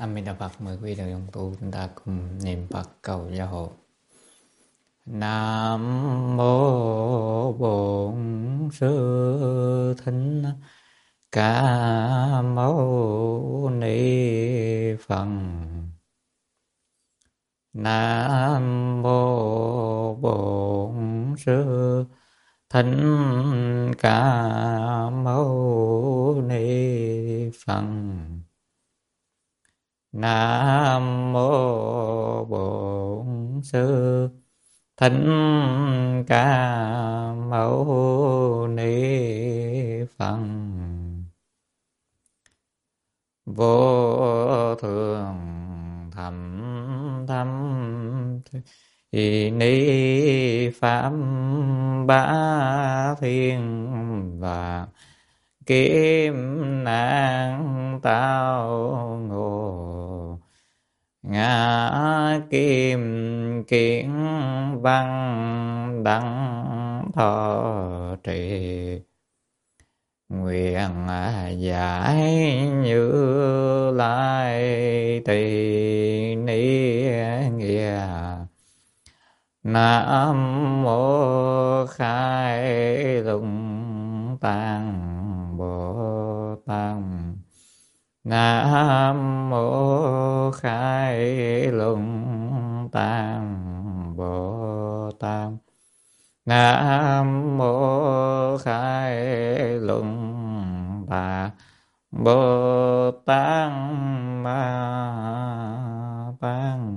A Di Đà Phật. Mời quý vị đồng tu chúng ta cùng niệm Phật cầu gia hộ. Nam mô Bổn Sư Thích Ca Mâu Ni Phật. Nam mô Bổn Sư Thích Ca Mâu Ni Phật. Nam mô Bổn Sư Thích Ca Mâu Ni Phật. Vô thượng thầm thâm thì ni pháp bá thiên và kiếm nạn tao ngộ ngã kim kiển văn đăng thọ trì nguyện giải như lai tỳ ni nghĩa. Nam mô khai lung tạng Bồ Tát. Nam mô khai lung tạng Bồ Tát. Nam mô khai lung tạng Bồ Tát Ma Tát.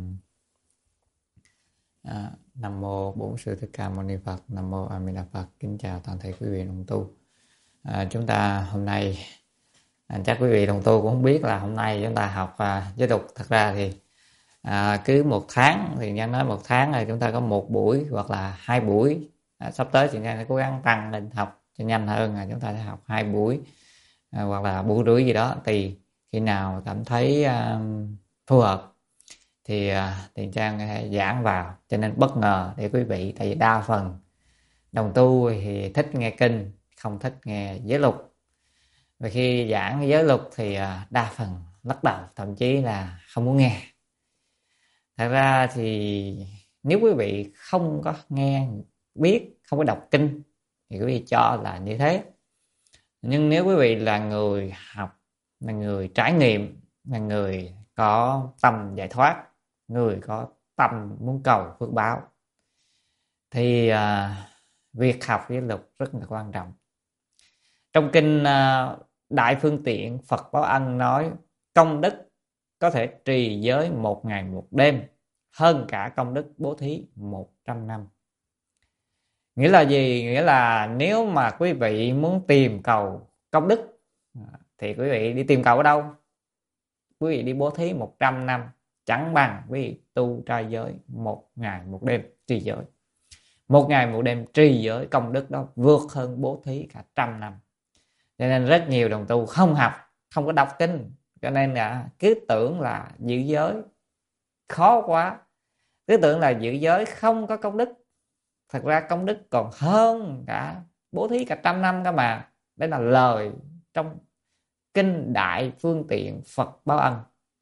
Nam mô Bổn Sư Thích Ca Mâu Ni Phật. Nam mô A Di Đà Phật. Kính chào toàn thể quý vị đồng tu. Chúng ta hôm nay chắc quý vị đồng tu cũng không biết là hôm nay chúng ta học giáo dục. Thật ra thì cứ một tháng thì nhân nói một tháng này chúng ta có một buổi hoặc là hai buổi. Sắp tới thì sẽ cố gắng tăng lên học cho nhanh hơn, chúng ta sẽ học 2 buổi hoặc là buổi rưỡi gì đó, tùy khi nào cảm thấy phù hợp thì Tiền Trang sẽ giảng vào, cho nên bất ngờ để quý vị. Tại vì đa phần đồng tu thì thích nghe kinh, không thích nghe giới luật, và khi giảng giới luật thì đa phần lắc đầu, thậm chí là không muốn nghe. Thật ra thì nếu quý vị không có nghe biết, không có đọc kinh thì quý vị cho là như thế. Nhưng nếu quý vị là người học, là người trải nghiệm, là người có tâm giải thoát, người có tâm muốn cầu phước báo, thì việc học giới luật rất là quan trọng. Trong kinh Đại Phương Tiện, Phật Báo Ân nói công đức có thể trì giới 1 ngày 1 đêm hơn cả công đức bố thí 100 năm. Nghĩa là gì? Nghĩa là nếu mà quý vị muốn tìm cầu công đức thì quý vị đi tìm cầu ở đâu? Quý vị đi bố thí 100 năm chẳng bằng quý vị tu trai giới 1 ngày 1 đêm trì giới. 1 ngày 1 đêm trì giới, công đức đó vượt hơn bố thí cả 100 năm. Cho nên rất nhiều đồng tu không học, không có đọc kinh, cho nên là cứ tưởng là giữ giới khó quá, cứ tưởng là giữ giới không có công đức. Thật ra công đức còn hơn cả bố thí cả 100 năm cơ mà. Đấy là lời trong kinh Đại Phương Tiện Phật Báo Ân.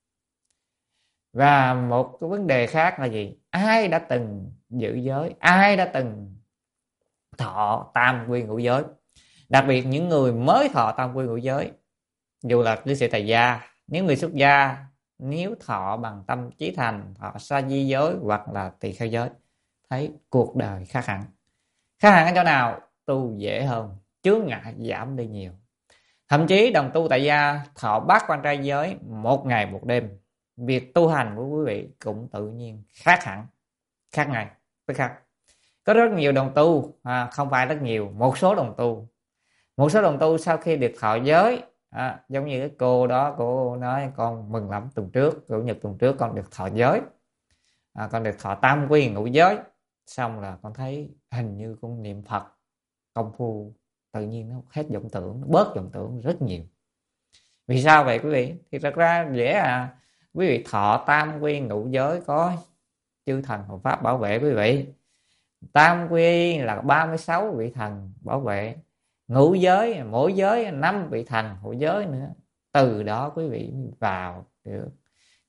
Và một cái vấn đề khác là gì? Ai đã từng giữ giới, ai đã từng thọ tam quy ngũ giới, đặc biệt những người mới thọ tam quy ngũ giới, dù là cư sĩ tại gia, nếu người xuất gia, nếu thọ bằng tâm chí thành, thọ sa di giới hoặc là tỳ kheo giới, thấy cuộc đời khác hẳn. Khác hẳn ở chỗ nào? Tu dễ hơn, chướng ngại giảm đi nhiều. Thậm chí đồng tu tại gia thọ bát quan trai giới 1 ngày 1 đêm, việc tu hành của quý vị cũng tự nhiên khác hẳn, khác ngày với khác. Có rất nhiều đồng tu, không phải rất nhiều, một số đồng tu sau khi được thọ giới, giống như cái cô đó, cô nói con mừng lắm, tuần trước, Chủ nhật tuần trước con được thọ giới, con được thọ tam quy ngũ giới, xong là con thấy hình như con niệm Phật công phu tự nhiên nó hết vọng tưởng, nó bớt vọng tưởng rất nhiều. Vì sao vậy quý vị? Thì thật ra dễ quý vị thọ tam quy ngũ giới có chư thần hộ pháp bảo vệ quý vị. Tam quy là 36 vị thần bảo vệ, ngũ giới mỗi giới 5 vị thần hộ giới nữa. Từ đó quý vị vào được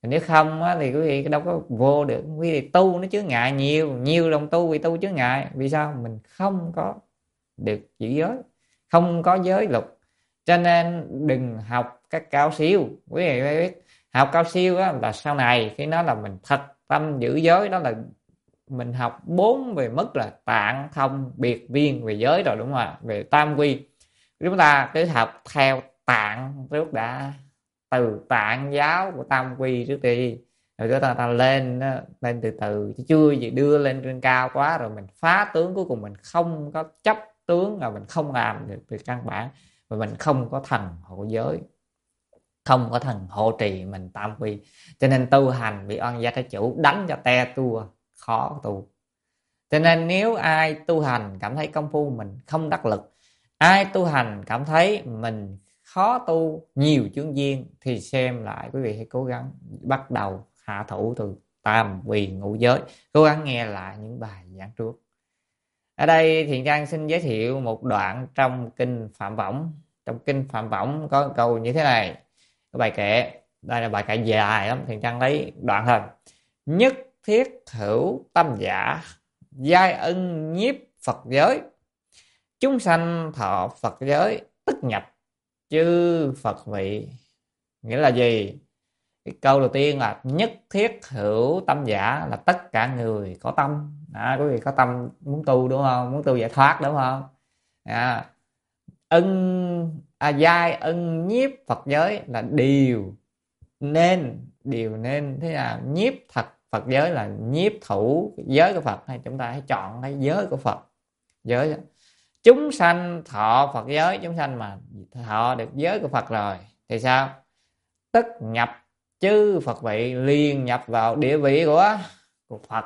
Nếu không á, thì quý vị đâu có vô được. Quý vị tu nó chướng ngại nhiều, nhiều đồng tu vì tu chướng ngại. Vì sao? Mình không có được giữ giới, không có giới luật. Cho nên đừng học các cao siêu. Quý vị phải biết học cao siêu á, là sau này khi nó là mình thật tâm giữ giới, đó là mình học 4 về mức là tạng thông biệt viên về giới rồi, đúng không ạ? Về tam quy chúng ta cứ học theo tạng trước đã, từ tạng giáo của tam quy trước đi, rồi chúng ta lên lên từ từ, chứ chưa gì đưa lên trên cao quá rồi mình phá tướng, cuối cùng mình không có chấp tướng, rồi mình không làm được từ căn bản, và mình không có thần hộ giới, không có thần hộ trì mình tam quy. Cho nên tu hành bị oan gia trái chủ đánh cho te tua, khó tu. Cho nên nếu ai tu hành cảm thấy công phu mình không đắc lực, ai tu hành cảm thấy mình khó tu, nhiều chướng duyên, thì xem lại quý vị hãy cố gắng bắt đầu hạ thủ từ tam quy ngũ giới, cố gắng nghe lại những bài giảng trước. Ở đây Thiện Trang xin giới thiệu một đoạn trong kinh Phạm Võng. Trong kinh Phạm Võng có câu như thế này, cái bài kệ, đây là bài kệ dài lắm, Thiện Trang lấy đoạn thôi. Nhất thiết hữu tâm giả, giai ân nhiếp Phật giới, chúng sanh thọ Phật giới, tức nhập chư Phật vị. Nghĩa là gì? Cái câu đầu tiên là nhất thiết hữu tâm giả, là tất cả người có tâm. Quý vị có tâm muốn tu đúng không? Muốn tu giải thoát đúng không? Giai ân nhiếp Phật giới là điều nên thế nào? Nhiếp thật Phật giới là nhiếp thủ giới của Phật, hay chúng ta hãy chọn cái giới của Phật. Giới chúng sanh thọ Phật giới, chúng sanh mà thọ được giới của Phật rồi thì sao? Tức nhập chư Phật vị, liền nhập vào địa vị của Phật.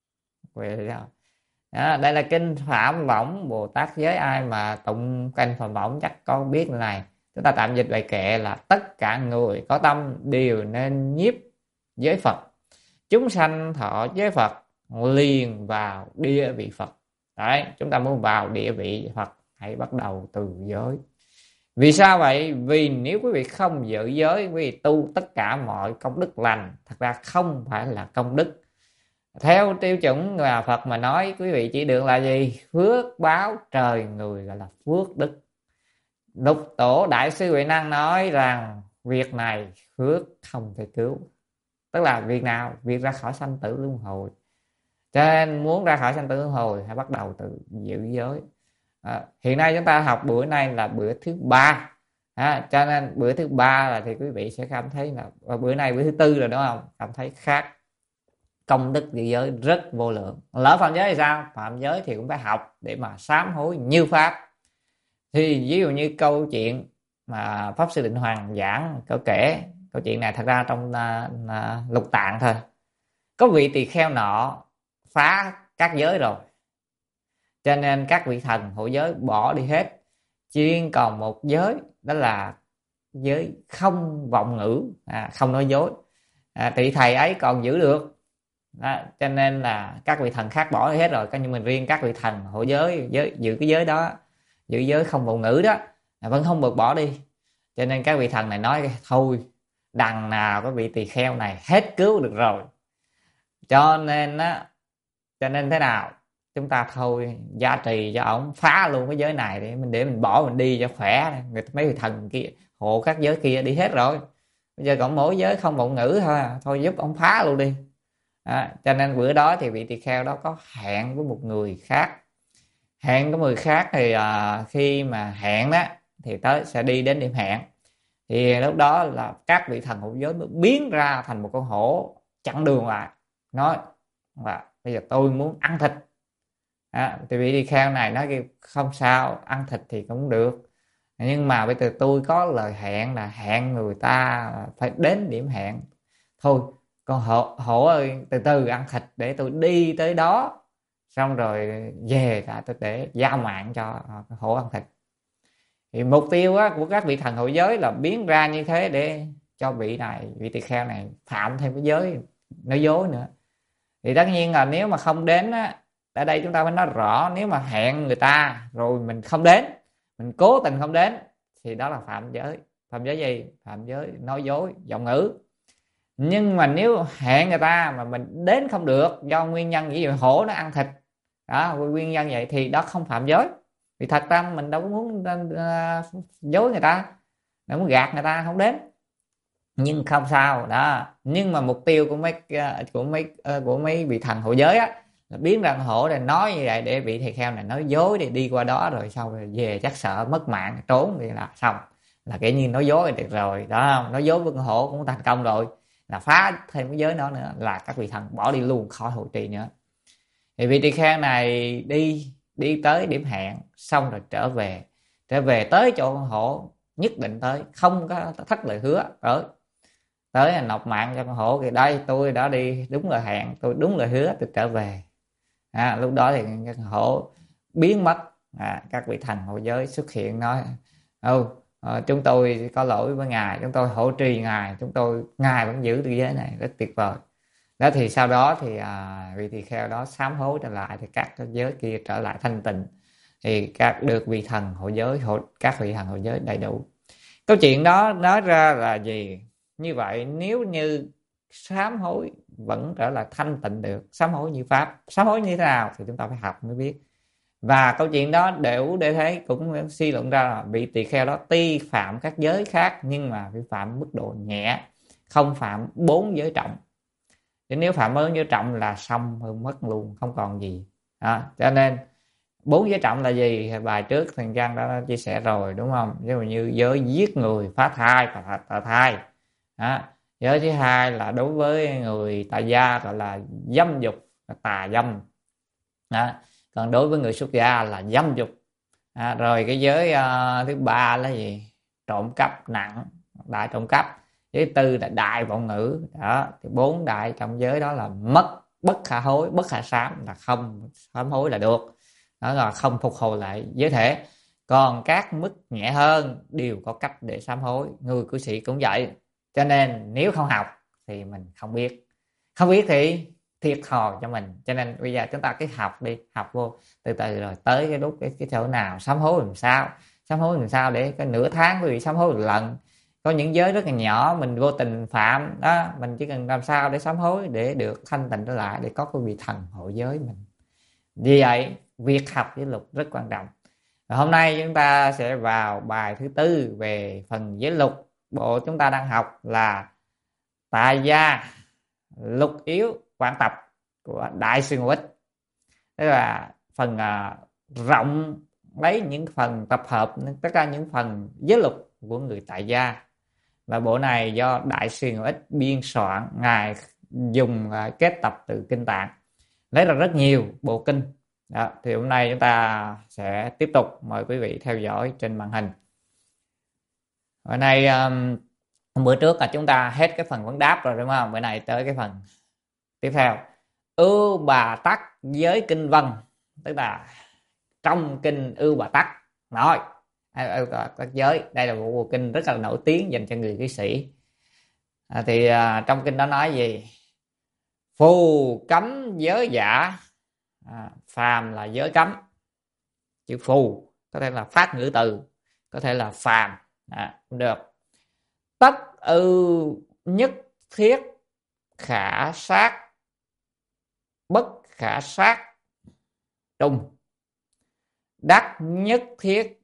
Đó, đây là kinh Phạm Võng Bồ Tát giới. Ai mà tụng kinh Phạm Võng chắc có biết này. Chúng ta tạm dịch bài kệ là tất cả người có tâm đều nên nhiếp giới Phật, chúng sanh thọ giới Phật, liền vào địa vị Phật. Đấy, chúng ta muốn vào địa vị Phật hãy bắt đầu từ giới. Vì sao vậy? Vì nếu quý vị không giữ giới, quý vị tu tất cả mọi công đức lành, thật ra không phải là công đức. Theo tiêu chuẩn mà Phật mà nói, quý vị chỉ được là gì? Phước báo trời người, gọi là phước đức. Lục Tổ Đại sư Huệ Năng nói rằng việc này phước không thể cứu. Tức là việc nào? Việc ra khỏi sanh tử luân hồi. Cho nên muốn ra khỏi sanh tử luân hồi hãy bắt đầu từ giữ giới. Hiện nay chúng ta học bữa nay là bữa thứ 3, cho nên bữa thứ 3 là thì quý vị sẽ cảm thấy là bữa nay bữa thứ 4 rồi đúng không? Cảm thấy khác. Công đức giữ giới rất vô lượng. Lỡ phạm giới thì sao? Phạm giới thì cũng phải học để mà sám hối như pháp. Thì ví dụ như câu chuyện mà Pháp Sư Định Hoàng giảng, kể câu chuyện này thật ra trong Lục Tạng thôi. Có vị tỳ kheo nọ phá các giới rồi, cho nên các vị thần hộ giới bỏ đi hết, chỉ còn một giới, đó là giới không vọng ngữ, không nói dối. Thì thầy ấy còn giữ được. Cho nên là các vị thần khác bỏ đi hết rồi, nhưng mình riêng các vị thần hộ giới giữ cái giới đó, giữ giới không vọng ngữ đó, vẫn không được bỏ đi. Cho nên các vị thần này nói thôi, đằng nào cái vị tỳ kheo này hết cứu được rồi. Cho nên thế nào? Chúng ta thôi gia trì cho ổng phá luôn cái giới này để mình bỏ mình đi cho khỏe. Mấy vị thần kia hộ các giới kia đi hết rồi, bây giờ còn mỗi giới không vọng ngữ thôi giúp ông phá luôn đi. Cho nên bữa đó thì vị tỳ kheo đó có hẹn với một người khác. Hẹn với người khác thì khi mà hẹn đó thì tới sẽ đi đến điểm hẹn. Thì lúc đó là các vị thần hộ giới biến ra thành một con hổ chặn đường lại, nói là bây giờ tôi muốn ăn thịt. Thì vị tỳ kheo này nói không sao, ăn thịt thì cũng được, nhưng mà bây giờ tôi có lời hẹn là hẹn người ta phải đến điểm hẹn. Thôi con hổ ơi, từ từ ăn thịt để tôi đi tới đó, xong rồi về cả tôi để giao mạng cho hổ ăn thịt. Thì mục tiêu của các vị thần hộ giới là biến ra như thế để cho vị tỳ kheo này phạm thêm cái giới nói dối nữa. Thì tất nhiên là nếu mà không đến ở đây chúng ta phải nói rõ, nếu mà hẹn người ta rồi mình không đến, mình cố tình không đến, thì đó là phạm giới. Phạm giới gì? Phạm giới nói dối, vọng ngữ. Nhưng mà nếu hẹn người ta mà mình đến không được do nguyên nhân ví dụ hổ nó ăn thịt đó, nguyên nhân vậy thì đó không phạm giới. Vì thật ra mình đâu có muốn dối người ta, đâu muốn gạt người ta không đến, nhưng không sao đó. Nhưng mà mục tiêu của mấy vị thần hộ giới á là biến ra con hổ để nói như vậy để vị thầy kheo này nói dối để đi qua đó, rồi sau rồi về chắc sợ mất mạng trốn thì là xong, là kể như nói dối được rồi đó. Nói dối với con hổ cũng thành công rồi, là phá thêm cái giới đó nữa là các vị thần bỏ đi luôn, khỏi hộ trì nữa. Thì vị tỳ kheo này đi tới điểm hẹn xong rồi trở về tới chỗ con hổ, nhất định tới, không có thất lời hứa. Tới là nộp mạng cho con hổ, thì đây tôi đã đi đúng lời hẹn, tôi đúng lời hứa, tôi trở về. Lúc đó thì con hổ biến mất. Các vị thần hộ giới xuất hiện nói chúng tôi có lỗi với ngài, chúng tôi hộ trì ngài, ngài vẫn giữ tự giới này, rất tuyệt vời. Đó thì sau đó thì vị tỳ kheo đó sám hối trở lại, thì các giới kia trở lại thanh tịnh, thì được vị thần hộ giới các vị thần hộ giới đầy đủ. Câu chuyện đó nói ra là gì? Như vậy nếu như sám hối vẫn trở lại thanh tịnh được, sám hối như pháp, sám hối như thế nào thì chúng ta phải học mới biết. Và câu chuyện đó đều để thấy cũng suy luận ra là vị tỳ kheo đó tuy phạm các giới khác nhưng mà vi phạm mức độ nhẹ, không phạm 4 giới trọng. Chứ nếu phạm 4 giới trọng là xong mất luôn, không còn gì. Cho nên 4 giới trọng là gì? Bài trước thằng Giang đã chia sẻ rồi đúng không? Như giới giết người, phá thai và tà thai. Giới thứ hai là đối với người tại gia gọi là dâm dục, tà dâm. Còn đối với người xuất gia là dâm dục. Rồi cái giới thứ ba là gì? Trộm cắp nặng, đại trộm cắp. Giới tư là đại vọng ngữ. Đó, thì 4 đại trọng giới đó là mất, bất khả hối, bất khả sám, là không sám hối là được. Đó là không phục hồi lại giới thể. Còn các mức nhẹ hơn đều có cách để sám hối, người cư sĩ cũng vậy. Cho nên nếu không học thì mình không biết, không biết thì thiệt thòi cho mình. Cho nên bây giờ chúng ta cứ học đi, học vô từ từ rồi tới cái lúc cái chỗ nào sám hối làm sao để cái nửa tháng quý vị sám hối một lần. Có những giới rất là nhỏ mình vô tình phạm đó, mình chỉ cần làm sao để sám hối để được thanh tịnh trở lại, để có cái vị thần hộ giới mình. Vì vậy việc học giới luật rất quan trọng. Và hôm nay chúng ta sẽ vào bài thứ tư về phần giới luật. Bộ chúng ta đang học là tại gia lục yếu quan tập của Đại sư Ngũ Ích. Tức là phần rộng, lấy những phần tập hợp tất cả những phần giới luật của người tại gia. Và bộ này do Đại sư Ngũ Ích biên soạn, ngài dùng kết tập từ kinh Tạng, lấy ra rất nhiều bộ kinh. Đó, thì hôm nay chúng ta sẽ tiếp tục, mời quý vị theo dõi trên màn hình. Hôm nay bữa trước là chúng ta hết cái phần vấn đáp rồi đúng không? Bữa nay tới cái phần tiếp theo, Ưu Bà Tắc giới kinh văn. Tức là trong kinh Ưu Bà Tắc nói các giới, đây là một bộ kinh rất là nổi tiếng dành cho người cư sĩ. Trong kinh đó nói gì? Phù cấm giới giả. Phàm là giới cấm. Chữ phù có thể là phát ngữ từ, có thể là phàm, không được. Tất ư nhất thiết khả sát, bất khả sát trung. Đắc nhất thiết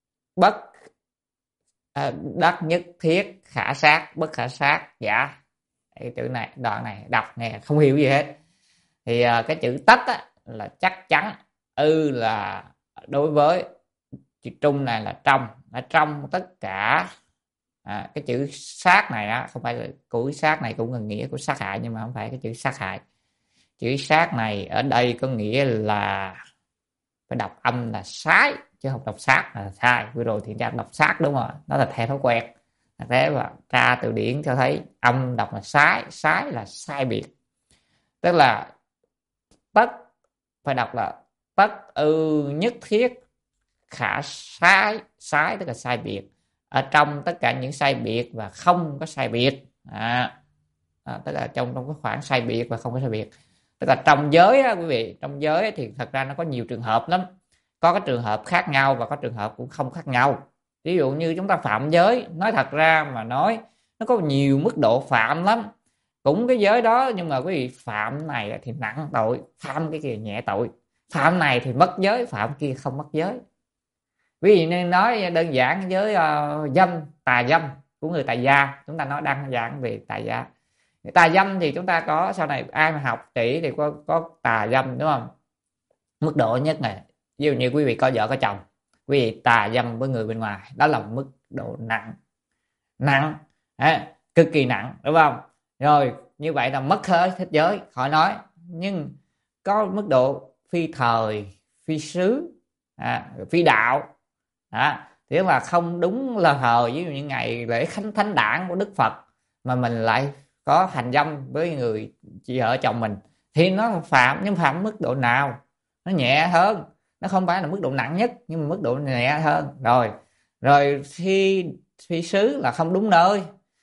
đắc nhất thiết khả sát, bất khả sát giả. Cái chữ này, đoạn này đọc nghe không hiểu gì hết. Thì cái chữ tất là chắc chắn, là đối với, chữ trung này là trong, ở trong tất cả. Cái chữ sát này không phải là của sát này cũng là nghĩa của sát hại, nhưng mà không phải cái chữ sát hại. Chữ sát này ở đây có nghĩa là phải đọc âm là sái chứ không đọc sát là sai. Vừa rồi thì đọc sát đúng không? Đó là theo thói quen. Thế và tra từ điển cho thấy âm đọc là sái là sai biệt. Tức là tất phải đọc là tất ư nhất thiết khả sái tức là sai biệt, ở trong tất cả những sai biệt và không có sai biệt. Tức là trong cái khoảng sai biệt và không có sai biệt. Tức là trong giới quý vị, trong giới thì thật ra nó có nhiều trường hợp lắm. Có cái trường hợp khác nhau và có trường hợp cũng không khác nhau. Ví dụ như chúng ta phạm giới, nói thật ra mà nói nó có nhiều mức độ phạm lắm. cũng cái giới đó, nhưng mà quý vị phạm này thì nặng tội, phạm cái kia nhẹ tội, phạm này thì mất giới, phạm kia không mất giới. Quý vị nên nói đơn giản với dâm, tà dâm của người tại gia, chúng ta nói đơn giản về tà gia. Tà dâm thì chúng ta có, sau này ai mà học kỹ thì có tà dâm, đúng không? Mức độ nhất này, ví dụ như quý vị có vợ có chồng, quý vị tà dâm với người bên ngoài, đó là mức độ nặng, cực kỳ nặng, đúng không? Rồi như vậy là mất hơi thích giới khỏi nói. Nhưng có mức độ phi thời, phi xứ, phi đạo, thì là không đúng là thờ, ví dụ như ngày lễ khánh thánh đản của Đức Phật mà mình lại có hành dâm với người chị vợ chồng mình, thì nó phạm, nhưng phạm mức độ nào? Nó nhẹ hơn, nó không phải là mức độ nặng nhất, nhưng mà mức độ nhẹ hơn. Rồi phi xứ là không đúng nơi,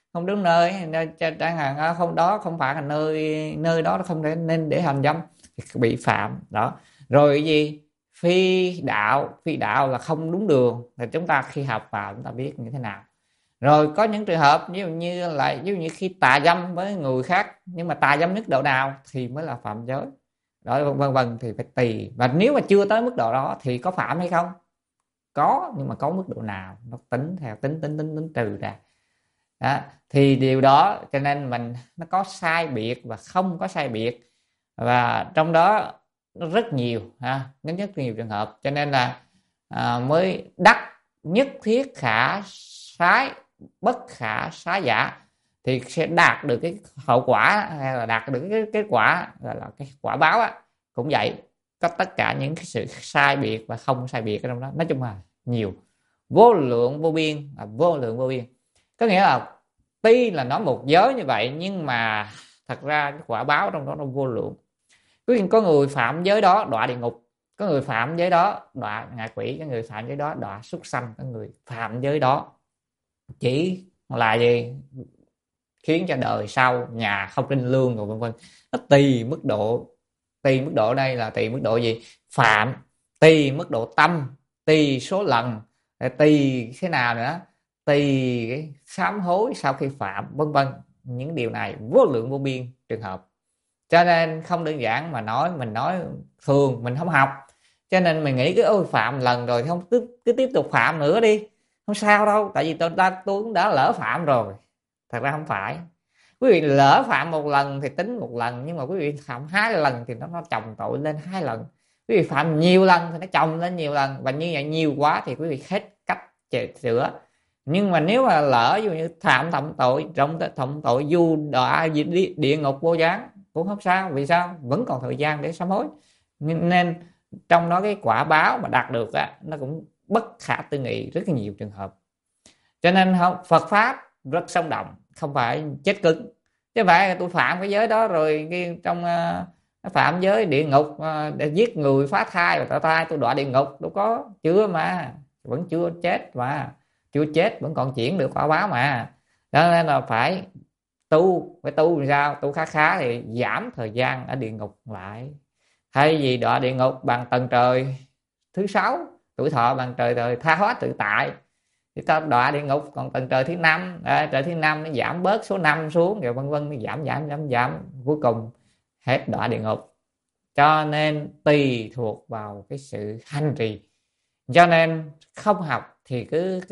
chẳng hạn không, đó không phải là nơi đó không thể nên để hành dâm, thì bị phạm đó. Rồi cái gì phi đạo là không đúng đường, thì chúng ta khi học vào chúng ta biết như thế nào. Rồi có những trường hợp ví dụ như khi tà dâm với người khác, nhưng mà tà dâm mức độ nào thì mới là phạm giới đó, vân vân, thì phải tùy. Và nếu mà chưa tới mức độ đó thì có phạm hay không? Có, nhưng mà có mức độ nào, nó tính theo tính trừ ra đó. Thì điều đó cho nên nó có sai biệt và không có sai biệt, và trong đó nó rất nhiều rất nhiều trường hợp, cho nên là mới đắc nhất thiết khả sái, bất khả sái giả, thì sẽ đạt được cái hậu quả, hay là đạt được cái kết quả gọi là cái quả báo cũng vậy, có tất cả những cái sự sai biệt và không sai biệt ở trong đó. Nói chung là nhiều, vô lượng vô biên, vô lượng vô biên. Có nghĩa là tuy là nói một giới như vậy, nhưng mà thật ra cái quả báo trong đó nó vô lượng. Có người phạm giới đó đọa địa ngục, có người phạm giới đó đọa ngạ quỷ, có người phạm giới đó đọa súc sanh, có người phạm giới đó chỉ là gì, khiến cho đời sau nhà không trinh lương, rồi vân vân. Nó tùy mức độ. Tùy mức độ đây là tùy mức độ gì? Phạm, tùy mức độ tâm, tùy số lần, tùy thế nào nữa, tùy cái sám hối sau khi phạm, vân vân. Những điều này vô lượng vô biên trường hợp, cho nên không đơn giản mà mình nói thường mình không học, cho nên mình nghĩ cái phạm lần rồi không cứ tiếp tục phạm nữa đi, không sao đâu, tại vì tôi cũng đã lỡ phạm rồi. Thật ra không phải. Quý vị lỡ phạm một lần thì tính một lần, nhưng mà quý vị phạm 2 lần thì nó chồng tội lên 2 lần. Quý vị phạm nhiều lần thì nó chồng lên nhiều lần, và như vậy nhiều quá thì quý vị hết cách sửa. Nhưng mà nếu mà lỡ ví dụ như phạm trọng tội du đọa địa ngục vô gián cũng không sao. Vì sao? Vẫn còn thời gian để sám hối. Nên trong đó cái quả báo mà đạt được nó cũng bất khả tư nghị, rất là nhiều trường hợp. Cho nên Phật pháp rất sống động, không phải chết cứng. Chứ phải tôi phạm cái giới đó rồi trong phạm giới địa ngục để giết người, phá thai và tạo thai, tôi đọa địa ngục. Đâu có, chưa mà, vẫn chưa chết mà, chưa chết vẫn còn chuyển được quả báo mà. Cho nên là phải tu làm sao? Tu khá thì giảm thời gian ở địa ngục lại. Thay vì đọa địa ngục bằng tầng trời thứ 6, tuổi thọ bằng trời tha hóa tự tại, thì ta đọa địa ngục còn tầng trời thứ 5, trời thứ 5 nó giảm bớt số 5 xuống, rồi vân vân, nó giảm, cuối cùng hết đọa địa ngục. Cho nên tùy thuộc vào cái sự hành trì. Cho nên không học thì cứ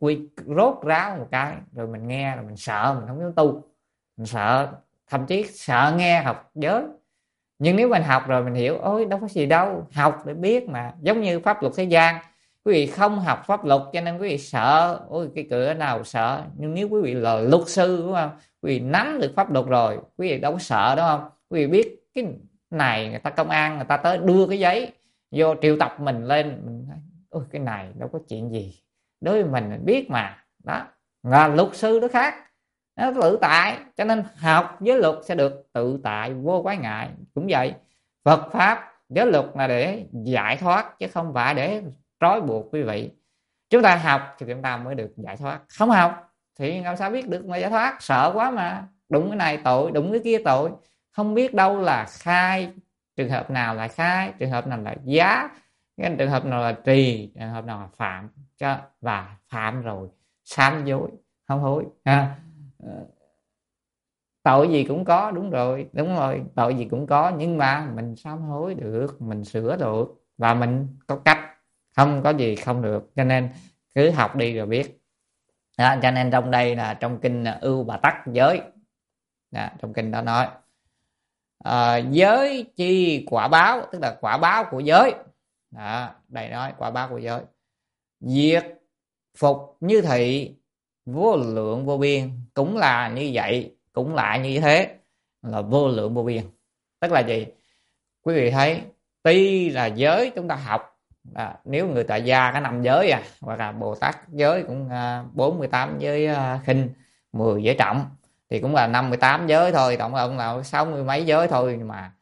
rốt ráo một cái, rồi mình nghe rồi mình sợ, mình không dám tu, mình sợ, thậm chí sợ nghe học giới. Nhưng nếu mình học rồi mình hiểu, ôi đâu có gì đâu, học để biết mà. Giống như pháp luật thế gian, quý vị không học pháp luật cho nên quý vị sợ, ôi cái cửa nào sợ. Nhưng nếu quý vị là luật sư, đúng không, quý vị nắm được pháp luật rồi, quý vị đâu có sợ, đúng không? Quý vị biết cái này, người ta công an người ta tới đưa cái giấy vô triệu tập mình lên, mình nói, ôi cái này đâu có chuyện gì, đối với mình biết mà. Đó là luật sư đó khác, nó tự tại. Cho nên học giới luật sẽ được tự tại, vô quái ngại. Cũng vậy, Phật pháp giới luật là để giải thoát, chứ không phải để trói buộc quý vị. Chúng ta học thì chúng ta mới được giải thoát, không học thì làm sao biết được mà giải thoát. Sợ quá mà, đụng cái này tội, đụng cái kia tội, không biết đâu là khai, trường hợp nào là khai, trường hợp nào là giá, cái trường hợp nào là trì, trường hợp nào là phạm. Và phạm rồi sám hối, không hối Tội gì cũng có, đúng rồi, tội gì cũng có, nhưng mà mình sám hối được, mình sửa được, và mình có cách, không có gì không được, cho nên cứ học đi rồi biết. Đó, cho nên trong đây là trong kinh Ưu Bà Tắc Giới. Đó, trong kinh đó nói giới chi quả báo, tức là quả báo của giới. Đó, đây nói quả báo của giới. Diệt phục như thị, vô lượng vô biên, cũng là như vậy, cũng lại như thế, là vô lượng vô biên. Tức là gì? Quý vị thấy tuy là giới chúng ta học nếu người tại gia có 5 giới hoặc là Bồ Tát giới cũng 48 giới khinh, 10 giới trọng, thì cũng là 58 giới thôi, tổng cộng là 60 mấy giới thôi,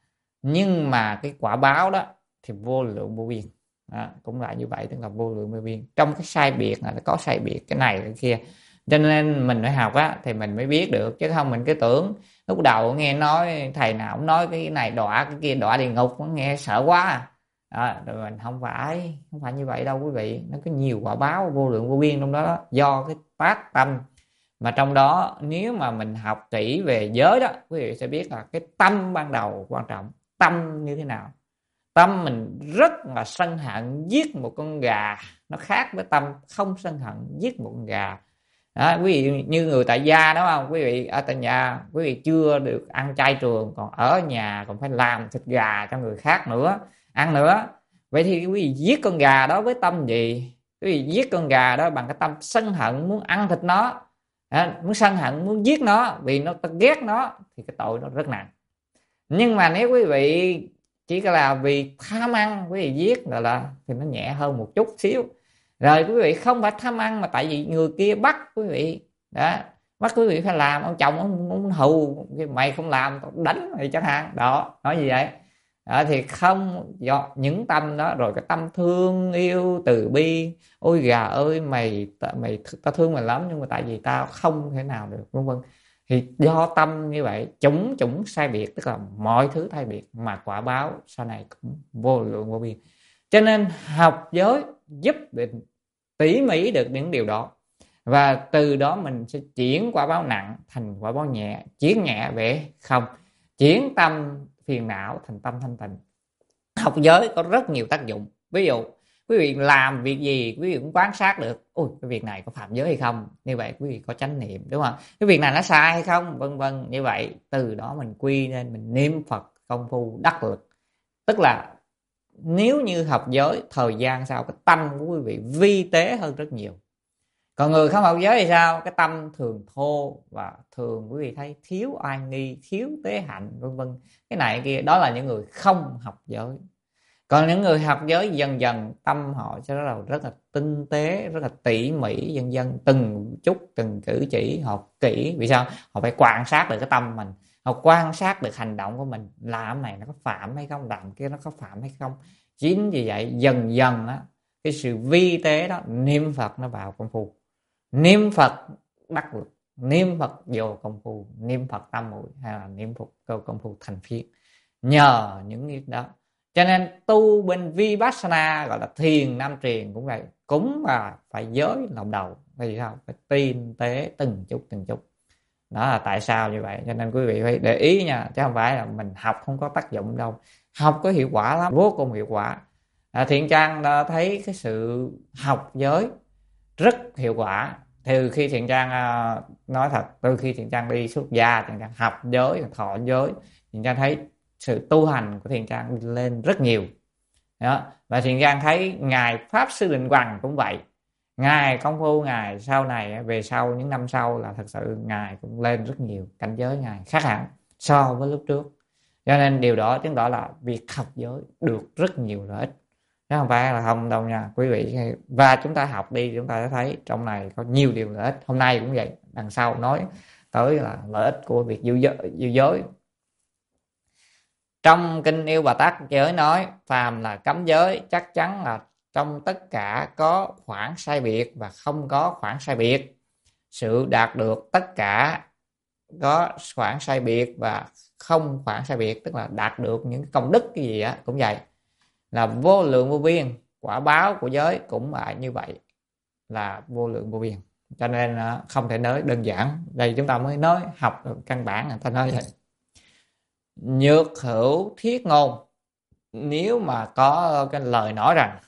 nhưng mà cái quả báo đó thì vô lượng vô biên. Đó, cũng lại như vậy, tức là vô lượng vô biên. Trong cái sai biệt là có sai biệt cái này cái kia, cho nên mình phải học thì mình mới biết được, chứ không mình cứ tưởng lúc đầu nghe nói thầy nào cũng nói cái này đọa cái kia đọa địa ngục, nghe sợ quá rồi mình không phải như vậy đâu quý vị. Nó có nhiều quả báo vô lượng vô biên trong đó, do cái tác tâm. Mà trong đó nếu mà mình học kỹ về giới đó, quý vị sẽ biết là cái tâm ban đầu quan trọng. Tâm như thế nào? Tâm mình rất là sân hận giết một con gà, nó khác với tâm không sân hận giết một con gà. Đó, quý vị như người tại gia đúng không? Quý vị ở tại nhà, quý vị chưa được ăn chay trường, còn ở nhà còn phải làm thịt gà cho người khác nữa ăn nữa. Vậy thì quý vị giết con gà đó với tâm gì? Quý vị giết con gà đó bằng cái tâm sân hận muốn ăn thịt nó, muốn sân hận muốn giết nó vì nó ta ghét nó, thì cái tội nó rất nặng. Nhưng mà nếu quý vị chỉ là vì tham ăn quý vị giết là thì nó nhẹ hơn một chút xíu. Rồi quý vị không phải tham ăn, mà tại vì người kia bắt quý vị đó, bắt quý vị phải làm, ông chồng ông hù mày không làm tao đánh mày chẳng hạn đó, nói gì vậy đó, thì không do những tâm đó. Rồi cái tâm thương yêu từ bi, ôi gà ơi mày tao thương mày lắm, nhưng mà tại vì tao không thể nào được, vân vân. Thì do tâm như vậy, chủng sai biệt, tức là mọi thứ thay biệt, mà quả báo sau này cũng vô lượng vô biên. Cho nên học giới giúp định tỉ mỉ được những điều đó, và từ đó mình sẽ chuyển quả báo nặng thành quả báo nhẹ, chuyển nhẹ về không, chuyển tâm phiền não thành tâm thanh tịnh. Học giới có rất nhiều tác dụng. Ví dụ quý vị làm việc gì quý vị cũng quan sát được, ôi cái việc này có phạm giới hay không, như vậy quý vị có chánh niệm, đúng không? Cái việc này nó sai hay không, vân vân. Như vậy từ đó mình quy nên mình niệm Phật công phu đắc lực. Tức là nếu như học giới thời gian sau, cái tâm của quý vị vi tế hơn rất nhiều. Còn người không học giới thì sao? Cái tâm thường thô, và thường quý vị thấy thiếu oai nghi, thiếu tế hạnh, vân vân, cái này kia. Đó là những người không học giới. Còn những người học giới dần dần tâm họ sẽ rất là tinh tế, rất là tỉ mỉ, dần dần từng chút từng cử chỉ học kỹ. Vì sao? Họ phải quan sát được cái tâm mình, họ quan sát được hành động của mình, làm này nó có phạm hay không, làm kia nó có phạm hay không. Chính vì vậy dần dần cái sự vi tế đó, niệm Phật nó vào công phu, niệm Phật đắc lực, niệm Phật vô công phu, niệm Phật tam muội, hay là niệm Phật công phu thành phiết, nhờ những cái đó. Cho nên tu bên Vipassana gọi là thiền nam truyền cũng vậy, cũng là phải giới lòng đầu. Vì sao? Phải tinh tế từng chút. Đó là tại sao như vậy. Cho nên quý vị phải để ý nha, chứ không phải là mình học không có tác dụng đâu. Học có hiệu quả lắm, vô cùng hiệu quả. Thiện Trang đã thấy cái sự học giới rất hiệu quả. Từ khi Thiện Trang nói thật, từ khi Thiện Trang đi xuất gia, Thiện Trang học giới, thọ giới, Thiện Trang thấy sự tu hành của Thiện Trang lên rất nhiều đó. Và Thiện Trang thấy ngài Pháp Sư Định Hoằng cũng vậy, ngài công phu ngài sau này về sau những năm sau là thật sự ngài cũng lên rất nhiều, cảnh giới ngài khác hẳn so với lúc trước. Cho nên điều đó chứng tỏ là việc học giới được rất nhiều lợi ích, chứ không phải là không đâu nha quý vị. Và chúng ta học đi, chúng ta sẽ thấy trong này có nhiều điều lợi ích. Hôm nay cũng vậy, đằng sau nói tới là lợi ích của việc giữ giới. Trong kinh Yêu Bà Tắc Giới nói, phàm là cấm giới chắc chắn là trong tất cả có khoảng sai biệt và không có khoảng sai biệt. Sự đạt được tất cả có khoảng sai biệt và không khoảng sai biệt, tức là đạt được những công đức cái gì cũng vậy, là vô lượng vô biên. Quả báo của giới cũng là như vậy, là vô lượng vô biên. cho nên không thể nói đơn giản. Đây chúng ta mới nói học căn bản, người ta nói vậy. Nhược hữu thiết ngôn, nếu mà có cái lời nói rằng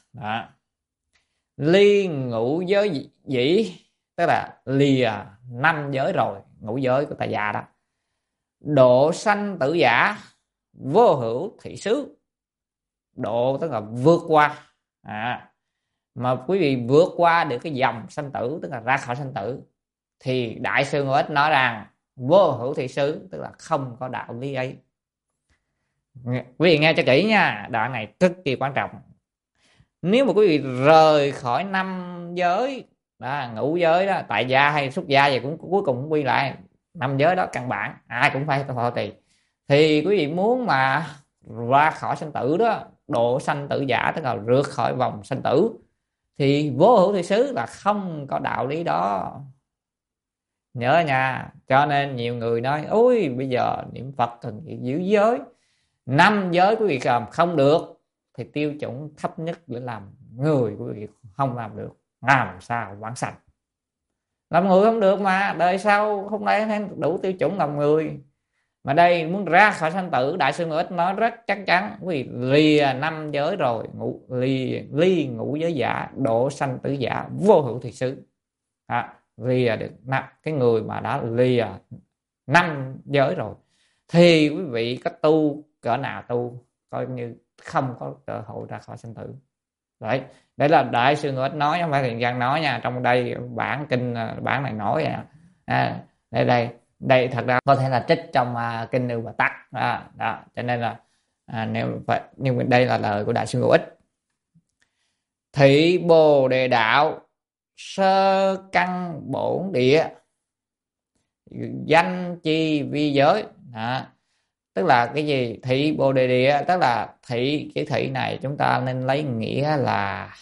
ly ngũ giới dĩ, tức là lìa 5 giới rồi, ngũ giới của tại gia đó, độ sanh tử giả, vô hữu thị xứ. Độ tức là vượt qua, mà quý vị vượt qua được cái dòng sanh tử, tức là ra khỏi sanh tử, thì Đại sư Ngô Ích nói rằng vô hữu thị xứ, tức là không có đạo lý ấy. Quý vị nghe cho kỹ nha, đoạn này cực kỳ quan trọng. Nếu mà quý vị rời khỏi 5 giới ngũ giới đó, tại gia hay xuất gia gì cũng cuối cùng cũng quy lại 5 giới đó, căn bản ai cũng phải thọ trì. Thì quý vị muốn mà ra khỏi sanh tử đó, độ sanh tử giả, tức là rượt khỏi vòng sanh tử, thì vô hữu thị xứ là không có đạo lý đó. Nhớ nha. Cho nên nhiều người nói ôi bây giờ niệm Phật cần giữ giới, 5 giới quý vị làm không được thì tiêu chuẩn thấp nhất để làm người quý vị không làm được, làm sao vãng sanh. Làm người không được mà đời sau không lẽ đủ tiêu chuẩn làm người. Mà đây muốn ra khỏi sanh tử, Đại sư Ngô Ích nói rất chắc chắn, quý vị lìa 5 giới rồi, ly ngũ giới giả, độ sanh tử giả, vô hữu thị xứ. Lìa được cái người mà đã lìa 5 giới rồi thì quý vị có tu cỡ nào tu coi như không có cơ hội ra khỏi sanh tử. Đấy, đây là Đại sư Ngô Ích nói, không phải Thiện Văn nói nha. Trong đây bản kinh, bản này nói đây thật ra có thể là trích trong kinh Nêu Bà Tắc đó. Cho nên là nhưng đây là lời của Đại sư Ngô Ích. Thị Bồ Đề đạo, sơ căn bổn địa, danh chi vi giới. Tức là cái gì? Thị Bồ Đề địa, tức là thị, cái thị này chúng ta nên lấy nghĩa là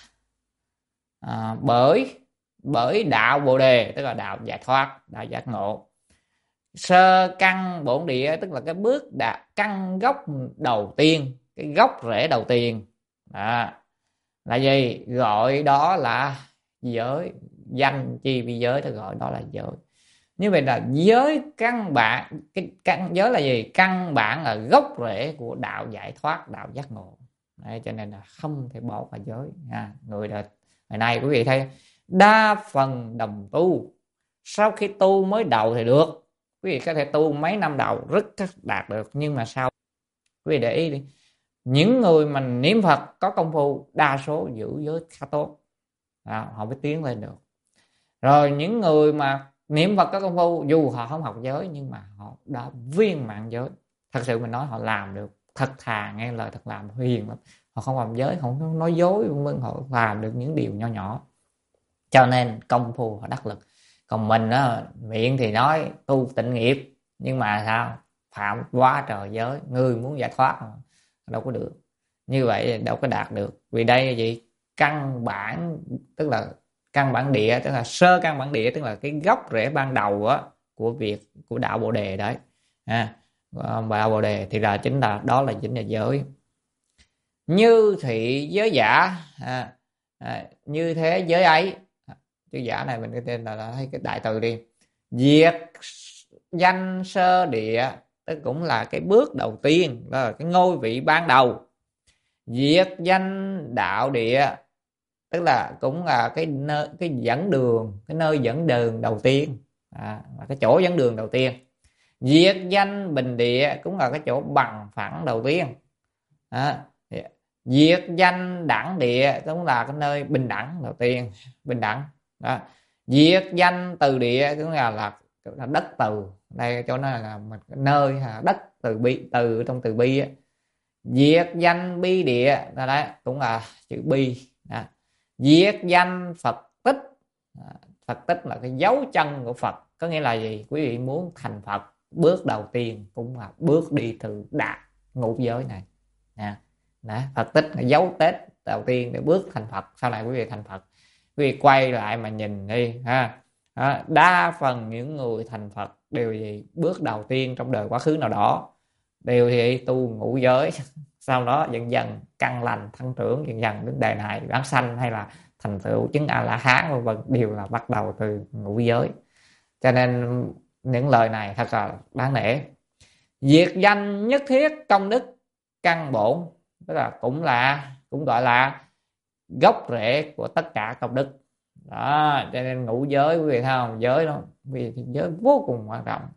bởi đạo Bồ Đề, tức là đạo giải thoát, đạo giác ngộ. Sơ căn bổn địa, tức là cái bước căn gốc đầu tiên, cái gốc rễ đầu tiên là gì? Gọi đó là giới. Danh chi vi giới, thì gọi đó là giới. Như vậy là giới căn bản, cái giới là gì? Căn bản là gốc rễ của đạo giải thoát, đạo giác ngộ. Đấy, cho nên là không thể bỏ qua giới. Người ngày nay quý vị thấy đa phần đồng tu sau khi tu mới đầu thì được. Quý vị có thể tu mấy năm đầu rất đạt được, nhưng mà sau quý vị để ý đi, những người mà niệm Phật có công phu đa số giữ giới khá tốt, họ mới tiến lên được. Rồi những người mà niệm Phật có công phu, dù họ không học giới nhưng mà họ đã viên mãn giới. Thật sự mình nói họ làm được, thật thà, nghe lời thật làm hiền lắm. Họ không làm giới, không nói dối, họ làm được những điều nho nhỏ. Cho nên công phu họ đắc lực. Còn mình đó, miệng thì nói tu tịnh nghiệp, nhưng mà sao? Phạm quá trời giới. Người muốn giải thoát mà đâu có được. Như vậy đâu có đạt được. Vì đây là gì? Căn bản, tức là căn bản địa, tức là sơ căn bản địa, tức là cái gốc rễ ban đầu của đạo Bồ Đề đấy. Đạo Bồ Đề thì là chính là giới. Như thị giới giả, như thế giới ấy. Chữ giả này mình cái tên là hay cái đại từ đi. Diệt danh sơ địa, tức cũng là cái bước đầu tiên, đó là cái ngôi vị ban đầu. Diệt danh đạo địa, tức là cũng là cái dẫn đường, cái nơi dẫn đường đầu tiên, là cái chỗ dẫn đường đầu tiên. Diệt danh bình địa, cũng là cái chỗ bằng phẳng đầu tiên. Diệt danh đẳng địa, cũng là cái nơi bình đẳng đầu tiên, bình đẳng đó. Diệt danh từ địa, cũng là đất từ. Đây chỗ nó là một nơi đất từ bi, từ trong từ bi á. Diệt danh bi địa, đấy cũng là chữ bi đó. Diệt danh Phật tích, Phật tích là cái dấu chân của Phật. Có nghĩa là gì? Quý vị muốn thành Phật, bước đầu tiên cũng là bước đi từ đạt ngũ giới này. Đó, Phật tích là dấu Tết đầu tiên để bước thành Phật. Sau này quý vị thành Phật, quý vị quay lại mà nhìn đi đa phần những người thành Phật đều gì? Bước đầu tiên trong đời quá khứ nào đó đều thì tu ngũ giới. Sau đó dần dần căn lành tăng trưởng, dần dần đến đời này vãng sanh, hay là thành tựu chứng A La Hán vân vân đều là bắt đầu từ ngũ giới. Cho nên những lời này thật là đáng nể. Diệt danh nhất thiết công đức căn bổn, tức là cũng gọi là gốc rễ của tất cả công đức đó. Cho nên ngũ giới quý vị thấy không, giới đó vì giới vô cùng quan trọng.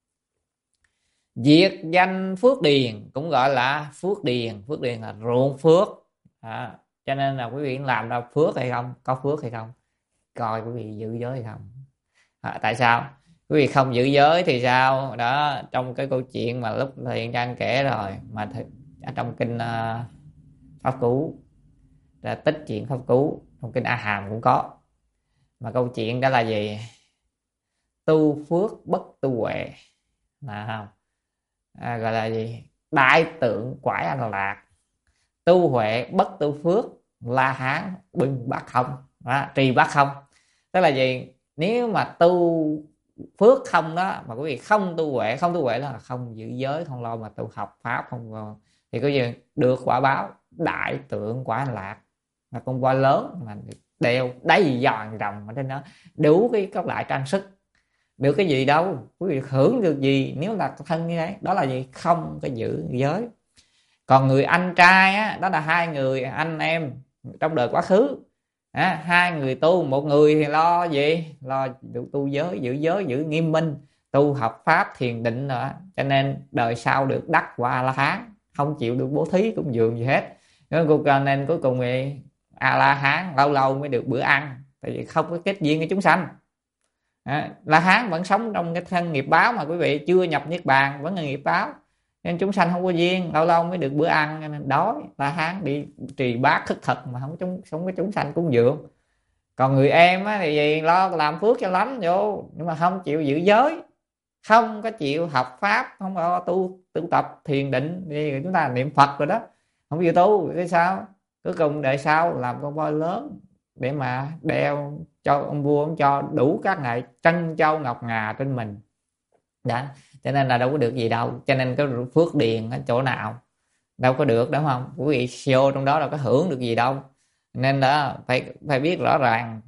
Diệt danh phước điền cũng gọi là phước điền. Phước điền là ruộng phước đó. Cho nên là quý vị làm ra phước hay không, có phước hay không, coi quý vị giữ giới hay không. Tại sao quý vị không giữ giới thì sao đó? Trong cái câu chuyện mà lúc Thiện Trang kể rồi, mà ở trong kinh Pháp Cú là tích chuyện Pháp Cú, trong kinh A Hàm cũng có. Mà câu chuyện đó là gì? Tu phước bất tu huệ là không? Gọi là gì? Đại tượng quải An Lạc, tu huệ bất tu phước, La Hán bưng bát không đó, trì bát không. Tức là gì? Nếu mà tu phước không đó mà quý vị không tu huệ, không tu huệ là không giữ giới, không lo mà tu học pháp, không thì có gì được quả báo đại tượng quả An Lạc, là con voi lớn mà đeo đầy giòn rồng ở trên đó, đủ cái các loại trang sức, được cái gì đâu, quý vị hưởng được gì nếu là thân như thế? Đó là gì? Không có giữ giới. Còn người anh trai á, đó là hai người anh em trong đời quá khứ, hai người tu, một người thì lo gì? Lo tu giới, giữ nghiêm minh, tu học pháp thiền định nữa, cho nên đời sau được đắc quả A La Hán, không chịu được bố thí cúng dường gì hết. Nên cuối cùng thì A La Hán lâu lâu mới được bữa ăn, tại vì không có kết duyên với chúng sanh. La Hán vẫn sống trong cái thân nghiệp báo mà quý vị, chưa nhập niết bàn vẫn là nghiệp báo, nên chúng sanh không có duyên, lâu lâu mới được bữa ăn, nên đói. La Hán đi trì bát khất thực mà không có chúng sanh cúng dường. Còn người em á, thì gì? Lo làm phước cho lắm vô, nhưng mà không chịu giữ giới, không có chịu học pháp, không có tu tập thiền định. Thì chúng ta niệm Phật rồi đó, không chịu tu thì sao? Cuối cùng đời sau làm con voi lớn để mà đeo cho ông vua, ông cho đủ các ngày trân châu ngọc ngà trên mình đó. Cho nên là đâu có được gì đâu. Cho nên cái phước điền ở chỗ nào đâu có được, đúng không? Quý vị vô trong đó đâu có hưởng được gì đâu. Nên đó phải biết rõ ràng.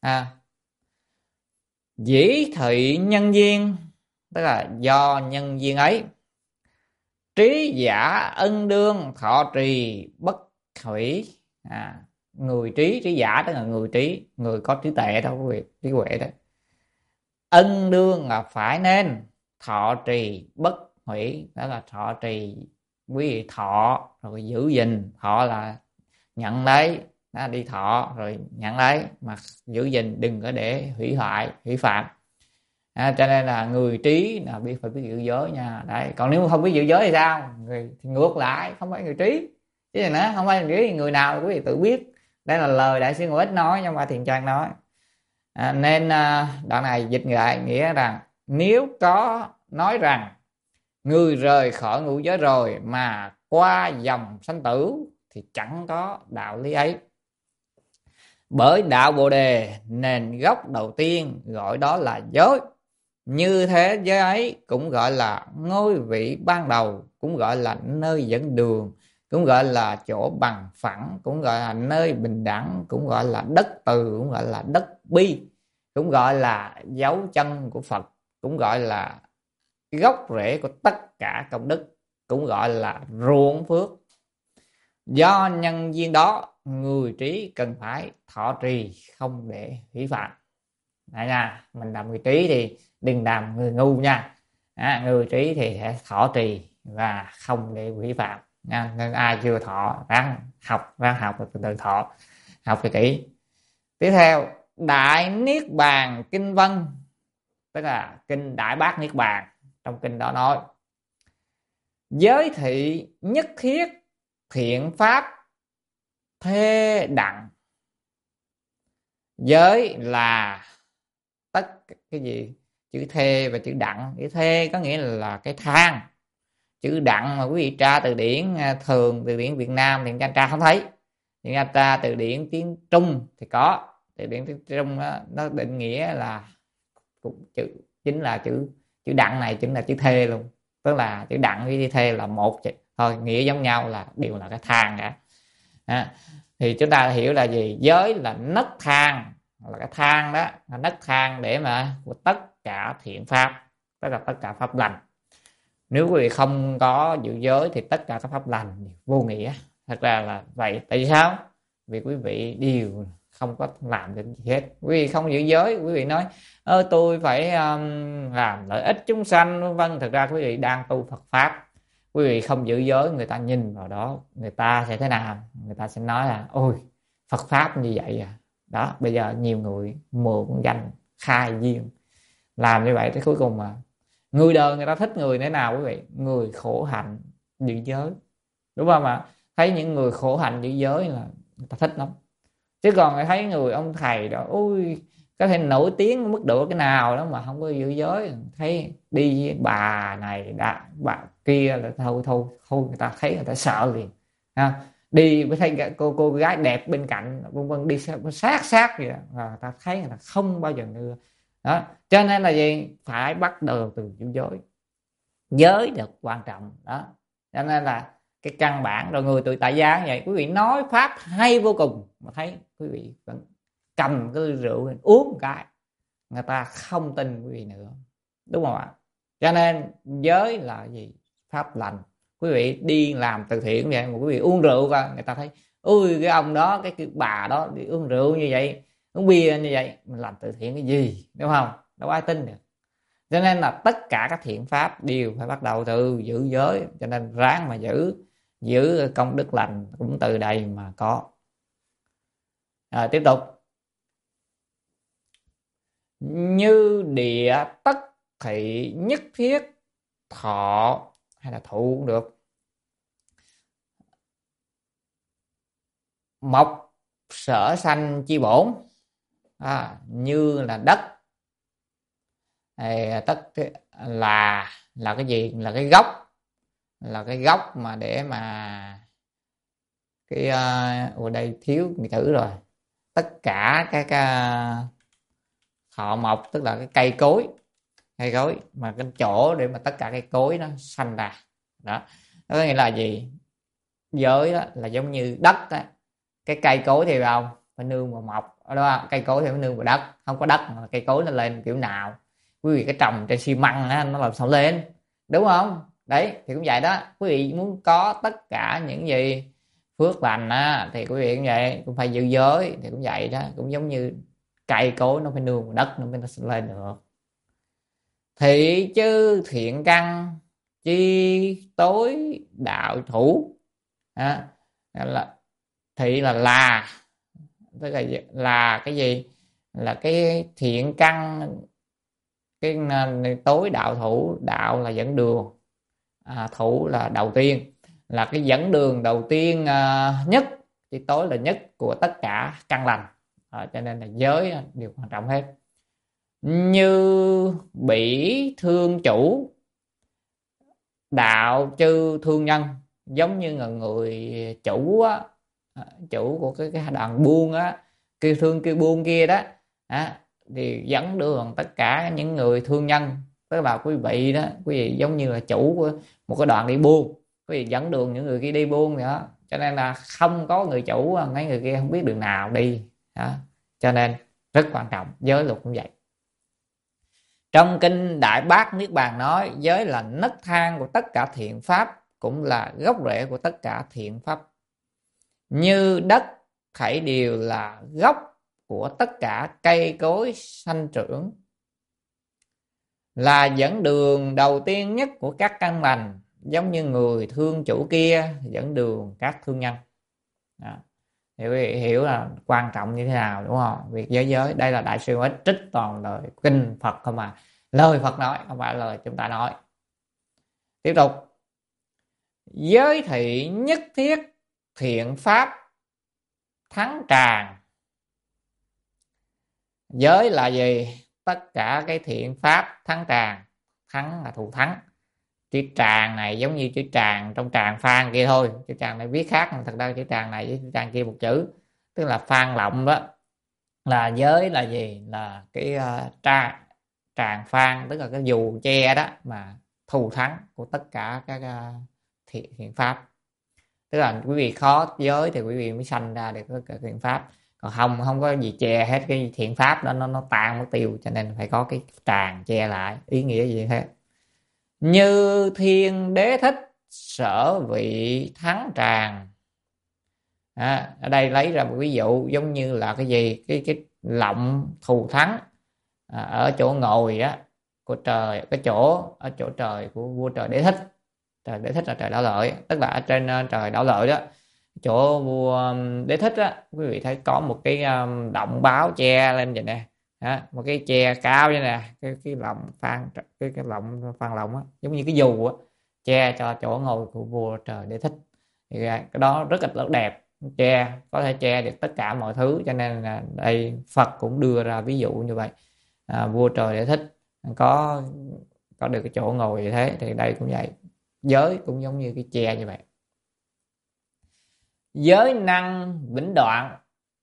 Dĩ thị nhân duyên, tức là do nhân duyên ấy, trí giả ân đương thọ trì bất hủy. Người trí giả tức là người trí, người có trí tuệ đó quý vị, trí huệ đó. Ân đương là phải nên, thọ trì bất hủy, đó là thọ trì, quý vị thọ rồi giữ gìn. Thọ là nhận lấy, đó, đi thọ rồi nhận lấy, mà giữ gìn đừng có để hủy hoại, hủy phạm. Cho nên là người trí là phải biết giữ giới nha. Đấy. Còn nếu không biết giữ giới thì sao? Thì ngược lại, không phải người trí chứ gì nữa, không phải người trí, người nào quý vị tự biết. Đây là lời Đại sư Ngũ Ích nói, nhưng mà Thiện Trang nói. Nên đoạn này dịch lại nghĩa rằng, nếu có nói rằng người rời khỏi ngũ giới rồi mà qua dòng sanh tử thì chẳng có đạo lý ấy. Bởi đạo Bồ Đề nền gốc đầu tiên gọi đó là giới. Như thế giới ấy cũng gọi là ngôi vị ban đầu, cũng gọi là nơi dẫn đường, cũng gọi là chỗ bằng phẳng, cũng gọi là nơi bình đẳng, cũng gọi là đất từ, cũng gọi là đất bi, cũng gọi là dấu chân của Phật, cũng gọi là gốc rễ của tất cả công đức, cũng gọi là ruộng phước. Do nhân duyên đó, người trí cần phải thọ trì không để hủy phạm. Đấy nha, mình làm người trí thì đừng làm người ngu nha. Người trí thì sẽ thọ trì và không để hủy phạm nha. Nên ai chưa thọ ráng học từ thọ, học cho kỹ. Tiếp theo, Đại Niết Bàn Kinh Văn, tức là kinh Đại Bát Niết Bàn. Trong kinh đó nói, giới thị nhất thiết thiện pháp thê đặng. Giới là tất cái gì? Chữ thê và chữ đặng. Chữ thê có nghĩa là cái thang. Chữ đặng mà quý vị tra từ điển thường, từ điển Việt Nam thì tra không thấy. Nhưng tra từ điển tiếng Trung thì có. Từ điển tiếng Trung nó định nghĩa là chính là chữ đặng này chính là chữ thê luôn. Tức là chữ đặng với chữ thê là một thôi, nghĩa giống nhau, là đều là cái thang cả. Thì chúng ta hiểu là gì? Giới là nấc thang, là cái thang đó, là nấc thang để mà của tất cả thiện pháp, tức là tất cả pháp lành. Nếu quý vị không có giữ giới thì tất cả các pháp lành vô nghĩa. Thật ra là vậy. Tại vì sao? Vì quý vị đều không có làm được gì hết. Quý vị không giữ giới, quý vị nói tôi phải làm lợi ích chúng sanh vân. Thực ra quý vị đang tu Phật pháp. Quý vị không giữ giới, người ta nhìn vào đó, người ta sẽ thế nào? Người ta sẽ nói là ôi, Phật pháp như vậy à. Đó, bây giờ nhiều người mượn danh khai duyên làm như vậy, tới cuối cùng mà người đời người ta thích người thế nào quý vị? Người khổ hạnh giữ giới, đúng không ạ? Thấy những người khổ hạnh giữ giới là người ta thích lắm. Chứ còn thấy người ông thầy đó, ôi có thể nổi tiếng mức độ cái nào đó mà không có giữ giới, thấy đi với bà này đã bà kia là thôi người ta thấy người ta sợ liền ha. Đi với thấy cô gái đẹp bên cạnh vân vân, đi sát vậy là người ta thấy người ta không bao giờ nữa. Đó, cho nên là gì? Phải bắt đầu từ giữ giới. Giới là quan trọng đó. Cho nên là cái căn bản rồi, người tự tại gia như vậy, quý vị nói pháp hay vô cùng mà thấy quý vị vẫn cầm cái rượu lên uống một cái, người ta không tin quý vị nữa, đúng không ạ? Cho nên giới là gì? Pháp lành. Quý vị đi làm từ thiện vậy mà quý vị uống rượu và người ta thấy ui cái ông đó, cái bà đó đi uống rượu như vậy, uống bia như vậy, mình làm từ thiện cái gì, đúng không? Đâu ai tin được. Cho nên là tất cả các thiện pháp đều phải bắt đầu từ giữ giới. Cho nên ráng mà giữ công đức lành cũng từ đây mà có. Tiếp tục. Như địa tất thị nhất thiết thọ, hay là thụ cũng được. Mộc sở sanh chi bổn, như là đất. Tất là cái gì? Là cái gốc, là cái gốc mà để mà cái ở đây thiếu nghĩa tử rồi. Tất cả các thọ mộc tức là cái cây cối mà cái chỗ để mà tất cả cây cối nó sanh ra. Đó, có nghĩa là gì? Giới đó là giống như đất đó. Cái cây cối thì vào phải nương vào mộc đó, cây cối thì phải nương vào đất. Không có đất mà cây cối nó lên kiểu nào? Quý vị cái trồng trên xi măng á, nó làm sao lên, đúng không? Đấy thì cũng vậy đó. Quý vị muốn có tất cả những gì phước lành á, thì quý vị cũng vậy, cũng phải giữ giới. Thì cũng vậy đó, cũng giống như cây cối nó phải nương vào đất nó mới lên được. Thị chư thiện căn chi tối đạo thủ. Là thị là tức là cái gì? Là cái thiện căn, cái tối đạo thủ. Đạo là dẫn đường, thủ là đầu tiên, là cái dẫn đường đầu tiên nhất, thì tối là nhất của tất cả căn lành. Cho nên là giới điều quan trọng hết. Như bỉ thương chủ, đạo chư thương nhân. Giống như là người chủ á, chủ của cái đoàn buôn á, kêu thương kêu buôn kia đó, thì dẫn đường tất cả những người thương nhân. Tức là quý vị đó, quý vị giống như là chủ của một cái đoàn đi buôn, quý vị dẫn đường những người kia đi buôn nữa. Cho nên là không có người chủ, mấy người kia không biết đường nào đi đó. Cho nên rất quan trọng. Giới luật cũng vậy. Trong kinh Đại Bát Niết Bàn nói giới là nấc thang của tất cả thiện pháp, cũng là gốc rễ của tất cả thiện pháp. Như đất thảy đều là gốc của tất cả cây cối sanh trưởng, là dẫn đường đầu tiên nhất của các căn lành. Giống như người thương chủ kia dẫn đường các thương nhân. Đó. Thì quý vị hiểu là quan trọng như thế nào, đúng không? Việc giới đây là Đại sư mới trích toàn lời kinh Phật không à. Lời Phật nói, không phải lời chúng ta nói. Tiếp tục. Giới thị nhất thiết thiện pháp thắng tràng. Giới là gì? Tất cả cái thiện pháp thắng tràng. Thắng là thù thắng. Chữ tràng này giống như chữ tràng trong tràng Phan kia thôi. Chữ tràng này viết khác, mà thật ra chữ tràng này với chữ tràng kia một chữ. Tức là Phan Lộng đó. Là giới là gì? Là cái tràng Phan, tức là cái dù che đó mà thù thắng của tất cả các thiện pháp. tức là quý vị khó giới thì quý vị mới sanh ra được cái thiện pháp, còn không có gì che hết cái thiện pháp đó, nó tan mất tiêu, cho nên phải có cái tràng che lại, ý nghĩa gì thế. Như thiên đế thích sở vị thắng tràng. Ở đây lấy ra một ví dụ giống như là cái gì, cái lọng thù thắng ở chỗ ngồi á của trời, cái chỗ ở chỗ trời của vua trời đế thích. Trời đế thích là trời đảo lợi, tức là ở trên trời đảo lợi đó, chỗ vua đế thích á, quý vị thấy có một cái động báo che lên vậy nè, một cái che cao vậy nè, cái lọng phan, cái lọng phan lọng á, giống như cái dù á, che cho chỗ ngồi của vua trời đế thích. Thì cái đó rất là đẹp, che có thể che được tất cả mọi thứ, cho nên là đây Phật cũng đưa ra ví dụ như vậy. Vua trời đế thích có được cái chỗ ngồi như thế, thì đây cũng vậy, giới cũng giống như cái che như vậy. Giới năng vĩnh đoạn,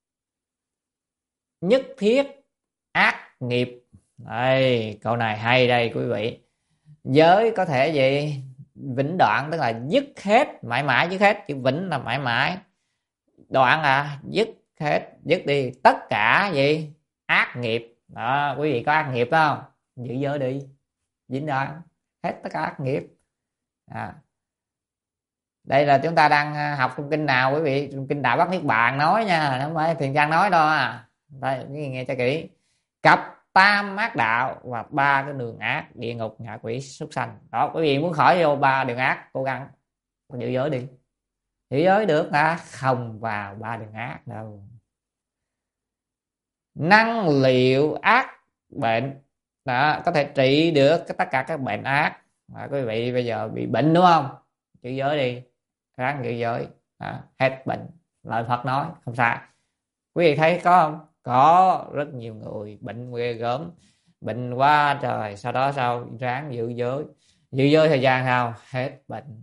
nhất thiết ác nghiệp. Đây, câu này hay đây quý vị. Giới có thể gì? Vĩnh đoạn tức là dứt hết, mãi mãi dứt hết, chứ vĩnh là mãi mãi, đoạn là dứt hết, dứt đi tất cả gì? Ác nghiệp. Đó, quý vị có ác nghiệp không? Giữ giới đi, vĩnh đoạn hết tất cả ác nghiệp. Đây là chúng ta đang học trong kinh nào quý vị? Trong kinh Đại Bát Niết Bàn nói nha, không phải Thiền Trang nói đâu Đây, nghe cho kỹ. Cặp tam ác đạo và 3 cái đường ác: địa ngục, ngạ quỷ, súc sanh. Đó, quý vị muốn khỏi vô 3 đường ác, cố gắng giữ giới đi. Giữ giới được không vào 3 đường ác đâu. Năng liệu ác bệnh. Đó, có thể trị được tất cả các bệnh ác. Quý vị bây giờ bị bệnh đúng không? Giữ giới đi, ráng giữ giới, hết bệnh. Lời Phật nói không sai. Quý vị thấy có không? Có rất nhiều người bệnh ghê gớm, bệnh quá trời, sau đó sao? Ráng giữ giới. Giữ giới thời gian sao? Hết bệnh.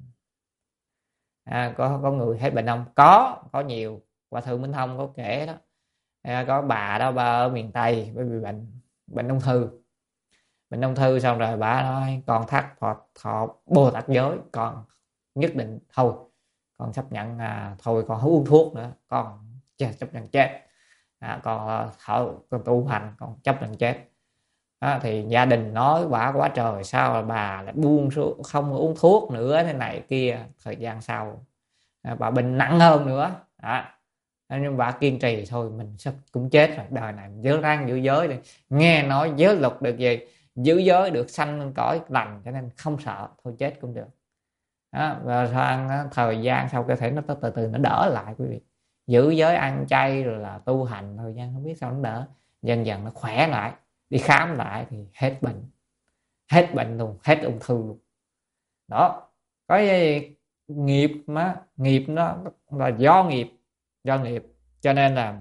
Có người hết bệnh không? Có nhiều. Hòa thượng Minh Thông có kể đó. Có bà đó, bà ở miền Tây bởi vì bệnh ung thư. Bệnh ung thư xong rồi bà nói con thắt thọ Bồ Tát giới, con nhất định thôi, con chấp nhận thôi con không uống thuốc nữa, con chấp nhận chết, con tu hành, con chấp nhận chết. Thì gia đình nói bà quá trời, sao bà lại buông xuống không uống thuốc nữa thế này kia. Thời gian sau bà bệnh nặng hơn nữa, nhưng bà kiên trì thôi mình sắp cũng chết rồi, đời này mình nhớ ráng giữ giới đi. Nghe nói giới luật được gì, giữ giới được sanh lên cõi lành, cho nên không sợ, thôi chết cũng được. Và sang thời gian sau cơ thể nó từ từ nó đỡ lại quý vị. Giữ giới ăn chay rồi là tu hành, thời gian không biết sao nó đỡ, dần dần nó khỏe lại, đi khám lại thì hết bệnh luôn, hết ung thư luôn. Đó, có nghiệp mà nghiệp nó là do nghiệp, cho nên là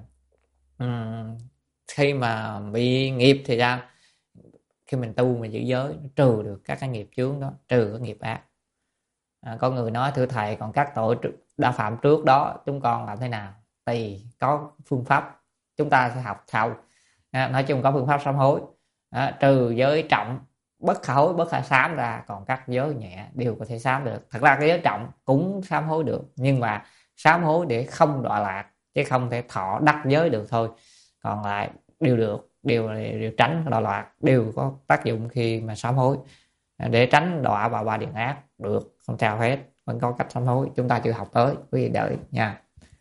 khi mà bị nghiệp thì sao? Khi mình tu mà giữ giới, nó trừ được các cái nghiệp chướng đó, trừ các nghiệp ác. Có người nói thưa thầy, còn các tội đã phạm trước đó chúng con làm thế nào? Thì có phương pháp chúng ta sẽ học sau. Nói chung có phương pháp sám hối, trừ giới trọng bất khả hối bất khả sám ra, còn các giới nhẹ đều có thể sám được. Thật ra cái giới trọng cũng sám hối được, nhưng mà sám hối để không đọa lạc, chứ không thể thọ đắc giới được thôi. Còn lại đều được, đều tránh đọa lạc, đều có tác dụng khi mà sám hối, để tránh đọa vào 3 đường ác được, không sao hết, vẫn có cách sám hối, chúng ta chưa học tới, quý vị đợi nha.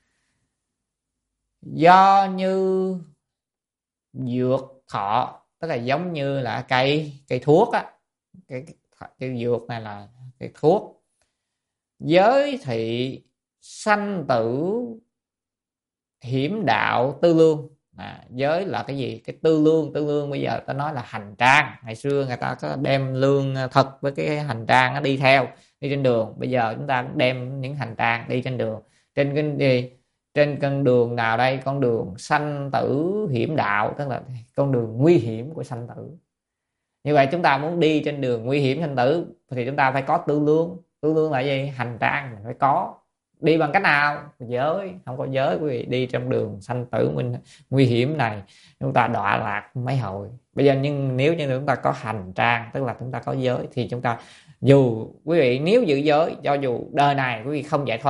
Do như dược thọ, tức là giống như là cây thuốc á, cái dược này là cái thuốc. Giới thị sanh tử hiểm đạo tư lương. Giới là cái gì? Cái tư lương bây giờ ta nói là hành trang. Ngày xưa người ta có đem lương thật với cái hành trang nó đi theo, đi trên đường. Bây giờ chúng ta cũng đem những hành trang đi trên đường. Trên con đường nào đây? Con đường sanh tử hiểm đạo, tức là con đường nguy hiểm của sanh tử. Như vậy chúng ta muốn đi trên đường nguy hiểm sanh tử thì chúng ta phải có tư lương. Tư lương là gì? Hành trang mình phải có. Đi bằng cách nào? Giới. Không có giới quý vị đi trong đường sanh tử nguy hiểm này, chúng ta đọa lạc mấy hồi. Bây giờ nhưng nếu như chúng ta có hành trang, tức là chúng ta có giới, thì chúng ta dù quý vị nếu giữ giới, cho dù đời này quý vị không giải thoát,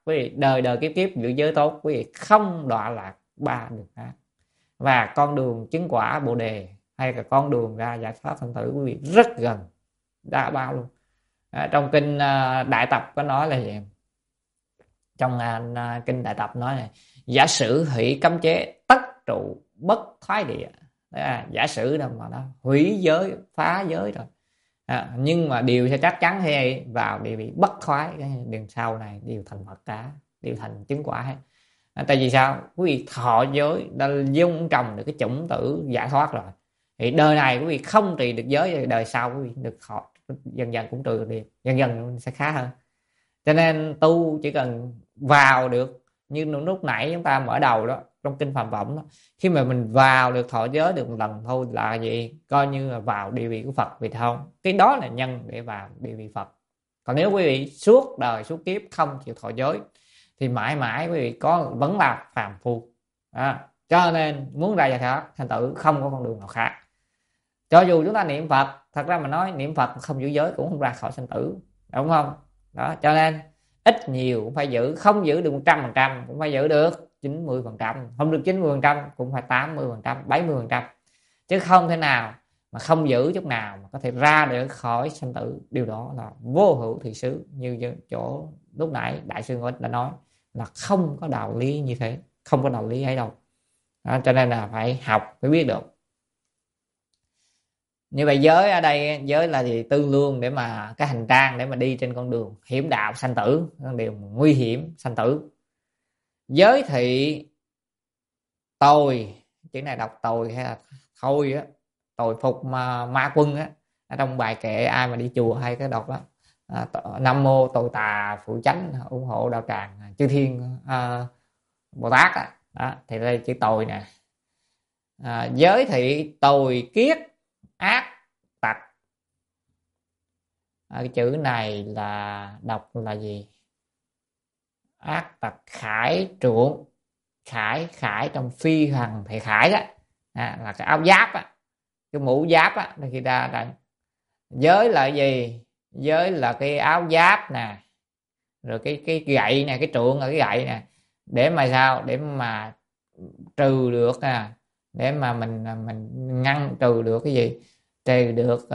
quý vị đời đời kiếp kiếp giữ giới tốt, quý vị không đọa lạc ba đường ác. Và con đường chứng quả Bồ đề hay là con đường ra giải thoát sanh tử quý vị rất gần, đã bao luôn. Trong kinh Đại Tập có nói là gì? Trong kinh Đại Tập nói này: giả sử hủy cấm chế, tất trụ bất thoái địa. Giả sử đâu mà nó hủy giới, phá giới rồi. Nhưng mà điều sẽ chắc chắn hay vào đều bị bất thoái, cái đường sau này đều thành Phật cả, đều thành chứng quả hết. Tại vì sao? Quý vị thọ giới đã dung trồng được cái chủng tử giải thoát rồi, thì đời này quý vị không trì được giới thì đời sau quý vị được thọ dần dần cũng trừ được đi, dần dần sẽ khá hơn. Cho nên tu chỉ cần vào được như lúc nãy chúng ta mở đầu đó, trong kinh Phạm Võng đó, khi mà mình vào được thọ giới được một lần thôi là gì? Coi như là vào địa vị của Phật vì không? Cái đó là nhân để vào địa vị Phật. Còn nếu quý vị suốt đời suốt kiếp không chịu thọ giới thì mãi mãi quý vị vẫn là phàm phu. Cho nên muốn ra giải thoát sanh tử không có con đường nào khác. Cho dù chúng ta niệm Phật, thật ra mà nói niệm Phật không giữ giới cũng không ra khỏi sanh tử, đúng không? Đó, cho nên ít nhiều cũng phải giữ, không giữ được 100% cũng phải giữ được 90%, không được 90% cũng phải 80%, 70%, chứ không thể nào mà không giữ chút nào mà có thể ra được khỏi sanh tử. Điều đó là vô hữu thị xứ, như chỗ lúc nãy Đại sư Ngô đã nói là không có đạo lý như thế, không có đạo lý ấy đâu. Đó, cho nên là phải học, phải biết được. Như vậy giới ở đây, giới là gì? Tư lương để mà cái hành trang để mà đi trên con đường hiểm đạo sanh tử, con đường nguy hiểm sanh tử. Giới thị tồi, chữ này đọc tồi hay là thôi á, tồi phục mà ma quân á. Ở trong bài kệ ai mà đi chùa hay cái đọc đó, Nam mô tồi tà phụ chánh ủng hộ đạo tràng chư thiên Bồ Tát á. Đó, thì đây chữ tồi nè. Giới thị tồi kiết ác tặc. Cái chữ này là đọc là gì? Ác tặc khải truộng. Khải trong phi hằng thể khải đó, là cái áo giáp á, cái mũ giáp á. Khi ta giới là gì? Giới là cái áo giáp nè, rồi cái gậy nè, cái truộng là cái gậy nè, để mà sao? Để mà trừ được để mà mình ngăn trừ được cái gì? Trừ được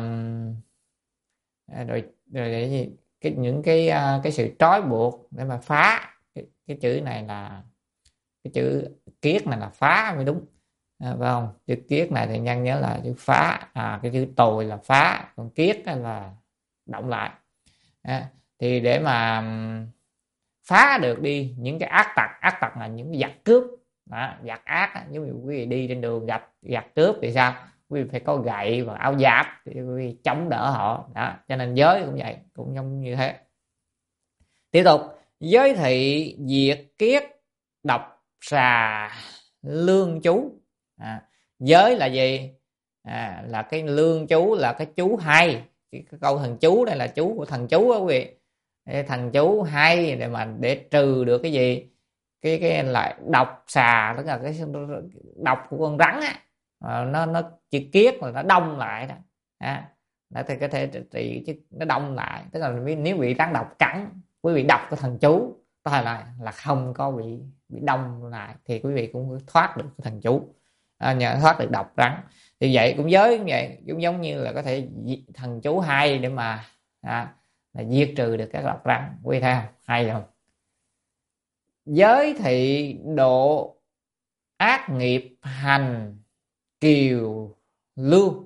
rồi để gì? Những cái sự trói buộc để mà phá. Cái chữ này là cái chữ kiết này là phá mới đúng, phải không? Chữ kiết này thì nhân nhớ là chữ phá, cái chữ tồi là phá, còn kiết là động lại. Thì để mà phá được đi những cái ác tặc là những giặc cướp, giặc ác. Nếu quý vị đi trên đường gặp giặc cướp thì sao? Quý vị phải có gậy và áo giáp để quý vị chống đỡ họ. Đó, cho nên giới cũng vậy, cũng giống như thế. Tiếp tục, giới thị diệt kiết độc xà lương chú. Giới là gì? Là cái lương chú, là cái chú hay. Cái câu thần chú đây là chú của thần chú đó quý vị. Thần chú hay để trừ được cái gì? Cái lại độc xà, tức là cái độc của con rắn á. Nó chữ kiết là nó đông lại đó. Đó thì có thể trị chứ nó đông lại, tức là nếu bị rắn độc cắn, quý vị đọc cái thần chú tai là không có bị đông lại thì quý vị cũng thoát được cái thần chú, nhờ thoát được độc rắn. Thì vậy cũng giới cũng vậy, cũng giống như là có thể thần chú hay để mà là diệt trừ được các độc rắn. Quý vị thấy không? Hay không? Giới thị độ ác nghiệp hành kiều lưu.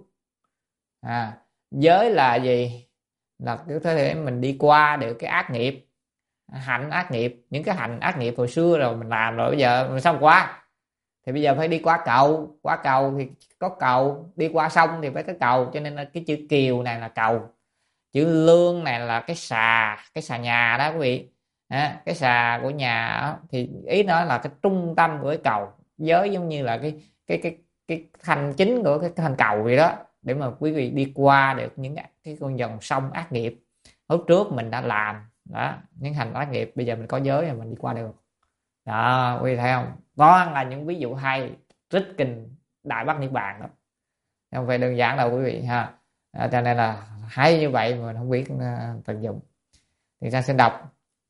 Giới là gì? Là có thể mình đi qua được cái ác nghiệp, hạnh ác nghiệp, những cái hạnh ác nghiệp hồi xưa rồi mình làm rồi, bây giờ mình xong qua thì bây giờ phải đi qua cầu. Qua cầu thì có cầu, đi qua sông thì phải có cầu, cho nên là cái chữ kiều này là cầu. Chữ lương này là cái xà nhà đó quý vị. Cái xà của nhà đó, thì ý nó là cái trung tâm của cái cầu. Giới giống như là cái thành chính của cái thành cầu vậy đó, để mà quý vị đi qua được những cái con dòng sông ác nghiệp lúc trước mình đã làm đó, những hành ác nghiệp, bây giờ mình có giới rồi mình đi qua được đó. Quý vị thấy không? Đó là những ví dụ hay trích kinh Đại Bát Niết Bàn đó, không phải đơn giản đâu quý vị ha. Cho nên là hay như vậy mà mình không biết tận dụng thì ta sẽ đọc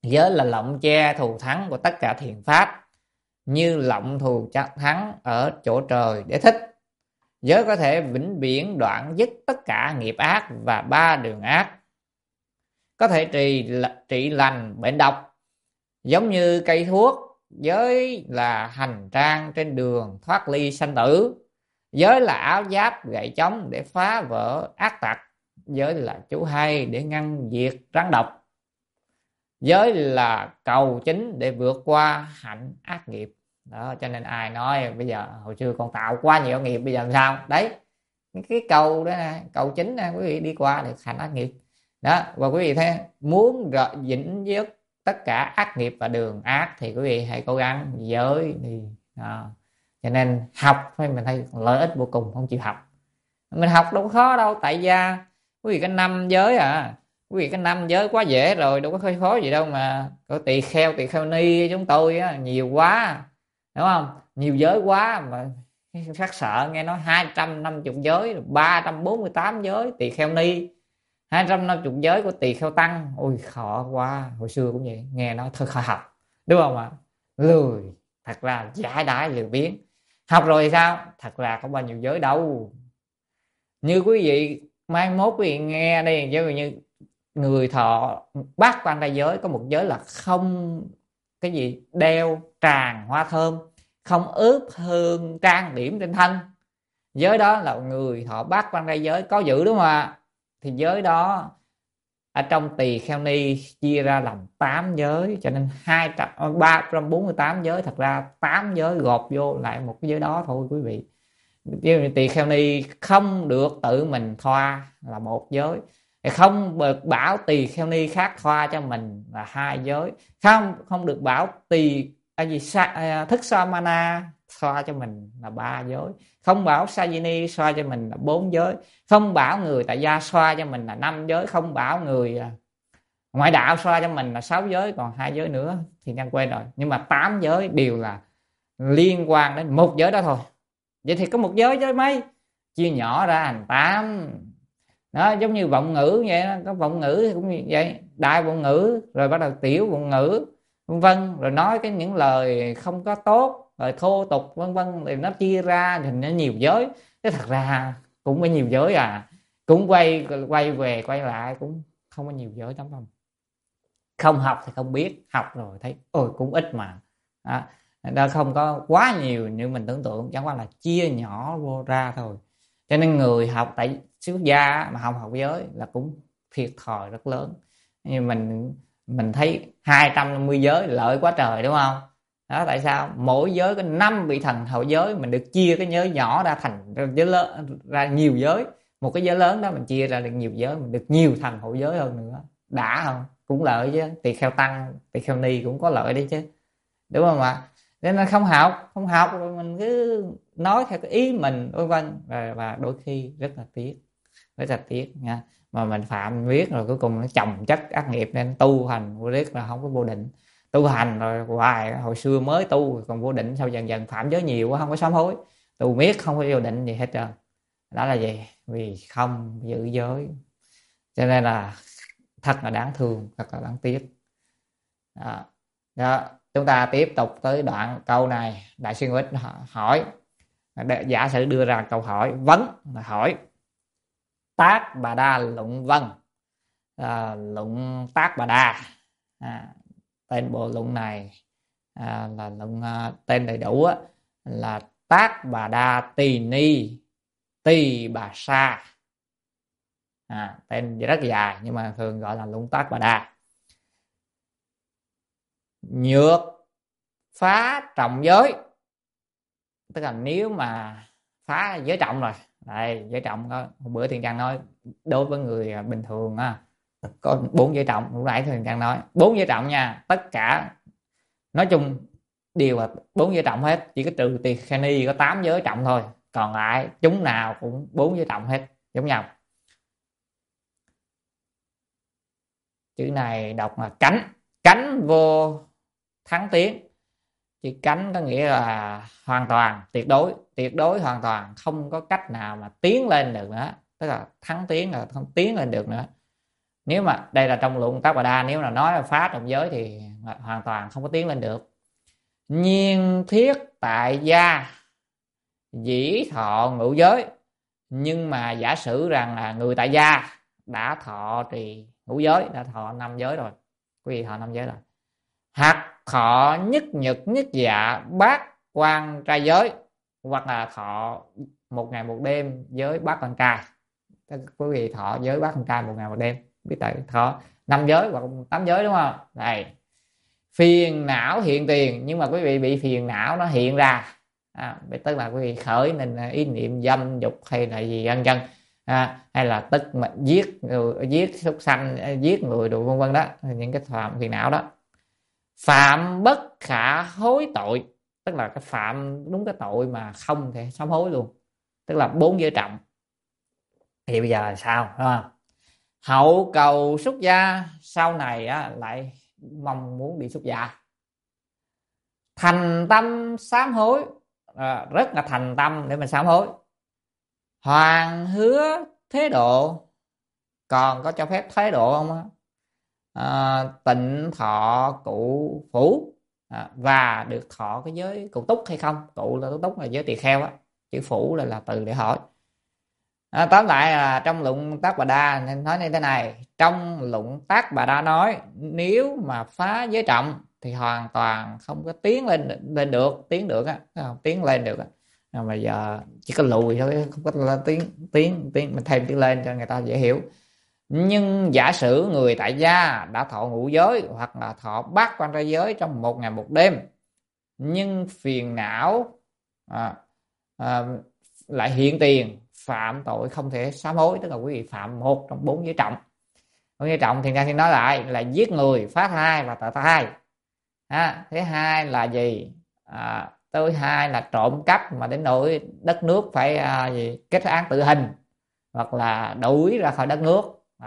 Giới là lọng che thù thắng của tất cả thiện pháp, như lọng thù thắng ở chỗ trời để thích. Giới có thể vĩnh viễn đoạn dứt tất cả nghiệp ác và ba đường ác, có thể trị lành bệnh độc. Giống như cây thuốc, giới là hành trang trên đường thoát ly sanh tử. Giới là áo giáp gậy chống để phá vỡ ác tặc. Giới là chú hay để ngăn diệt rắn độc. Giới là cầu chính để vượt qua hạnh ác nghiệp. Đó, cho nên ai nói bây giờ hồi xưa con tạo quá nhiều nghiệp, bây giờ làm sao? Đấy, cái cầu đó nè, cầu chính nè, quý vị đi qua được hạnh ác nghiệp. Đó, và quý vị thấy muốn vĩnh dứt tất cả ác nghiệp và đường ác thì quý vị hãy cố gắng giới đi. Đó. Cho nên học phải mình thấy lợi ích vô cùng, không chịu học. Mình học đâu có khó đâu, tại gia quý vị có 5 giới à. Quý vị có 5 giới quá dễ rồi, đâu có hơi khó gì đâu mà. Có tỳ kheo ni chúng tôi á, nhiều quá, đúng không? Nhiều giới quá mà phát sợ nghe nói 250 giới, 348 giới tỳ kheo ni, 250 giới của tỳ kheo tăng. Ôi khó quá, hồi xưa cũng vậy, nghe nói thôi khỏi học, đúng không ạ? Lười, thật ra giải đãi lười biếng. Học rồi thì sao? Thật ra có bao nhiêu giới đâu. Như quý vị mai mốt quý vị nghe đây, giống như người thọ bát quan trai giới có một giới là không cái gì đeo tràng hoa thơm, không ướp hương trang điểm trên thân. Giới đó là người thọ bát quan trai giới có giữ, đúng không ạ? Thì giới đó ở trong tỳ kheo ni chia ra làm 8 giới, cho nên 348 giới, thật ra 8 giới gộp vô lại một cái giới đó thôi quý vị. Tỳ kheo ni không được tự mình thoa là một giới, không được bảo tỳ kheo ni khác thoa cho mình là 2 giới, không được bảo thức samana xoa cho mình là 3 giới, không bảo sajini xoa cho mình là 4 giới, không bảo người tại gia xoa cho mình là 5 giới, không bảo người ngoại đạo xoa cho mình là 6 giới, còn 2 giới nữa thì đang quên rồi. Nhưng mà 8 giới đều là liên quan đến một giới đó thôi. Vậy thì có một giới mấy, chia nhỏ ra thành 8. Đó, giống như vọng ngữ vậy đó. Có vọng ngữ thì cũng như vậy, đại vọng ngữ, rồi bắt đầu tiểu vọng ngữ, vân vân, rồi nói những lời không có tốt, rồi thô tục, vân vân, thì nó chia ra thì nó nhiều giới. Thế thật ra cũng có nhiều giới à, cũng quay về quay lại cũng không có nhiều giới lắm đâu. Không học thì không biết, học rồi thấy ôi cũng ít mà. Đó, không có quá nhiều như mình tưởng tượng, chẳng qua là chia nhỏ vô ra thôi. Cho nên người học tại xuất gia mà không học giới là cũng thiệt thòi rất lớn. Như mình thấy 250 giới lợi quá trời, đúng không? Đó, tại sao mỗi giới có 5 vị thần hậu giới, mình được chia cái giới nhỏ ra thành giới lớn, ra nhiều giới. Một cái giới lớn đó mình chia ra được nhiều giới, mình được nhiều thần hậu giới hơn nữa, đã không? Cũng lợi chứ. Tỳ kheo tăng, tỳ kheo ni cũng có lợi đấy chứ, đúng không ạ? Nên là không học rồi mình cứ nói theo cái ý mình, vân vân, và đôi khi rất là tiếc nha. Mà mình phạm viết rồi cuối cùng nó chồng chất ác nghiệp, nên tu hành vô riết là không có vô định. Tu hành rồi hoài, hồi xưa mới tu còn vô định, sau dần dần phạm giới nhiều quá không có sám hối, tu miết không có vô định gì hết trơn. Đó là gì? Vì không giữ giới. Cho nên là thật là đáng thương, thật là đáng tiếc. Đó. Chúng ta tiếp tục tới đoạn câu này. Đại sư Ngũ Ích hỏi, giả sử đưa ra câu hỏi vấn, là hỏi Tác Bà Đa luận vân. Luận Tác Bà Đa, tên bộ luận này là luận tên đầy đủ là Tác Bà Đa Tỳ Ni Tỳ Bà Sa. Tên rất dài nhưng mà thường gọi là luận Tác Bà Đa. Nhược phá trọng giới, tức là nếu mà phá giới trọng rồi. Đây, giới trọng đó, hôm bữa Thiện Trang nói đối với người bình thường có 4 giới trọng. Lúc nãy Thiện Trang nói 4 giới trọng nha, tất cả nói chung đều là 4 giới trọng hết, chỉ có trừ tỳ kheo ni có 8 giới trọng thôi, còn lại chúng nào cũng 4 giới trọng hết, giống nhau. Chữ này đọc là cánh vô thắng tiến. Chữ cánh có nghĩa là hoàn toàn, tuyệt đối hoàn toàn, không có cách nào mà tiến lên được nữa, tức là thắng tiến là không tiến lên được nữa. Nếu mà đây là trong luận Tác Bà Đa, nếu là nói là phá trọng giới thì hoàn toàn không có tiến lên được. Nhiên thiết tại gia dĩ thọ ngũ giới. Nhưng mà giả sử rằng là người tại gia đã thọ trì ngũ giới, đã thọ 5 giới rồi, quý vị thọ 5 giới rồi, hoặc thọ nhất nhật nhất dạ bát quan trai giới, hoặc là thọ 1 ngày 1 đêm với bát quan trai. Quý vị thọ giới bát quan trai 1 ngày 1 đêm, biết tại thọ 5 giới hoặc 8 giới đúng không? Đây, phiền não hiện tiền, nhưng mà quý vị bị phiền não nó hiện ra, tức là quý vị khởi nên ý niệm dâm dục hay là gì vân vân, hay là tức mà giết người, giết súc sanh, giết người đồ vân vân đó, những cái phạm phiền não đó. Phạm bất khả hối tội, tức là cái phạm đúng cái tội mà không thể sám hối luôn, tức là 4 giới trọng. Thì bây giờ là sao, đúng không? Hậu cầu xuất gia, sau này lại mong muốn đi xuất gia, thành tâm sám hối, rất là thành tâm để mình sám hối. Hoàng hứa thế độ, còn có cho phép thế độ không? Tịnh thọ cụ phủ, và được thọ cái giới cụ túc hay không? Cụ là túc là giới tỳ kheo á, chữ phủ là từ để hỏi. Tóm lại là trong luận Tác Bà Đa nên nói như thế này. Trong luận Tác Bà Đa nói nếu mà phá giới trọng thì hoàn toàn không có tiến lên được, tiến được á, không tiến lên được á. Mà giờ chỉ có lùi thôi, không có tiến mình thêm tiến lên cho người ta dễ hiểu. Nhưng giả sử người tại gia đã thọ ngũ giới hoặc là thọ bát quan trai giới trong 1 ngày 1 đêm, nhưng phiền não lại hiện tiền, phạm tội không thể sám hối, tức là quý vị phạm 1 trong 4 giới trọng. 4 giới trọng thì ra thì nói lại là giết người, phá thai và tạo thai. Thứ hai là gì? Thứ hai là trộm cắp mà đến nỗi đất nước phải kết án tử hình hoặc là đuổi ra khỏi đất nước.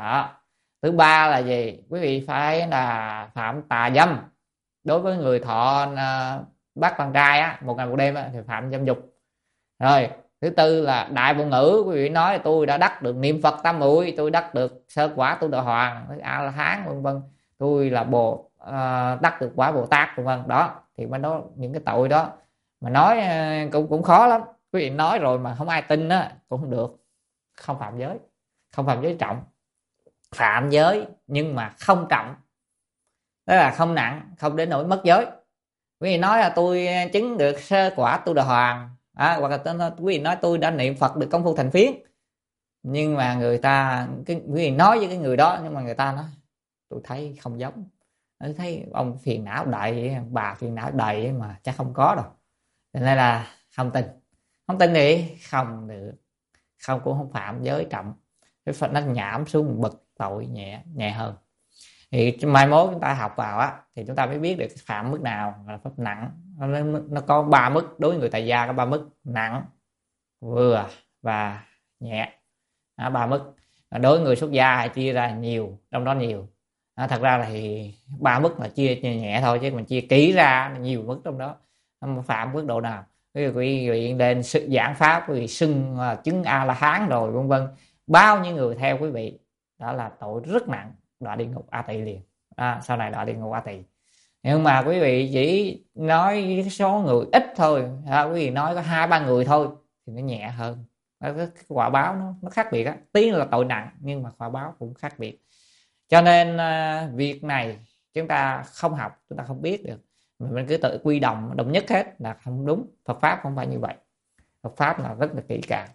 Thứ ba là gì? Quý vị phải là phạm tà dâm, đối với người thọ bát quan trai 1 ngày 1 đêm thì phạm dâm dục. Rồi thứ tư là đại vô ngữ, quý vị nói tôi đã đắc được niệm Phật tam muội, tôi đắc được sơ quả tu đà hoàng, A La Hán vân vân, tôi là đắc được quả Bồ Tát vân vân. Đó thì mới nói những cái tội đó mà nói cũng khó lắm. Quý vị nói rồi mà không ai tin cũng không được, không phạm giới, không phạm giới trọng. Phạm giới nhưng mà không trọng, tức là không nặng, không đến nỗi mất giới. Quý vị nói là tôi chứng được sơ quả tu đà hoàng, hoặc là quý vị nói tôi đã niệm Phật được công phu thành phiến, nhưng mà người ta quý vị nói với cái người đó, nhưng mà người ta nói tôi thấy không giống, tôi thấy ông phiền não đầy, bà phiền não đầy mà chắc không có đâu, cho nên là không tin. Không tin thì không được, không cũng không phạm giới trọng, cái Phật nó nhảm xuống bậc tội nhẹ hơn. Thì mai mốt chúng ta học vào thì chúng ta mới biết được phạm mức nào là pháp nặng. Nó có 3 mức, đối với người tại gia có 3 mức: nặng, vừa và nhẹ. 3 mức. Đối với người xuất gia thì chia ra nhiều, trong đó nhiều. Thật ra là thì 3 mức là chia nhẹ thôi, chứ mình chia kỹ ra nhiều mức trong đó. Phạm mức độ nào? Quý vị lên giảng pháp, quý vị xưng chứng A La Hán rồi vân vân, bao nhiêu người theo quý vị, đó là tội rất nặng, đọa địa ngục A Tỳ liền. Sau này đọa địa ngục A Tỳ. Nhưng mà quý vị chỉ nói số người ít thôi, quý vị nói có 2-3 người thôi thì nó nhẹ hơn. Cái quả báo nó khác biệt tí là tội nặng, nhưng mà quả báo cũng khác biệt. Cho nên việc này chúng ta không học, chúng ta không biết được, mình cứ tự quy đồng nhất hết là không đúng. Phật pháp không phải như vậy, Phật pháp là rất là kỹ càng.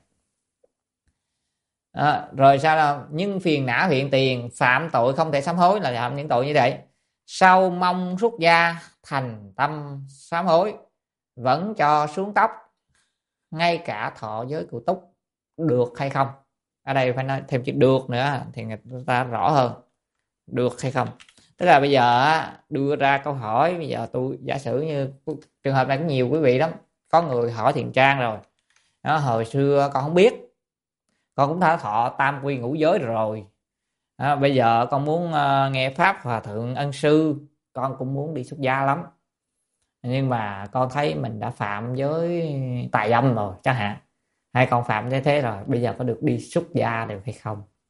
Rồi sao đâu? Nhưng phiền não hiện tiền, phạm tội không thể sám hối, là làm những tội như vậy. Sau mong xuất gia, thành tâm sám hối, vẫn cho xuống tóc, ngay cả thọ giới cụ túc, được hay không? Ở đây phải nói thêm chữ được nữa thì người ta rõ hơn. Được hay không? Tức là bây giờ đưa ra câu hỏi, bây giờ tôi giả sử như trường hợp này cũng nhiều quý vị lắm. Có người hỏi Thiền Trang rồi, hồi xưa con không biết, con cũng đã thọ tam quy ngũ giới rồi, bây giờ con muốn nghe pháp hòa thượng ân sư, con cũng muốn đi xuất gia lắm, nhưng mà con thấy mình đã phạm giới tà dâm rồi chẳng hạn, hay con phạm thế rồi, bây giờ có được đi xuất gia được hay không?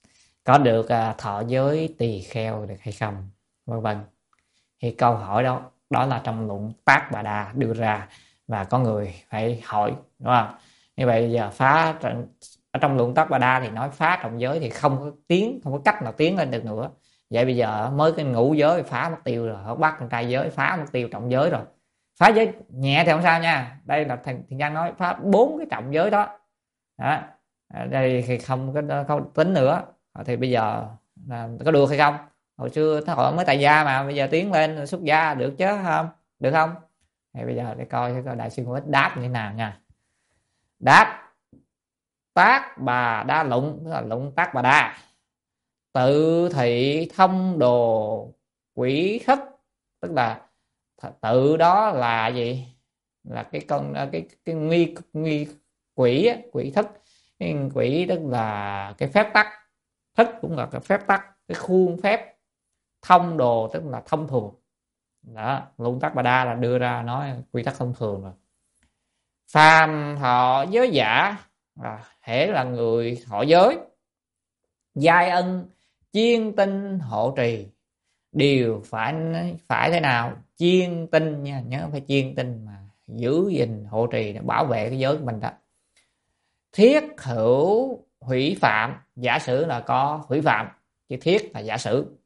có được thọ giới tỳ kheo được hay không, vân vân. Thì câu hỏi đó đó là trong luận Tác Bà Đa đưa ra, và có người phải hỏi, đúng không? Như vậy giờ ở trong luận Tác Bà Đa thì nói phá trọng giới thì không có cách nào tiến lên được nữa. Vậy bây giờ mới cái ngũ giới phá mất tiêu rồi, họ bắt con trai giới phá mất tiêu trọng giới rồi. Phá giới nhẹ thì không sao nha, đây là Thiện Nhân nói phá 4 cái trọng giới đó. Đó. Đây thì không tính nữa. Thì bây giờ là có được hay không? Hồi xưa họ mới tại gia mà bây giờ tiến lên xuất gia được chứ không? Được không? Thì bây giờ để coi Đại sư Ngũ Ích đáp như thế nào nha. Đáp: Tác Bà Đa luận, tức là luận Tác Bà Đa. Tự thị thông đồ quỷ thức, tức là tự đó là gì? Là cái nguy quỷ á, quỷ thức. Cái quỷ tức là cái phép tắc, thức cũng là cái phép tắc, cái khuôn phép. Thông đồ tức là thông thường. Đó, luận Tác Bà Đa là đưa ra nói quy tắc thông thường rồi. Phàm thọ giới giả, hễ là người thọ giới, giai ân chiên tinh hộ trì, đều phải thế nào? Chiên tinh nha, nhớ phải chiên tinh mà giữ gìn hộ trì để bảo vệ cái giới của mình đó. Thiết hữu hủy phạm, giả sử là có hủy phạm, chứ thiết là giả sử.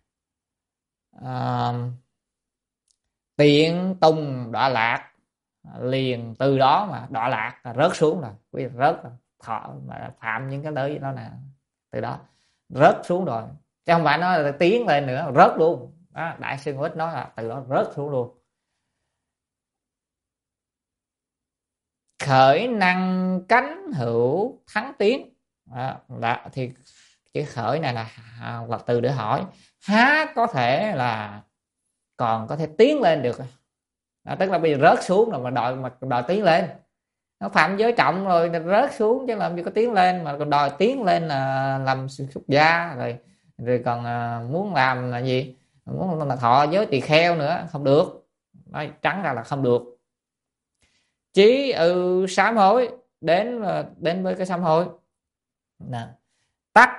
Tiện tùng đọa lạc, liền từ đó mà đọa lạc là rớt xuống rồi, quý vị rớt rồi. Thọ mà phạm những cái lỗi đó nè, từ đó rớt xuống rồi, chứ không phải nói là tiến lên nữa, rớt luôn đó. Đại sư Ngũ Ích nói là từ đó rớt xuống luôn. Khởi năng cánh hữu thắng tiến, thì chữ khởi này là từ để hỏi, há có thể là còn có thể tiến lên được. Tức là bây giờ rớt xuống rồi mà đòi tiến lên, nó phạm giới trọng rồi rớt xuống chứ làm gì có tiến lên, mà còn đòi tiến lên là làm xuất gia rồi còn muốn làm là gì, muốn là thọ giới tỳ kheo nữa, không được. Nói trắng ra là không được. Chí sám hối, đến với cái sám hối. Tắc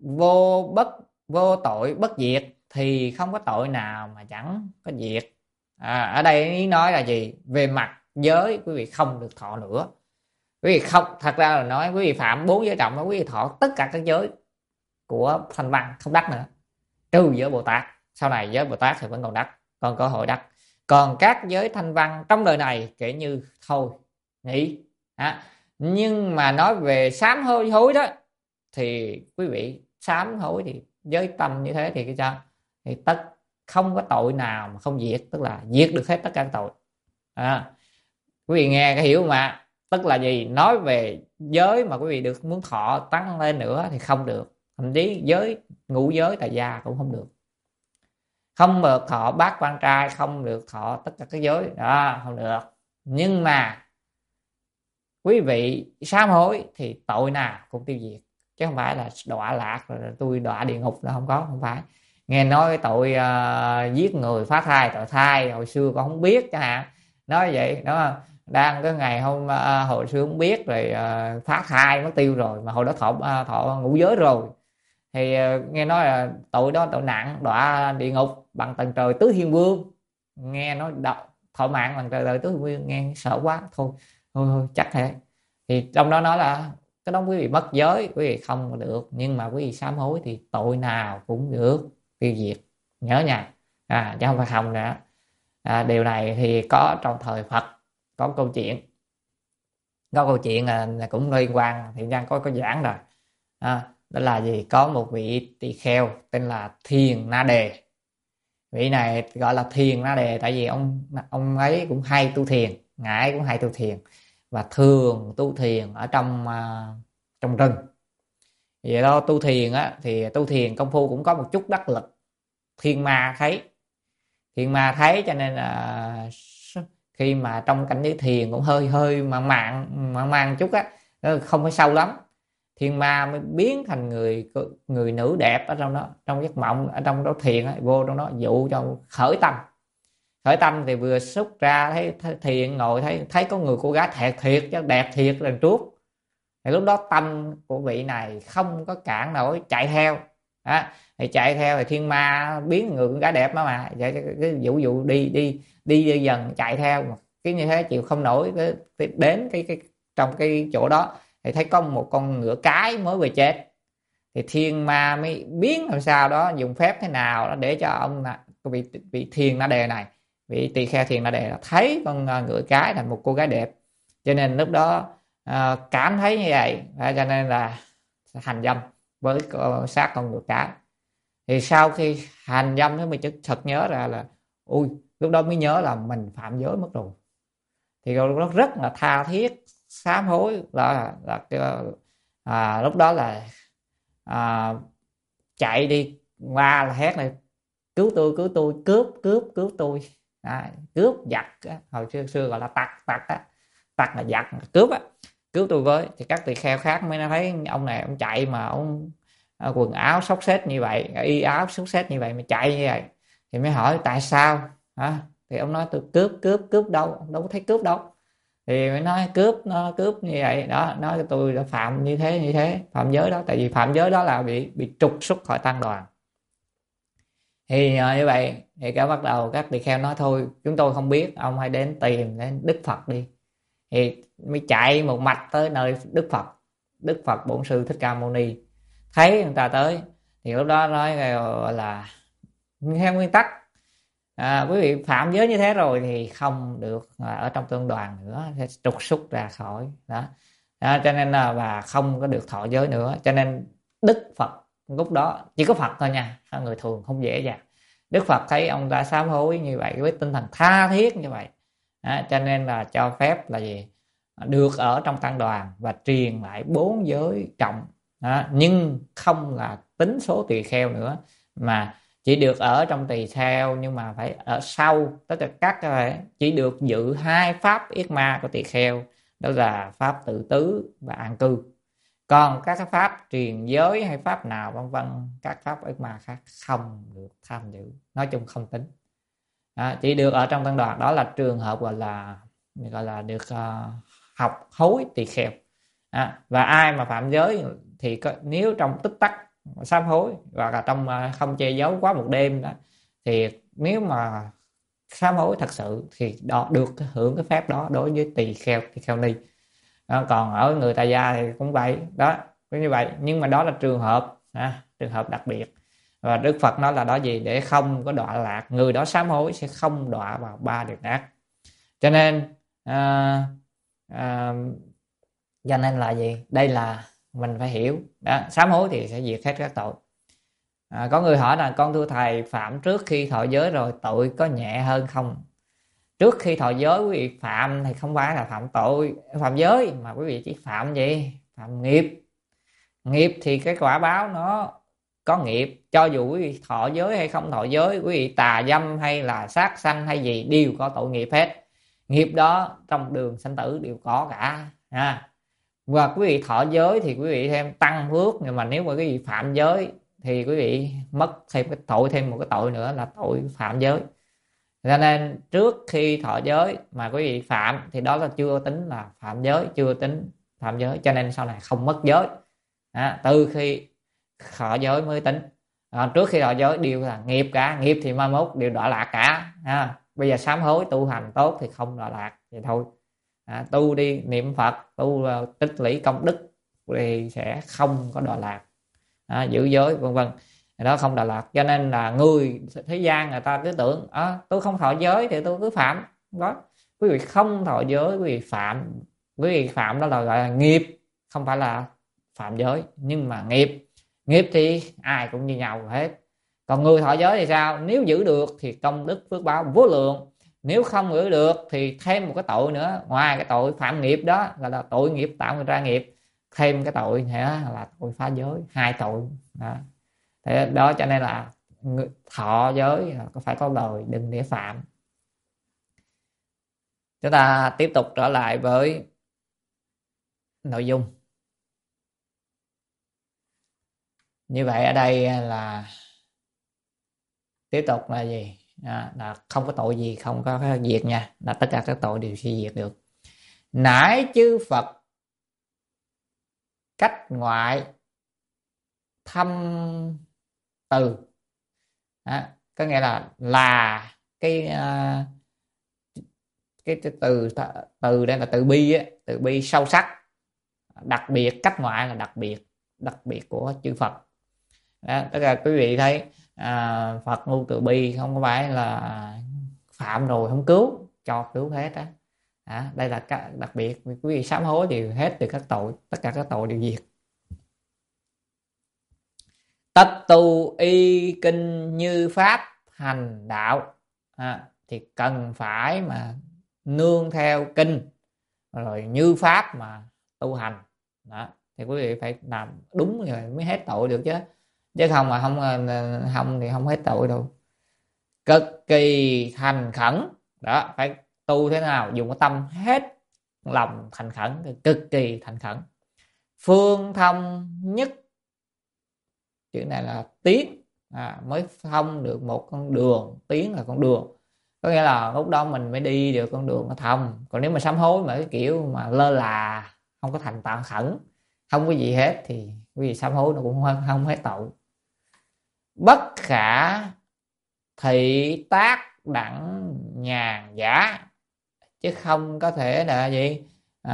vô tội bất diệt, thì không có tội nào mà chẳng có diệt. Ở đây ý nói là gì? Về mặt giới quý vị không được thọ nữa. Quý vị không, thật ra là nói quý vị phạm 4 giới trọng, quý vị thọ tất cả các giới của Thanh Văn không đắc nữa, trừ giới Bồ Tát. Sau này giới Bồ Tát thì vẫn còn đắc, còn cơ hội đắc. Còn các giới Thanh Văn trong đời này kể như thôi nghỉ. Nhưng mà nói về sám hối đó, thì quý vị sám hối thì giới tâm như thế thì cái sao? Thì không có tội nào mà không diệt, tức là diệt được hết tất cả các tội. Quý vị nghe cái hiểu mà, tức là gì? Nói về giới mà quý vị được muốn thọ tăng lên nữa thì không được, thậm chí ngũ giới tại gia cũng không được. Không được thọ bát quan trai, không được thọ tất cả các giới đó, không được. Nhưng mà quý vị sám hối thì tội nào cũng tiêu diệt, chứ không phải là đọa lạc rồi tôi đọa địa ngục là không phải. Nghe nói tội giết người, phá thai, tội thai hồi xưa con không biết chẳng hạn, nói vậy đó. Đang cái ngày hồi xưa không biết rồi, phá thai mất tiêu rồi, mà hồi đó thọ ngũ giới rồi, thì nghe nói là tội đó tội nặng, đọa địa ngục bằng tầng trời tứ hiền vương. Nghe nói thọ mạng bằng tầng trời tứ hiền vương, nghe sợ quá, thôi chắc thế. Thì trong đó nói là cái đó quý vị mất giới, quý vị không được, nhưng mà quý vị sám hối thì tội nào cũng được tiêu diệt, nhớ nha, chứ không phải không nữa. Điều này thì có trong thời Phật có câu chuyện là cũng liên quan, thì Giang có giảng rồi. Đó là gì? Có một vị tỳ kheo tên là Thiền Na Đề. Vị này gọi là Thiền Na Đề tại vì ông ấy cũng hay tu thiền, ngài cũng hay tu thiền và thường tu thiền ở trong rừng. Vậy đó, tu thiền thì tu thiền công phu cũng có một chút đắc lực. Thiên ma thấy cho nên là khi mà trong cảnh giới thiền cũng hơi mang chút không phải sâu lắm. Thiên ma mới biến thành người nữ đẹp ở trong đó, trong giấc mộng, ở trong đó thiền vô trong đó dụ cho khởi tâm thì vừa xuất ra thấy thiền ngồi thấy có người cô gái thiệt chứ đẹp thiệt lần trước, thì lúc đó tâm của vị này không có cản nổi chạy theo, đó. Thì chạy theo thì thiên ma biến người con gái đẹp đó mà, cái vụ đi dần chạy theo mà cái như thế chịu không nổi, đến cái trong cái chỗ đó thì thấy có một con ngựa cái mới vừa chết, thì thiên ma mới biến làm sao đó, dùng phép thế nào đó để cho ông vị thiền na đề này, vị tỳ kheo thiền na đề thấy con ngựa cái là một cô gái đẹp, cho nên lúc đó cảm thấy như vậy, cho nên là hành dâm với sát con ngựa cái. Thì sau khi hành dâm nó mới chợt nhớ ra là ui, lúc đó mới nhớ là mình phạm giới mất rồi, thì lúc đó rất là tha thiết sám hối, lúc đó là chạy đi qua là hét này, cứu tôi cứu tôi, cướp tôi, cướp giặc, hồi xưa gọi là tặc là giặc, cướp cứu tôi với. Thì các tỳ kheo khác mới thấy ông này ông chạy mà ông quần áo xốc xếch như vậy, y áo xốc xếch như vậy mà chạy như vậy, thì mới hỏi tại sao thì ông nói tôi cướp đâu, ông đâu có thấy cướp đâu, thì mới nói cướp như vậy đó, nói tôi đã phạm như thế phạm giới đó, tại vì phạm giới đó là bị trục xuất khỏi tăng đoàn. Thì như vậy thì bắt đầu các tỳ kheo nói thôi chúng tôi không biết, ông hãy đến tìm đến Đức Phật đi. Thì mới chạy một mạch tới nơi Đức Phật Bổn Sư Thích Ca Mâu Ni. Thấy người ta tới thì lúc đó nói là theo nguyên tắc quý vị phạm giới như thế rồi thì không được ở trong tương đoàn nữa, sẽ trục xuất ra khỏi đó. Cho nên là và không có được thọ giới nữa, cho nên Đức Phật lúc đó chỉ có Phật thôi nha, người thường không dễ dàng. Đức Phật thấy ông ta sám hối như vậy với tinh thần tha thiết như vậy, cho nên là cho phép là gì, được ở trong tăng đoàn và truyền lại 4 giới trọng, nhưng không là tính số tỳ kheo nữa, mà chỉ được ở trong tỳ kheo nhưng mà phải ở sau, tất cả các chỉ được dự 2 pháp yết ma của tỳ kheo, đó là pháp tự tứ và an cư. Còn các pháp truyền giới hay pháp nào vân vân, các pháp yết ma khác không được tham dự, nói chung không tính. Chỉ được ở trong tăng đoàn, đó là trường hợp gọi là được học hối tỳ kheo. Và ai mà phạm giới thì nếu trong tích tắc sám hối hoặc là trong không che giấu quá một đêm đó, thì nếu mà sám hối thật sự thì đó được hưởng cái phép đó đối với tỳ kheo ni. Còn ở người tại gia thì cũng vậy đó, như vậy, nhưng mà đó là trường hợp đặc biệt. Và Đức Phật nói là đó gì, để không có đọa lạc, người đó sám hối sẽ không đọa vào 3 đường ác. Cho nên cho nên là gì, đây là mình phải hiểu đó, sám hối thì sẽ diệt hết các tội. Có người hỏi là con thưa thầy, phạm trước khi thọ giới rồi tội có nhẹ hơn không? Trước khi thọ giới quý vị phạm thì không phải là phạm tội phạm giới, mà quý vị chỉ phạm gì, phạm nghiệp. Nghiệp thì cái quả báo nó có nghiệp, cho dù quý vị thọ giới hay không thọ giới, quý vị tà dâm hay là sát sanh hay gì đều có tội nghiệp hết. Nghiệp đó trong đường sanh tử đều có cả. Và quý vị thọ giới thì quý vị thêm tăng phước, nhưng mà nếu mà quý vị phạm giới thì quý vị mất thêm cái tội, thêm một cái tội nữa là tội phạm giới. Cho nên trước khi thọ giới mà quý vị phạm thì đó là chưa tính là phạm giới, chưa tính phạm giới, cho nên sau này không mất giới. Từ khi thọ giới mới tính. Trước khi thọ giới đều là nghiệp cả, nghiệp thì mai mốt đều đọa lạc cả. Bây giờ sám hối tu hành tốt thì không đọa lạc vậy thôi. Tu đi niệm Phật, tu tích lũy công đức thì sẽ không có đọa lạc, giữ giới vân vân, đó không đọa lạc. Cho nên là người thế gian người ta cứ tưởng tôi không thọ giới thì tôi cứ phạm đó. Quý vị không thọ giới, quý vị phạm đó là gọi là nghiệp, không phải là phạm giới, nhưng mà nghiệp thì ai cũng như nhau hết. Còn người thọ giới thì sao, nếu giữ được thì công đức phước báo vô lượng, nếu không giữ được thì thêm một cái tội nữa, ngoài cái tội phạm nghiệp đó là tội nghiệp tạo người ra nghiệp, thêm cái tội nữa là tội phá giới, 2 tội đó. Thế đó, cho nên là thọ giới có phải có lời đừng để phạm. Chúng ta tiếp tục trở lại với nội dung. Như vậy ở đây là tiếp tục là gì, là không có tội gì không có diệt nha, là tất cả các tội đều sẽ diệt được. Nãi chư Phật cách ngoại thăm từ. Đó, có nghĩa là cái từ đây là từ bi á, từ bi sâu sắc, đặc biệt, cách ngoại là đặc biệt của chư Phật. Đó, tức là quý vị thấy Phật ngu từ bi không có phải là phạm rồi không cứu, cho cứu hết á. Đây là đặc biệt, quý vị sám hối thì hết từ các tội, tất cả các tội đều diệt. Tất tu y kinh như pháp hành đạo, thì cần phải mà nương theo kinh rồi như pháp mà tu hành. Đó, thì quý vị phải làm đúng rồi mới hết tội được chứ không mà không thì không hết tội đâu. Cực kỳ thành khẩn, đó, phải tu thế nào dùng cái tâm hết lòng thành khẩn, cực kỳ thành khẩn. Phương thông nhất, chữ này là tiến, mới thông được một con đường, tiến là con đường, có nghĩa là lúc đó mình mới đi được con đường nó thông. Còn nếu mà sám hối mà cái kiểu mà lơ là, không có thành tạng khẩn, không có gì hết, thì quý vị sám hối nó cũng không hết tội. Bất khả thị tác đẳng nhàn giả, chứ không có thể là gì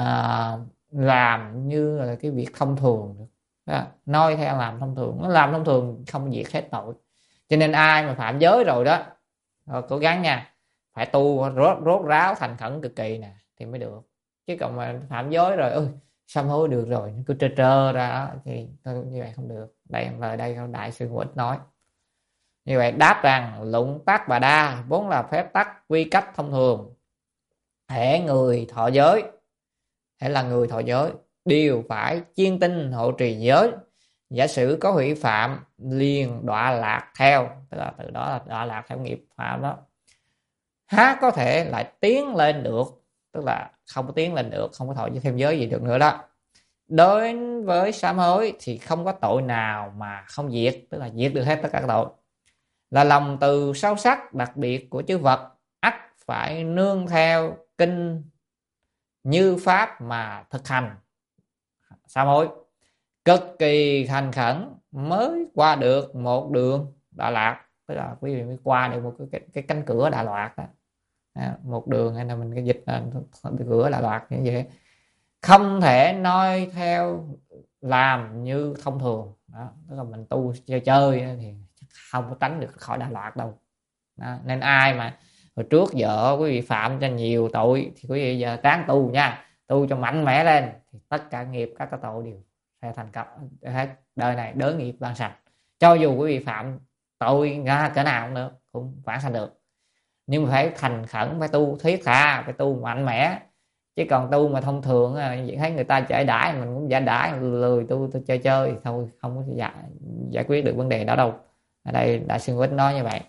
làm như là cái việc thông thường được. Đó, nói theo làm thông thường, nó làm thông thường không diệt hết tội. Cho nên ai mà phạm giới rồi đó, cố gắng nha, phải tu rốt ráo thành khẩn cực kỳ nè thì mới được. Chứ còn mà phạm giới rồi sám hối được rồi cứ trơ ra đó, thì như vậy không được. Đây lời đây đại sư Ngũ Ích nói như vậy. Đáp rằng lụng tác bà đa vốn là phép tắc quy cách thông thường, hễ người thọ giới, hễ là người thọ giới đều phải chiên tinh hộ trì giới. Giả sử có hủy phạm liền đọa lạc theo, tức là từ đó là đọa lạc theo nghiệp phạm đó. Há có thể lại tiến lên được, tức là không có tiến lên được, không có thọ thêm giới gì được nữa đó. Đối với sám hối thì không có tội nào mà không diệt, tức là diệt được hết tất cả các tội. Là lòng từ sâu sắc đặc biệt của chư Phật, ắt phải nương theo kinh như pháp mà thực hành sám hối, cực kỳ thành khẩn mới qua được một đường Đà Lạt. Tức là quý vị mới qua được một cái cánh cửa Đà Lạt đó. Một đường hay là mình cái dịch là cửa Đà Lạt như vậy. Không thể nói theo làm như thông thường đó, tức là mình tu chơi thì không có tránh được khỏi Đà Lạt đâu đó. Nên ai mà hồi trước giờ quý vị phạm cho nhiều tội thì quý vị giờ ráng tu nha, tu cho mạnh mẽ lên thì tất cả nghiệp các cái tội đều sẽ thành công hết. Đời này đớ nghiệp ban sạch, cho dù quý vị phạm tội ra cỡ nào cũng được, cũng vãng sanh được. Nhưng mà phải thành khẩn, phải tu thiết tha, phải tu mạnh mẽ. Chứ còn tu mà thông thường thấy người ta giải đãi mình cũng giải đãi, lười tu chơi thôi, không có giải quyết được vấn đề đó đâu. Ở đây đại sư Ngũ Ích nói như vậy.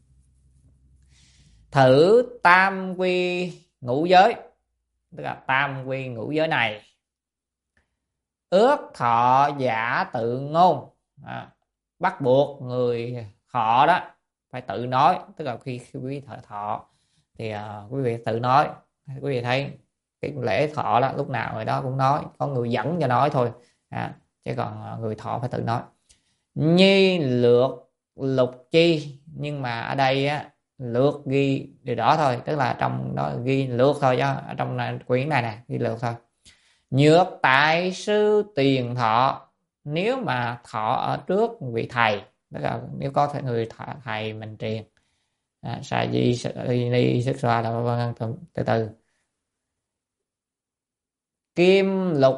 Thử tam quy ngũ giới, tức là tam quy ngũ giới này ước thọ giả tự ngôn, bắt buộc người thọ đó phải tự nói. Tức là khi quý vị thọ thì quý vị tự nói. Quý vị thấy cái lễ thọ đó lúc nào người đó cũng nói, có người dẫn cho nói thôi chứ còn người thọ phải tự nói. Nhi lược lục chi, nhưng mà ở đây lược ghi điều đó thôi, tức là trong đó ghi lược thôi, chứ ở trong quyển này nè ghi lược thôi. Nhược tại sư tiền thọ, nếu mà thọ ở trước vị thầy, tức là nếu có thể người thầy mình truyền sa di ni sức xoa là từ từ. Kim lục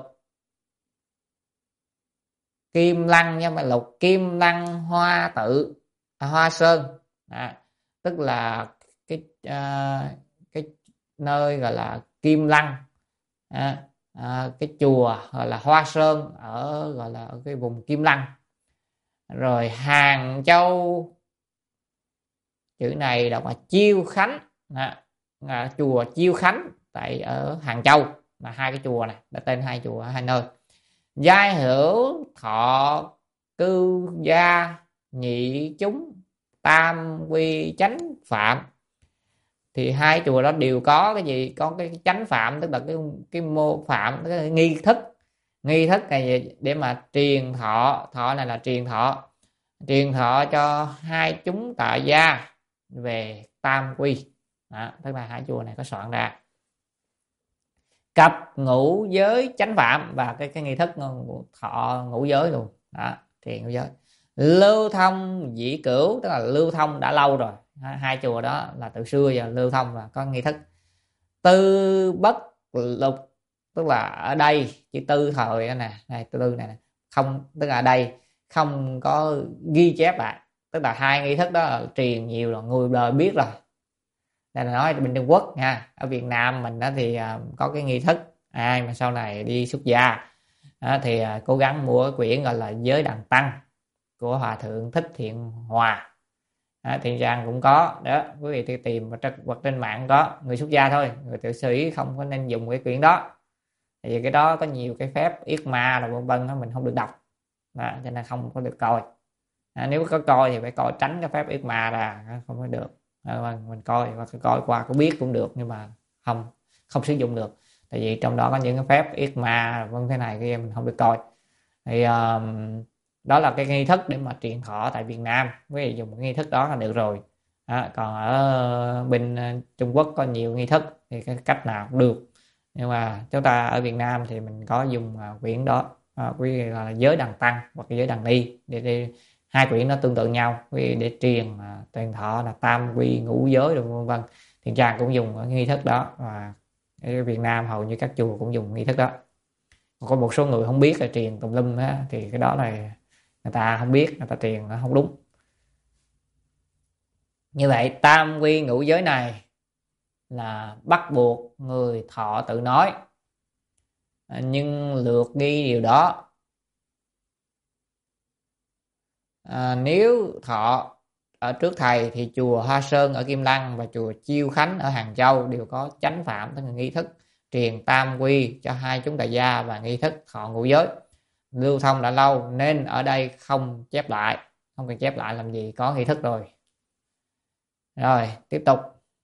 kim lăng, nhưng mà lục kim lăng hoa tự hoa sơn, tức là cái nơi gọi là Kim Lăng, cái chùa gọi là Hoa Sơn ở gọi là ở cái vùng Kim Lăng. Rồi Hàng Châu, chữ này đọc là Chiêu Khánh, chùa Chiêu Khánh tại ở Hàng Châu, là hai cái chùa này là tên hai chùa ở hai nơi. Giai hữu thọ cư gia nhị chúng tam quy chánh phạm, thì hai chùa đó đều có cái gì, có cái chánh phạm, tức là cái mô phạm, cái nghi thức này để mà truyền thọ. Thọ này là truyền thọ, truyền thọ cho hai chúng tại gia về tam quy. Đó, tức là hai chùa này có soạn ra cặp ngũ giới chánh phạm, và cái nghi thức thọ ngũ giới luôn. Đó, truyền ngũ giới. Lưu thông dĩ cửu, tức là lưu thông đã lâu rồi, hai chùa đó là từ xưa giờ lưu thông và có nghi thức. Tư bất lục, tức là ở đây chữ tư thời nè, này tư này nè, không, tức là ở đây không có ghi chép lại, tức là hai nghi thức đó là truyền nhiều rồi, người đời biết rồi. Đây là nói bên Trung Quốc nha. Ở Việt Nam mình đó thì có cái nghi thức ai mà sau này đi xuất gia thì cố gắng mua cái quyển gọi là Giới Đàn Tăng của Hòa Thượng Thích Thiện Hòa. Thiện Giang cũng có đó, quý vị tự tìm hoặc trên mạng có. Người xuất gia thôi, người tự sĩ không có nên dùng cái quyển đó, tại vì cái đó có nhiều cái phép yết ma rồi vân vân, mình không được đọc đó, cho nên không có được coi. Nếu có coi thì phải coi tránh cái phép yết ma ra, không có được. Mình coi hoặc coi qua có biết cũng được, nhưng mà không sử dụng được, tại vì trong đó có những cái phép yết ma vân thế này kia mình không được coi. Thì đó là cái nghi thức để mà truyền thọ tại Việt Nam, quý vị dùng cái nghi thức đó là được rồi. Còn ở bên Trung Quốc có nhiều nghi thức thì cái cách nào cũng được, nhưng mà chúng ta ở Việt Nam thì mình có dùng quyển đó, quý vị là Giới Đàn Tăng hoặc Giới Đàn Ni, để hai quyển nó tương tự nhau, quý vị để truyền thọ là tam quy ngũ giới rồi vân vân. Thiện Trang cũng dùng cái nghi thức đó, và ở Việt Nam hầu như các chùa cũng dùng nghi thức đó. Có một số người không biết là truyền tùm lum á, thì cái đó là người ta không biết, người ta truyền nó không đúng. Như vậy tam quy ngũ giới này là bắt buộc người thọ tự nói, nhưng lược ghi điều đó. Nếu thọ ở trước thầy thì chùa Hoa Sơn ở Kim Lăng và chùa Chiêu Khánh ở Hàng Châu đều có chánh phạm, tức là nghi thức truyền tam quy cho hai chúng tại gia và nghi thức thọ ngũ giới. Lưu thông đã lâu nên ở đây không chép lại, không cần chép lại làm gì, có nghi thức rồi. Rồi tiếp tục.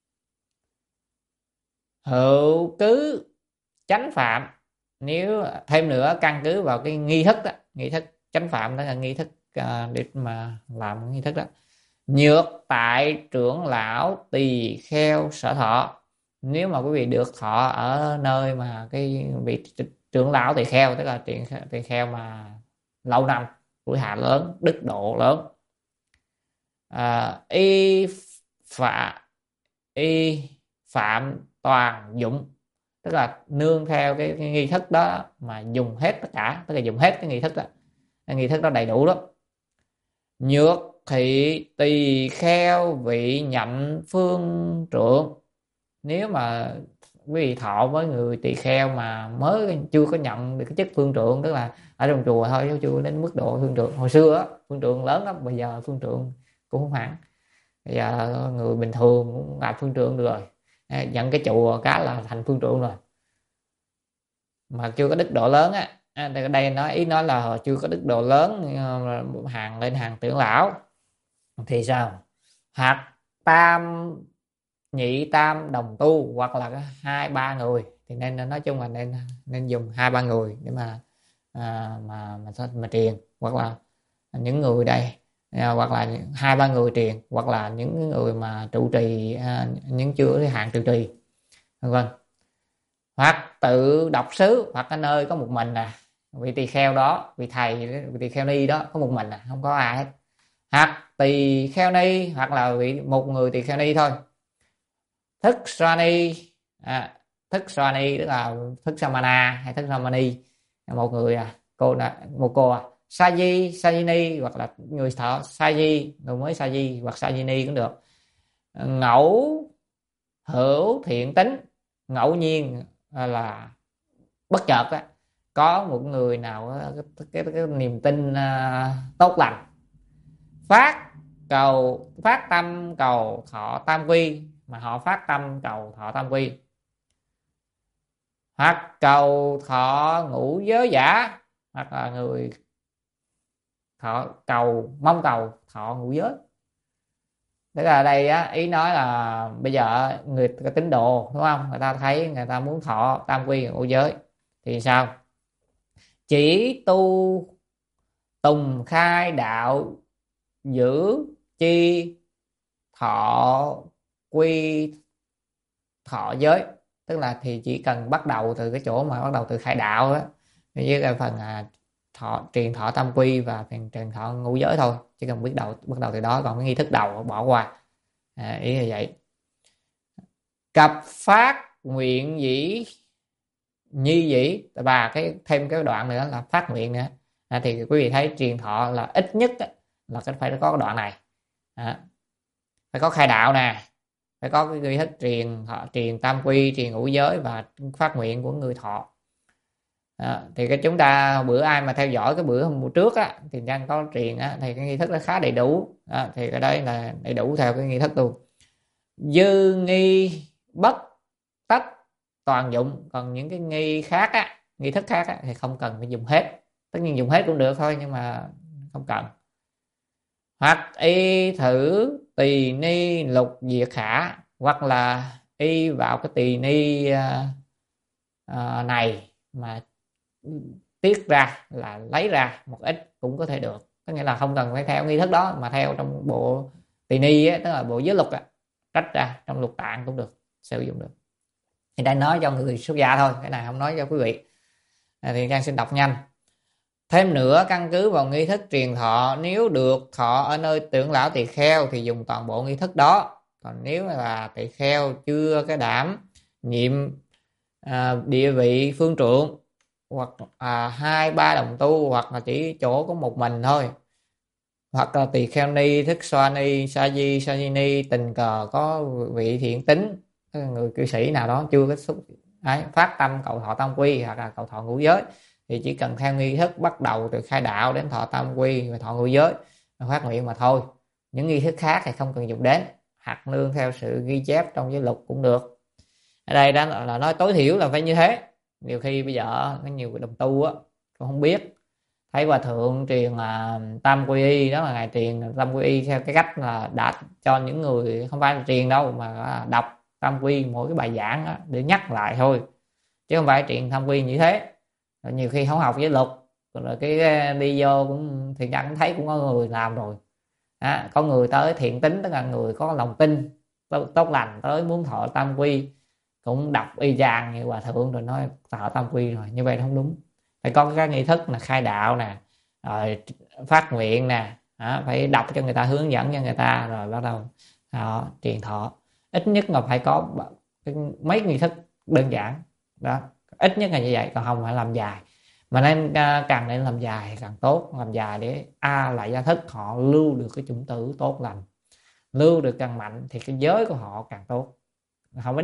Hữu cứ chánh phạm, nếu thêm nữa căn cứ vào cái nghi thức đó, nghi thức chánh phạm đó là nghi thức để mà làm nghi thức đó. Nhược tại trưởng lão tỳ kheo sở thọ, nếu mà quý vị được thọ ở nơi mà cái vị trưởng lão tỳ kheo, tức là tỳ kheo mà lâu năm, tuổi hạ lớn, đức độ lớn. Y phạm toàn dụng, tức là nương theo cái nghi thức đó mà dùng hết tất cả, tức là dùng hết cái nghi thức đó, cái nghi thức đó đầy đủ đó. Nhược thị tỳ kheo vị nhậm phương trượng, nếu mà quý vị thọ với người tỳ kheo mà mới chưa có nhận được cái chức phương trượng, tức là ở trong chùa thôi chứ chưa đến mức độ phương trượng. Hồi xưa á, phương trượng lớn lắm, bây giờ phương trượng cũng không hẳn, bây giờ người bình thường cũng làm phương trượng được rồi, nhận cái chùa cái là thành phương trượng rồi, mà chưa có đức độ lớn á. Ở đây ý nói là chưa có đức độ lớn, hàng lên hàng trưởng lão thì sao? Hoặc tam nhị tam đồng tu, hoặc là hai ba người, thì nên nói chung là nên dùng hai ba người để mà truyền, hoặc là những người đây, hoặc là hai ba người truyền, hoặc là những người mà trụ trì, những chưa cái hạn trụ trì vân vân. Hoặc tự đọc sứ, hoặc ở nơi có một mình vị tỳ kheo đó, vị thầy, vị tỳ kheo ni đó có một mình không có ai hết. Hoặc tỳ kheo ni, hoặc là một người tỳ kheo ni thôi. Thức Swani, thức Swani tức là thức Samana hay thức Samani, một người một cô Sajini, hoặc là người thọ Saji, người mới Saji hoặc Sajini cũng được. Ngẫu hữu thiện tính, ngẫu nhiên là bất chợt á, có một người nào cái niềm tin tốt lành, phát tâm cầu thọ tam quy, mà họ phát tâm cầu thọ tam quy, hoặc cầu thọ ngũ giới giả, hoặc là người mong cầu thọ ngũ giới. Tức là đây á, ý nói là bây giờ người tín đồ đúng không, người ta thấy người ta muốn thọ tam quy ngũ giới thì sao? Chỉ tu tùng khai đạo giữ chi thọ quy thọ giới, tức là thì chỉ cần bắt đầu từ cái chỗ mà bắt đầu từ khai đạo á, với cái phần truyền thọ tam quy và phần truyền thọ ngũ giới thôi, chỉ cần bắt đầu từ đó, còn cái nghi thức đầu bỏ qua. Ý là vậy. Cập phát nguyện dĩ nhi dĩ, và thêm cái đoạn nữa là phát nguyện nữa. Thì quý vị thấy truyền thọ là ít nhất là phải có cái đoạn này. Phải có khai đạo nè, phải có cái nghi thức truyền tam quy, truyền ngũ giới và phát nguyện của người thọ. Thì chúng ta bữa ai mà theo dõi cái bữa hôm trước á, thì đang có truyền á, thì cái nghi thức nó khá đầy đủ. Thì cái đấy là đầy đủ theo cái nghi thức luôn. Dư nghi bất tất toàn dụng, còn những cái nghi thức khác á, thì không cần phải dùng hết. Tất nhiên dùng hết cũng được thôi, nhưng mà không cần. Hoặc y thử tỳ ni lục diệt khả, hoặc là y vào cái tỳ ni này mà tiết ra, là lấy ra một ít cũng có thể được. Có nghĩa là không cần phải theo nghi thức đó, mà theo trong bộ tỳ ni á, tức là bộ giới luật á, trách ra trong lục tạng cũng được, sử dụng được. Thì đây nói cho người xuất gia thôi, cái này không nói cho quý vị. Thì Trang xin đọc nhanh. Thêm nữa, căn cứ vào nghi thức truyền thọ, nếu được thọ ở nơi trưởng lão tỳ kheo thì dùng toàn bộ nghi thức đó. Còn nếu là tỳ kheo chưa cái đảm nhiệm địa vị phương trượng, hoặc 2-3 đồng tu, hoặc là chỉ chỗ có một mình thôi, hoặc là tỳ kheo ni, thức xoa ni, sa di, sa di ni tình cờ có vị thiện tính, người cư sĩ nào đó chưa có phát tâm cầu thọ tam quy hoặc là cầu thọ ngũ giới, thì chỉ cần theo nghi thức bắt đầu từ khai đạo đến thọ tam quy và thọ ngũ giới, phát nguyện mà thôi. Những nghi thức khác thì không cần dùng đến, hoặc nương theo sự ghi chép trong giới luật cũng được. Ở đây đó là nói tối thiểu là phải như thế. Nhiều khi bây giờ có nhiều đồng tu á cũng không biết, thấy hòa thượng truyền tam quy y, đó là ngài truyền tam quy y theo cái cách là đã cho những người không phải là truyền đâu, mà đọc tam quy mỗi cái bài giảng đó, để nhắc lại thôi, chứ không phải truyền tam quy như thế. Rồi nhiều khi không học với luật, rồi cái đi vô cũng thì cũng thấy cũng có người làm rồi. Có người tới thiện tính, tức là người có lòng tin tốt lành, tới muốn thọ tam quy cũng đọc y chang như hòa thượng rồi nói thọ tam quy rồi. Như vậy không đúng. Phải có cái nghi thức là khai đạo nè, rồi phát nguyện nè, phải đọc cho người ta, hướng dẫn cho người ta, rồi bắt đầu truyền thọ. Ít nhất là phải có mấy nghi thức đơn giản đó, ít nhất là như vậy, còn không phải làm dài. Mà nên càng nên làm dài càng tốt, làm dài để lại gia thức họ lưu được cái chủng tử tốt lành, lưu được càng mạnh thì cái giới của họ càng tốt. Không phải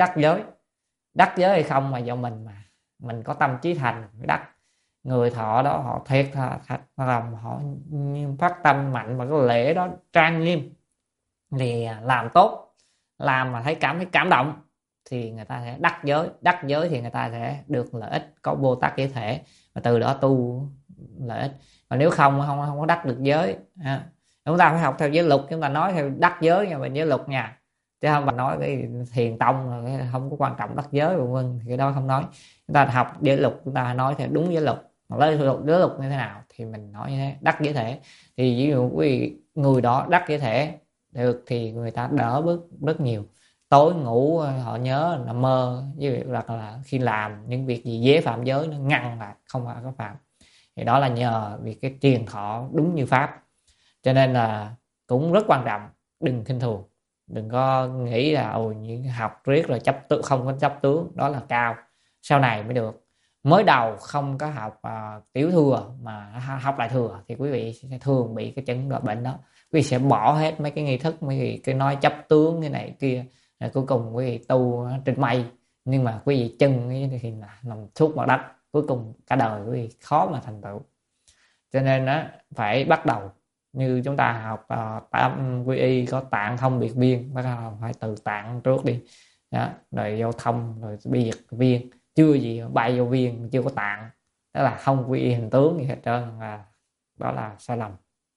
đắc giới hay không mà do mình, mà mình có tâm trí thành mới đắc. Người thọ đó họ thiệt lòng, họ phát tâm mạnh mà cái lễ đó trang nghiêm thì làm tốt, làm mà cảm thấy cảm động thì người ta sẽ đắc giới thì người ta sẽ được lợi ích, có Bồ Tát giới thể, và từ đó tu lợi ích. Còn nếu không có đắc được giới, chúng ta phải học theo giới luật, chúng ta nói theo đắc giới nha, về giới luật nha, chứ không mà nói cái thiền tông rồi không có quan trọng đắc giới vân vân, thì cái đó không nói. Chúng ta học giới luật, chúng ta nói theo đúng giới luật, mà giới luật như thế nào thì mình nói như thế. Đắc giới thể thì ví dụ người đó đắc giới thể được thì người ta đỡ bớt rất nhiều. Tối ngủ họ nhớ nằm mơ, với việc là khi làm những việc gì dễ phạm giới nó ngăn lại không phải có phạm, thì đó là nhờ việc cái truyền thọ đúng như pháp. Cho nên là cũng rất quan trọng, đừng khinh thường, đừng có nghĩ là những học riết rồi không có chấp tướng đó là cao, sau này mới được. Mới đầu không có học tiểu thừa mà học lại thừa thì quý vị sẽ thường bị cái chứng bệnh đó. Quý vị sẽ bỏ hết mấy cái nghi thức, mấy cái nói chấp tướng cái này kia, rồi cuối cùng quý vị tu trên mây, nhưng mà quý vị chân thì nằm suốt mặt đất, cuối cùng cả đời quý vị khó mà thành tựu. Cho nên phải bắt đầu như chúng ta học tam quy y, có tạng thông biệt viên, bắt đầu phải từ tạng trước đi đó, rồi vô thông, rồi biệt viên, chưa gì bay vô viên, chưa có tạng, đó là không quy y hình tướng gì hết trơn, đó là sai lầm.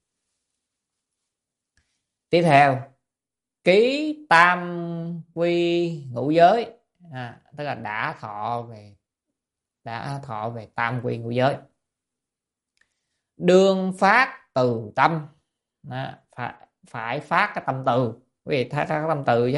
Tiếp theo, ký tam quy ngũ giới, tức là đã thọ về tam quy ngũ giới. Đương phát từ tâm, đó, phải phát cái tâm từ. Quý vị thấy cái tâm từ chứ,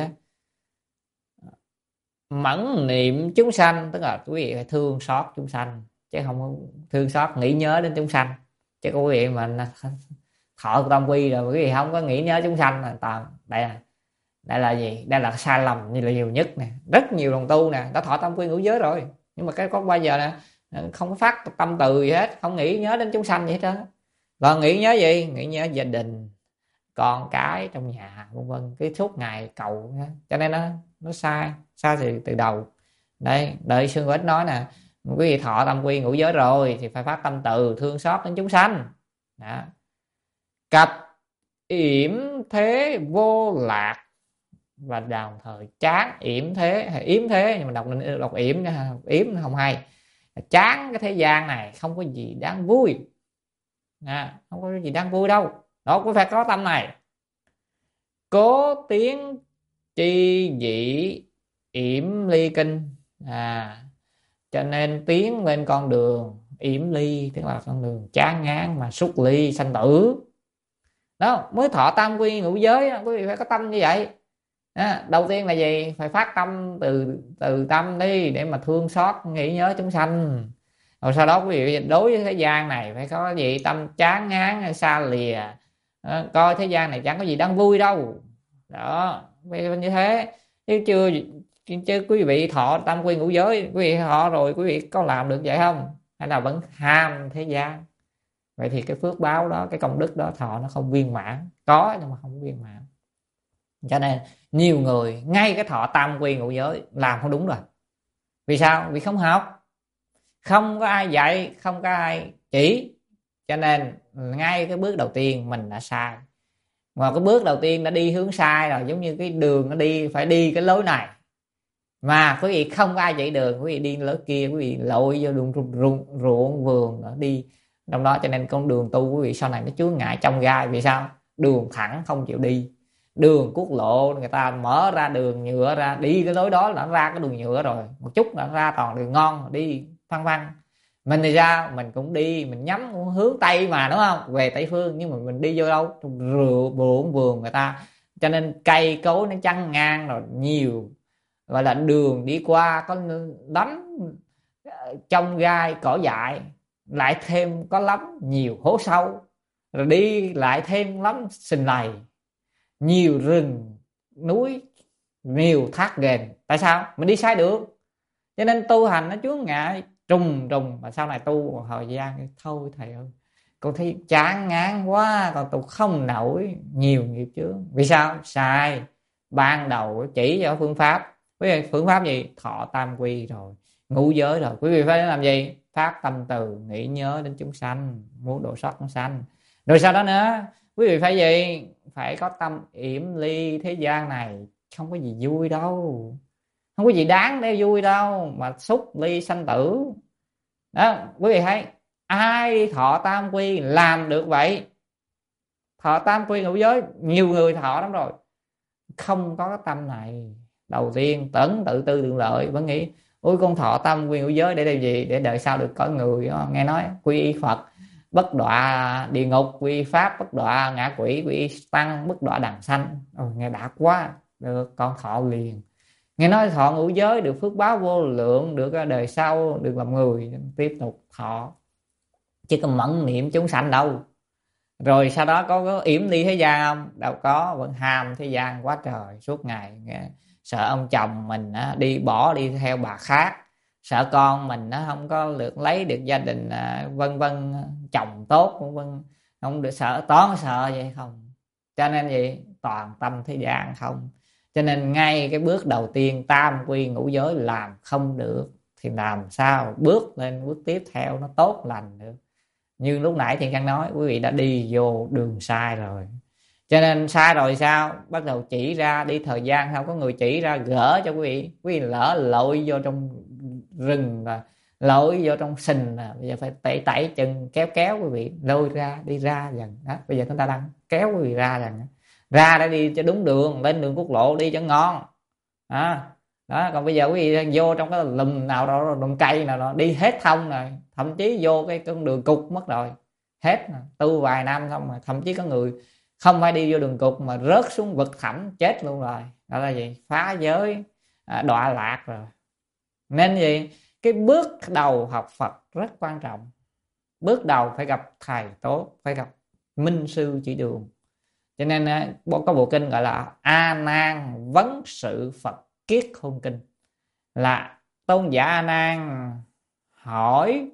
mẫn niệm chúng sanh, tức là quý vị phải thương xót chúng sanh, chứ không thương xót nghĩ nhớ đến chúng sanh. Chứ quý vị mà thọ tam quy rồi quý vị không có nghĩ nhớ chúng sanh là toàn đây là gì? Đây là sai lầm như là nhiều nhất nè. Rất nhiều đồng tu nè đã thọ tam quy ngũ giới rồi, nhưng mà cái có bao giờ nè không có phát tâm từ gì hết, không nghĩ nhớ đến chúng sanh vậy hết. Còn nghĩ nhớ gì? Nghĩ nhớ gia đình, con cái trong nhà vân vân, cái suốt ngày cầu. Cho nên nó sai từ đầu. Đây đợi Sư Ích nói nè, quý vị thọ tam quy ngũ giới rồi thì phải phát tâm từ thương xót đến chúng sanh. Đó. Cặp yểm thế vô lạc, và đồng thời chán yểm thế hay yếm thế, nhưng mà đọc yểm nha, yếm không hay. Chán cái thế gian này không có gì đáng vui, không có gì đáng vui đâu. Đó, cũng phải có tâm này. Cố tiến chi dị yểm ly kinh, cho nên tiến lên con đường yểm ly, tức là con đường chán ngán mà xuất ly sanh tử. Đó mới thọ tam quy ngũ giới. Quý vị phải có tâm như vậy. Đầu tiên là gì? Phải phát tâm từ tâm đi, để mà thương xót nghĩ nhớ chúng sanh. Rồi sau đó quý vị đối với thế gian này phải có gì? Tâm chán ngán xa lìa, coi thế gian này chẳng có gì đáng vui đâu. Đó, như thế. Chứ quý vị thọ tam quy ngũ giới, quý vị thọ rồi quý vị có làm được vậy không? Hay là vẫn ham thế gian? Vậy thì cái phước báo đó, cái công đức đó thọ nó không viên mãn. Có nhưng mà không viên mãn. Cho nên nhiều người ngay cái thọ tam quy ngũ giới làm không đúng rồi. Vì sao? Vì không học, không có ai dạy, không có ai chỉ. Cho nên ngay cái bước đầu tiên mình đã sai. Mà cái bước đầu tiên đã đi hướng sai rồi. Giống như cái đường nó đi, phải đi cái lối này mà quý vị không có ai chỉ đường, quý vị đi lối kia, quý vị lội vô đường ruộng vườn đi trong đó. Cho nên con đường tu quý vị sau này nó chướng ngại trong gai. Vì sao? Đường thẳng không chịu đi, đường quốc lộ người ta mở ra đường nhựa ra, đi cái lối đó là nó ra cái đường nhựa rồi, một chút là ra toàn đường ngon, đi phăng phăng. Mình thì sao? Mình cũng đi, mình nhắm hướng Tây mà, đúng không? Về Tây phương, nhưng mà mình đi vô đâu? Ruộng vườn người ta. Cho nên cây cối nó chăn ngang rồi, nhiều gọi là đường đi qua có lắm trong gai cỏ dại, lại thêm có lắm nhiều hố sâu, rồi đi lại thêm lắm sình lầy, nhiều rừng núi, nhiều thác ghềnh. Tại sao? Mình đi sai đường. Cho nên tu hành nó chướng ngại trùng mà sau này tu một thời gian thôi thầy ơi, con thấy chán ngán quá, con tu không nổi, nhiều nghiệp chướng. Vì sao? Sai. Ban đầu chỉ cho phương pháp. Quý vị phương pháp gì? Thọ tam quy rồi, ngũ giới rồi. Quý vị phải làm gì? Phát tâm từ nghĩ nhớ đến chúng sanh, muốn độ sót chúng sanh. Rồi sau đó nữa quý vị phải gì? Phải có tâm yểm ly thế gian này, không có gì vui đâu, không có gì đáng để vui đâu mà xúc ly sanh tử. Đó, quý vị thấy ai thọ tam quy làm được vậy? Thọ tam quy ngũ giới nhiều người thọ lắm rồi, không có cái tâm này. Đầu tiên tự tư tượng lợi, vẫn nghĩ ôi con thọ tam quy ngũ giới để làm gì? Để đợi sau được cõi người. Nghe nói quy y Phật bất đọa địa ngục, quy y Pháp bất đọa ngạ quỷ, quy y Tăng bất đọa đằng sanh. Nghe đã quá, được con thọ liền. Nghe nói thọ ngũ giới được phước báo vô lượng, được đời sau được làm người, tiếp tục thọ. Chứ có mẫn niệm chúng sanh đâu. Rồi sau đó có yểm ly thế gian không? Đâu có, vẫn ham thế gian quá trời. Suốt ngày sợ ông chồng mình đi theo bà khác, sợ con mình nó không có được lấy được gia đình vân vân, chồng tốt vân vân, không được, sợ vậy không. Cho nên gì? Toàn tâm thế gian không. Cho nên ngay cái bước đầu tiên tam quy ngũ giới làm không được thì làm sao bước lên bước tiếp theo nó tốt lành được. Như lúc nãy thì Khang nói, quý vị đã đi vô đường sai rồi. Cho nên sai rồi sao? Bắt đầu chỉ ra, đi thời gian sau có người chỉ ra gỡ cho quý vị lỡ lội vô trong rừng và lội vô trong sình, bây giờ phải tẩy chân kéo quý vị lôi ra, đi ra dần đó. Bây giờ chúng ta đang kéo quý vị ra dần, ra để đi cho đúng đường, lên đường quốc lộ đi cho ngon đó. Còn bây giờ quý vị vô trong cái lùm nào đó, lùm cây nào đó đi hết thông rồi, thậm chí vô cái con đường cục mất rồi hết. Tu vài năm xong mà thậm chí có người không phải đi vô đường cụt mà rớt xuống vực thẳm chết luôn rồi. Đó là gì? Phá giới, đọa lạc rồi. Nên gì? Cái bước đầu học Phật rất quan trọng. Bước đầu phải gặp thầy tốt, phải gặp minh sư chỉ đường. Cho nên có bộ kinh gọi là A Nan vấn sự Phật kiết hôn kinh, là tôn giả A Nan hỏi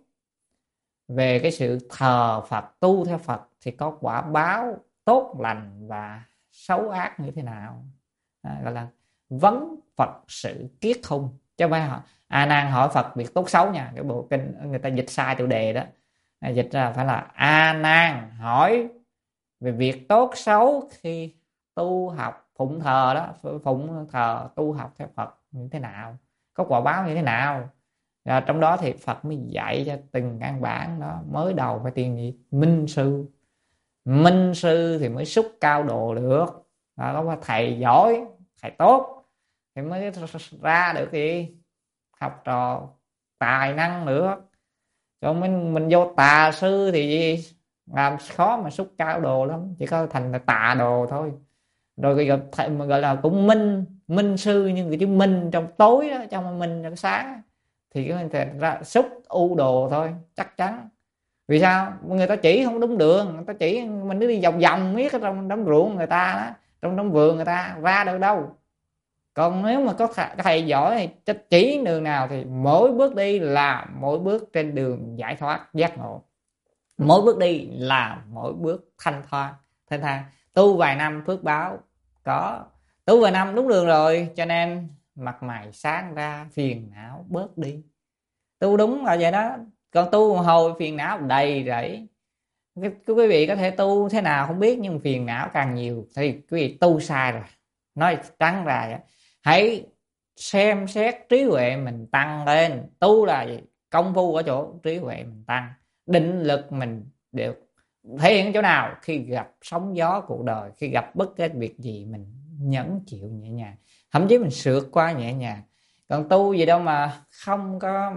về cái sự thờ Phật, tu theo Phật thì có quả báo tốt lành và xấu ác như thế nào. Gọi là vấn Phật sự kiết hôn, chứ không phải họ A Nan hỏi Phật việc tốt xấu nha. Cái bộ kinh người ta dịch sai tiêu đề đó, dịch ra phải là A Nan hỏi về việc tốt xấu khi tu học phụng thờ đó, phụng thờ tu học theo Phật như thế nào, có quả báo như thế nào. Và trong đó thì Phật mới dạy cho từng căn bản đó. Mới đầu phải tìm gì? Minh sư. Minh sư thì mới xúc cao độ được. Đó, có thầy giỏi, thầy tốt thì mới ra được gì? Học trò tài năng nữa. Còn mình vô tà sư thì gì? Làm khó mà xúc cao đồ lắm, chỉ có thành là tà đồ thôi. Rồi gặp thầy mà gọi là cũng minh sư, nhưng cái chữ minh trong tối đó, trong minh trong sáng thì cái mình ra xúc u đồ thôi, chắc chắn. Vì sao? Người ta chỉ không đúng đường, người ta chỉ mình cứ đi vòng vòng miết ở trong đống ruộng người ta đó, trong vườn người ta ra được đâu. Còn nếu mà có thầy giỏi thì chỉ đường nào thì mỗi bước đi là mỗi bước trên đường giải thoát giác ngộ, mỗi bước đi là mỗi bước thanh thang. Tu vài năm phước báo có, tu vài năm đúng đường rồi, cho nên mặt mày sáng ra, phiền não bớt đi. Tu đúng là vậy đó. Còn tu hồi phiền não đầy rẫy. Quý vị có thể tu thế nào không biết, nhưng phiền não càng nhiều thì quý vị tu sai rồi. Nói trắng ra, hãy xem xét trí huệ mình tăng lên. Tu là gì? Công phu ở chỗ trí huệ mình tăng, định lực mình được thể hiện chỗ nào? Khi gặp sóng gió cuộc đời, khi gặp bất cứ việc gì mình nhẫn chịu nhẹ nhàng, thậm chí mình sượt qua nhẹ nhàng. Còn tu gì đâu mà không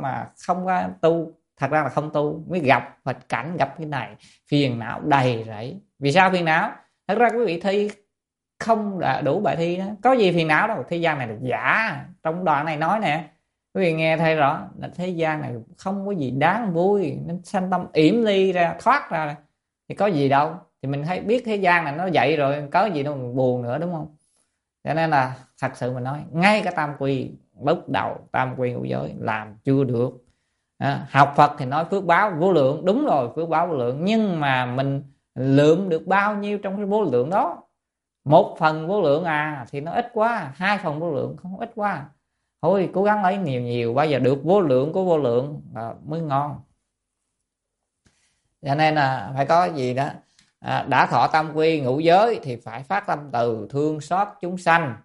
có tu. Thật ra là không tu mới gặp nghịch cảnh, gặp cái này phiền não đầy rẫy. Vì sao phiền não? Thật ra quý vị thi không đủ bài thi đó, có gì phiền não đâu. Thế gian này là giả. Trong đoạn này nói nè, quý vị nghe thấy rõ là thế gian này không có gì đáng vui, nên sanh tâm yểm ly ra, thoát ra thì có gì đâu. Thì mình thấy biết thế gian này nó vậy rồi, có gì đâu mình buồn nữa, đúng không? Cho nên là thật sự mình nói, ngay cả tam quy lúc đầu, tam quy ngũ giới làm chưa được. Học Phật thì nói phước báo vô lượng, đúng rồi, phước báo vô lượng, nhưng mà mình lượm được bao nhiêu trong cái vô lượng đó? 1 phần vô lượng thì nó ít quá. 2 phần vô lượng không, ít quá. Thôi cố gắng lấy nhiều, bao giờ được vô lượng của vô lượng mới ngon. Cho nên là phải có gì đó. Đã thọ tam quy ngũ giới thì phải phát tâm từ thương xót chúng sanh,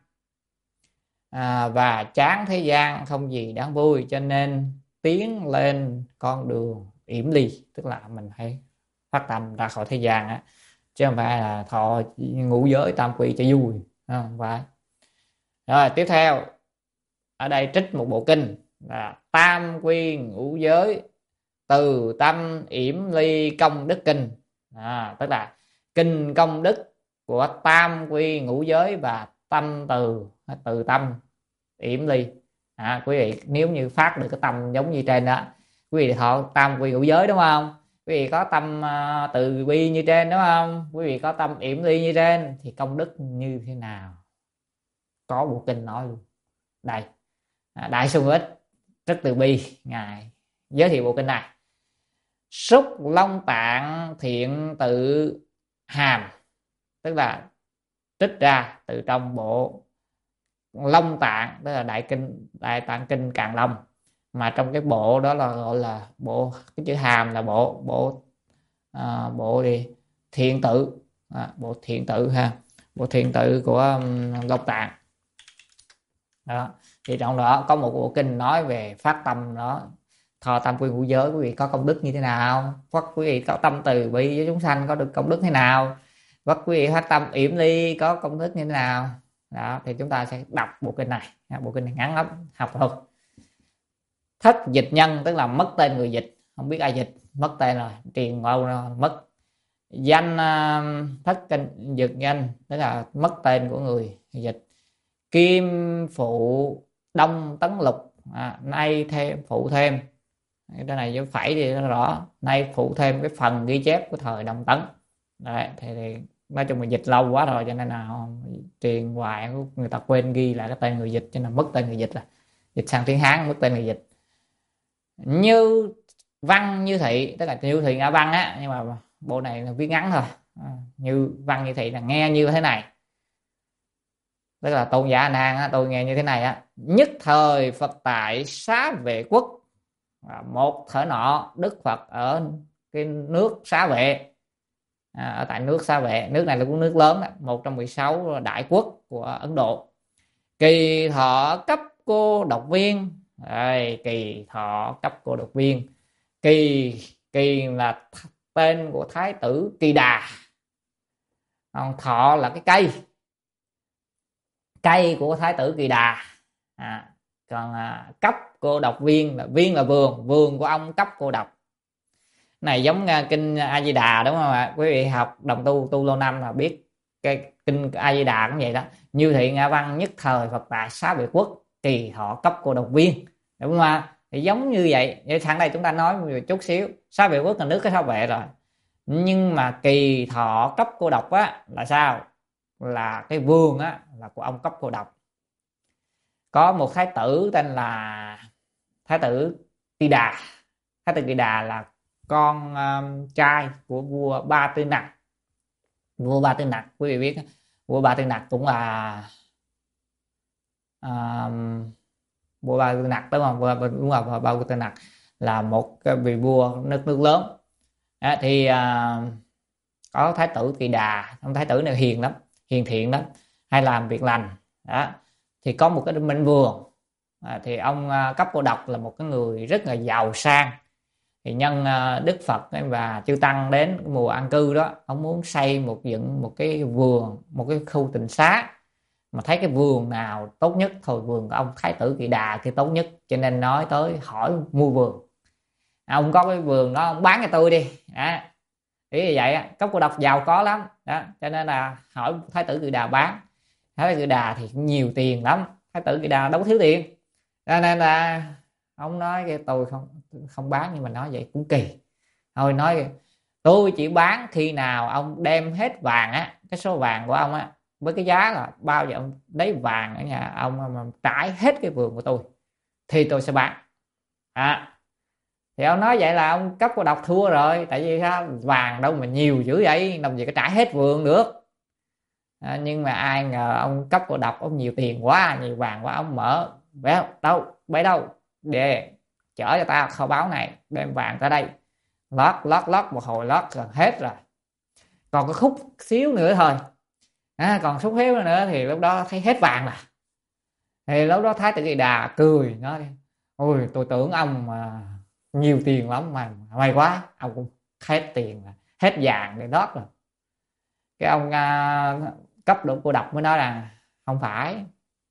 và chán thế gian không gì đáng vui, cho nên tiến lên con đường yểm ly. Tức là mình hãy phát tâm ra khỏi thế gian chứ không phải là thọ ngũ giới tam quy cho vui, không phải. Rồi tiếp theo ở đây trích một bộ kinh là Tam Quy Ngũ Giới Từ Tâm Yểm Ly Công Đức Kinh. Tức là kinh công đức của Tam Quy Ngũ Giới và tâm từ tâm yểm ly. Quý vị nếu như phát được cái tâm giống như trên đó, quý vị thọ Tam Quy Ngũ Giới đúng không? Quý vị có tâm từ bi như trên đúng không? Quý vị có tâm yểm ly như trên thì công đức như thế nào? Có bộ kinh nói luôn đây. Đại Xuân Ích rất từ bi, ngài giới thiệu bộ kinh này. Xúc long tạng thiện tự hàm, tức là trích ra từ trong bộ long tạng, tức là đại tạng kinh Càn Long, mà trong cái bộ đó là gọi là bộ, cái chữ hàm là bộ gì thiện tự, bộ thiện tự bộ thiện tự của long tạng đó. Thì trong đó có một bộ kinh nói về phát tâm đó, thọ tam quy ngũ giới quý vị có công đức như thế nào, quý vị có tâm từ bi với chúng sanh có được công đức thế nào, quý vị phát tâm yểm ly có công đức như thế nào đó. Thì chúng ta sẽ đọc bộ kinh này. Bộ kinh này ngắn lắm, học thôi. Thất dịch nhân tức là mất tên người dịch, không biết ai dịch, mất tên rồi, truyền ngôn rồi, mất. danh thất kinh dực danh, tức là mất tên của người dịch. Kim phụ đông tấn lục, nay thêm phụ thêm cái này với phải thì nó rõ, nay phụ thêm cái phần ghi chép của thời Đông Tấn. Đấy, thì nói chung là dịch lâu quá rồi cho nên là truyền hoài người ta quên ghi lại cái tên người dịch, cho nên mất tên người dịch, là dịch sang tiếng Hán mất tên người dịch. Như văn như thị, tức là như thị ngã văn á, nhưng mà bộ này là viết ngắn thôi. Như văn như thị là nghe như thế này, tức là Tôn giả A Nan tôi nghe như thế này á: nhất thời Phật tại Xá Vệ quốc, một thời nọ Đức Phật ở cái nước Xá Vệ, ở tại nước Xá Vệ, nước này là cũng nước lớn đó, một trong 16 đại quốc của Ấn Độ. Kỳ thọ cấp cô độc viên. Đây, kỳ thọ cấp cô độc viên. Kỳ là tên của thái tử Kỳ Đà, còn thọ là cái cây của thái tử Kỳ Đà. Còn cấp cô độc viên là vườn của ông cấp cô độc. Này giống kinh A Di Đà đúng không ạ? Quý vị học đồng tu lâu năm là biết cái kinh A Di Đà cũng vậy đó. Như thị ngã văn, nhất thời Phật tại Xá Vệ quốc, kỳ thọ cấp cô độc viên, đúng không ạ? Thì giống như vậy. Vậy sẵn đây chúng ta nói một chút xíu, Xá Vệ quốc là nước cái Xá Vệ rồi, nhưng mà kỳ thọ cấp cô độc á là sao? Là cái vườn á là của ông cấp cô độc. Có một thái tử tên là thái tử Kỳ Đà. Thái tử Kỳ Đà là con trai của vua Ba Tư Nặc. Vua Ba Tư Nặc quý vị biết, vua Ba Tư Nặc cũng là vua Ba Tư Nặc đúng không? Đúng rồi, Ba Tư Nặc là một cái vị vua nước lớn. Thì có thái tử Kỳ Đà, ông thái tử này hiền lắm, hiền thiện lắm, hay làm việc lành đó. Thì có một cái mệnh vườn, thì ông cấp cô độc là một cái người rất là giàu sang. Thì nhân Đức Phật và chư tăng đến mùa an cư đó, ông muốn xây dựng một cái vườn, một cái khu tịnh xá, mà thấy cái vườn nào tốt nhất thôi, vườn của ông thái tử Kỳ Đà kia tốt nhất, cho nên nói tới hỏi mua vườn. Ông có cái vườn đó, ông bán cho tôi đi. Ý như vậy, cấp cô độc giàu có lắm đó, cho nên là hỏi thái tử Kỳ Đà bán. Thái tử Kỳ Đà thì nhiều tiền lắm, thái tử Kỳ Đà đâu có thiếu tiền, cho nên là ông nói cái tôi không bán. Nhưng mà nói vậy cũng kỳ thôi, nói tôi chỉ bán khi nào ông đem hết vàng á, cái số vàng của ông á, với cái giá là bao giờ ông lấy vàng ở nhà ông mà trải hết cái vườn của tôi thì tôi sẽ bán. Thì ông nói vậy là ông cấp cô độc thua rồi, tại vì sao? Vàng đâu mà nhiều dữ vậy, làm gì có trải hết vườn được. Nhưng mà ai ngờ ông cấp cô độc, ông nhiều tiền quá, nhiều vàng quá, ông mở bấy đâu để chở cho ta kho báu này, đem vàng tới đây lót một hồi, lót gần hết rồi, còn có khúc xíu nữa thôi, còn xúc xíu nữa thì lúc đó thấy hết vàng rồi. Thì lúc đó thái tử Kỳ Đà cười nói: ôi tôi tưởng ông mà nhiều tiền lắm, mà may quá ông cũng hết tiền, hết vàng để đót rồi. Cái ông cấp độ cô độc mới nói là không phải,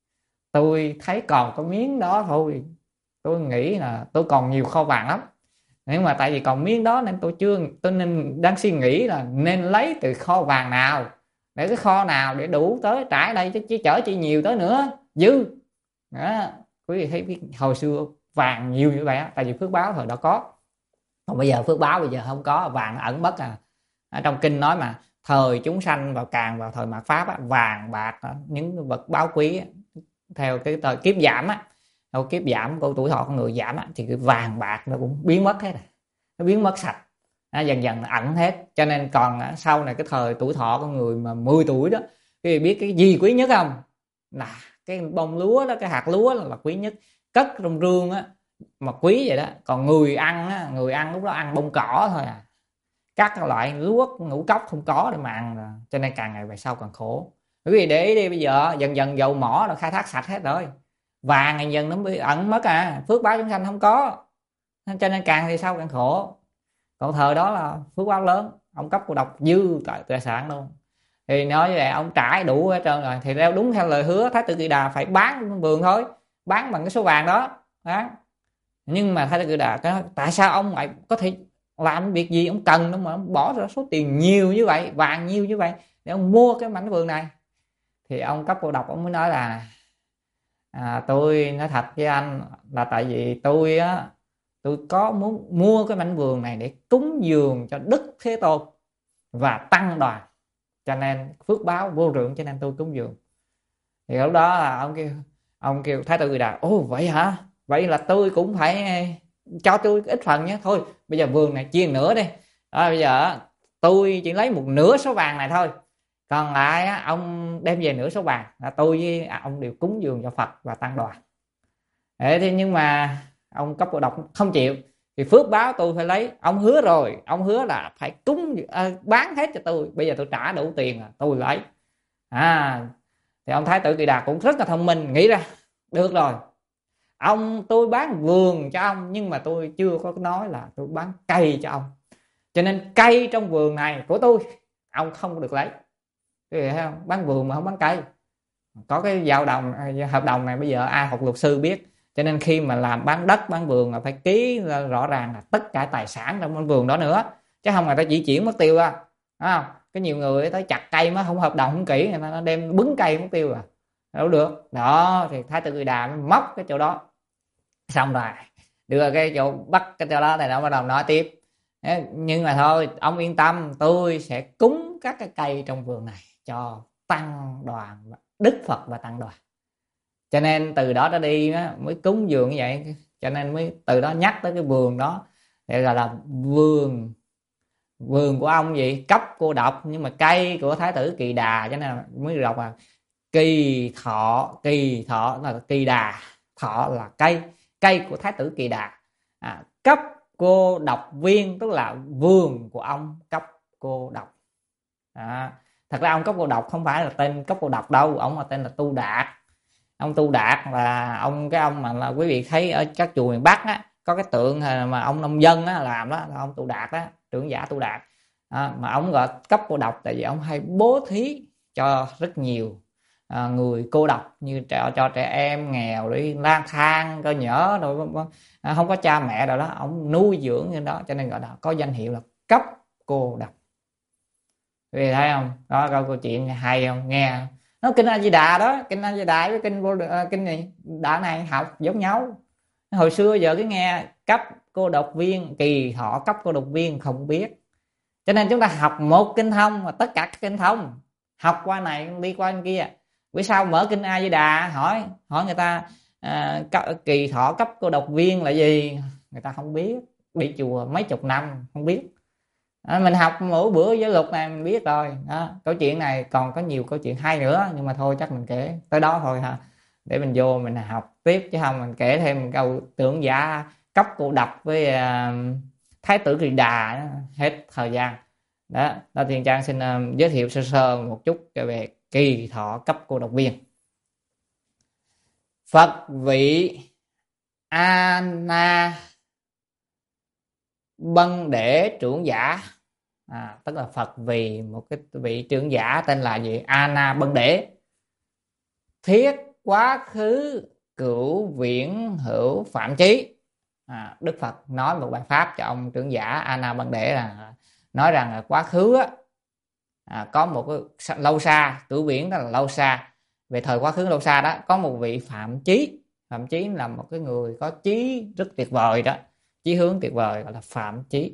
tôi thấy còn có miếng đó thôi, tôi nghĩ là tôi còn nhiều kho vàng lắm, nhưng mà tại vì còn miếng đó nên tôi nên đang suy nghĩ là nên lấy từ kho vàng nào, để cái kho nào để đủ tới trải đây, chứ chỉ chở chỉ nhiều tới nữa dư đó. Quý vị thấy hồi xưa vàng nhiều như vậy á, tại vì phước báo thời đó có, còn bây giờ phước báo bây giờ không có, vàng ẩn mất Ở trong kinh nói mà thời chúng sanh vào thời mạt pháp á, vàng bạc những vật báo quý á, theo cái thời kiếp giảm á, theo kiếp giảm của tuổi thọ con người giảm á, thì cái vàng bạc nó cũng biến mất hết rồi, nó biến mất sạch, dần dần ẩn hết. Cho nên còn sau này cái thời tuổi thọ con người mà 10 tuổi đó, quý vị biết cái gì quý nhất không? Là cái bông lúa đó, cái hạt lúa là quý nhất, cất trong rương á mà quý vậy đó. Còn người ăn lúc đó ăn bông cỏ thôi các loại lúa ngũ cốc không có để mà ăn rồi. Cho nên càng ngày về sau càng khổ. Quý vị để ý đi, bây giờ dần dần dầu mỏ đã khai thác sạch hết rồi, vàng dần dần nó bị ẩn mất, phước báo chúng sanh không có, cho nên càng về sau càng khổ. Còn thời đó là phước báo lớn, ông cấp cô độc dư tài sản luôn. Thì nói như vậy, ông trải đủ hết trơn rồi, thì theo đúng theo lời hứa thái tử Kỳ Đà phải bán vườn thôi, bán bằng cái số vàng đó. Nhưng mà thái tử Kỳ Đà tại sao ông lại có thể làm việc gì ông cần đâu mà ông bỏ ra số tiền nhiều như vậy, vàng nhiều như vậy để ông mua cái mảnh vườn này. Thì ông cấp cô độc ông mới nói là tôi nói thật với anh là tại vì tôi có muốn mua cái mảnh vườn này để cúng dường cho Đức Thế Tôn và tăng đoàn, cho nên phước báo vô lượng cho nên tôi cúng dường. Thì lúc đó là ông kêu Thái tử Kỳ Đà: ồ vậy hả, vậy là tôi cũng phải cho tôi ít phần nhé. Thôi bây giờ vườn này chia nửa đi, bây giờ tôi chỉ lấy một nửa số vàng này thôi, còn lại ông đem về nửa số vàng, là tôi với ông đều cúng dường cho Phật và tăng đoàn. Thế nhưng mà ông cấp cô độc không chịu, thì phước báo tôi phải lấy, ông hứa rồi, ông hứa là phải bán hết cho tôi, bây giờ tôi trả đủ tiền tôi lấy. Thì ông Thái tử Kỳ Đà cũng rất là thông minh, nghĩ ra được rồi, tôi bán vườn cho ông nhưng mà tôi chưa có nói là tôi bán cây cho ông, cho nên cây trong vườn này của tôi ông không được lấy. Thấy không? Bán vườn mà không bán cây. Có cái hợp đồng này bây giờ ai học luật sư biết, cho nên khi mà làm bán đất bán vườn là phải ký rõ ràng là tất cả tài sản trong vườn đó nữa, chứ không người ta chỉ chuyển mất tiêu không? Cái nhiều người tới chặt cây mà không hợp đồng không kỹ, người ta đem bứng cây mất tiêu đâu được. Đó thì Thái tử Kỳ Đà mới móc cái chỗ đó, xong rồi đưa cái chỗ bắt cái chỗ đó này, nó bắt đầu nói tiếp: nhưng mà thôi ông yên tâm, tôi sẽ cúng các cái cây trong vườn này cho tăng đoàn, Đức Phật và tăng đoàn. Cho nên từ đó trở đi mới cúng dường như vậy, cho nên mới từ đó nhắc tới cái vườn đó để gọi là vườn của ông gì cấp cô độc, nhưng mà cây của Thái tử Kỳ Đà, cho nên mới đọc là kỳ thọ là Kỳ Đà, thọ là cây của Thái tử Kỳ Đà. Cấp cô độc viên tức là vườn của ông cấp cô độc. Thật ra ông cấp cô độc không phải là tên cấp cô độc đâu, ông là tên là Tu Đạt. Ông Tu Đạt là cái ông mà là quý vị thấy ở các chùa miền Bắc có cái tượng mà ông nông dân làm đó là ông Tu Đạt đó, trưởng giả Tu Đạt. Mà ông gọi cấp cô độc tại vì ông hay bố thí cho rất nhiều người cô độc, như cho trẻ em nghèo đi lang thang cơ nhở rồi không có cha mẹ rồi đó, ông nuôi dưỡng như đó, cho nên gọi là có danh hiệu là cấp cô độc. Vì thấy không đó, câu chuyện hay không, nghe nó kinh A Di Đà đó, kinh A Di Đà với kinh này đoạn này học giống nhau. Hồi xưa giờ cái nghe cấp cô độc viên, kỳ thọ cấp cô độc viên không biết, cho nên chúng ta học một kinh thông mà tất cả các kinh thông, học qua này đi qua bên kia. Bữa sau mở kinh A Di Đà hỏi người ta kỳ thọ cấp cô độc viên là gì, người ta không biết, đi chùa mấy chục năm không biết. Mình học mỗi bữa giáo dục này mình biết rồi đó. Câu chuyện này còn có nhiều câu chuyện hay nữa, nhưng mà thôi chắc mình kể tới đó thôi để mình vô mình học tiếp, chứ không mình kể thêm câu tưởng giả cấp cô độc với Thái tử Kỳ Đà hết thời gian. Đó Thiên Trang xin giới thiệu sơ sơ một chút về kỳ thọ cấp cô độc viên. Phật vị A Na Bân Để trưởng giả, tức là Phật vì một cái vị trưởng giả tên là gì, A Na Bân Để, thiết quá khứ cửu viễn hữu phạm chí. Đức Phật nói một bài pháp cho ông trưởng giả A Na Bân Để, là nói rằng là quá khứ có một cái lâu xa, cửu viễn đó là lâu xa, về thời quá khứ lâu xa đó có một vị phạm chí. Phạm chí là một cái người có chí rất tuyệt vời đó, chí hướng tuyệt vời, gọi là phạm chí.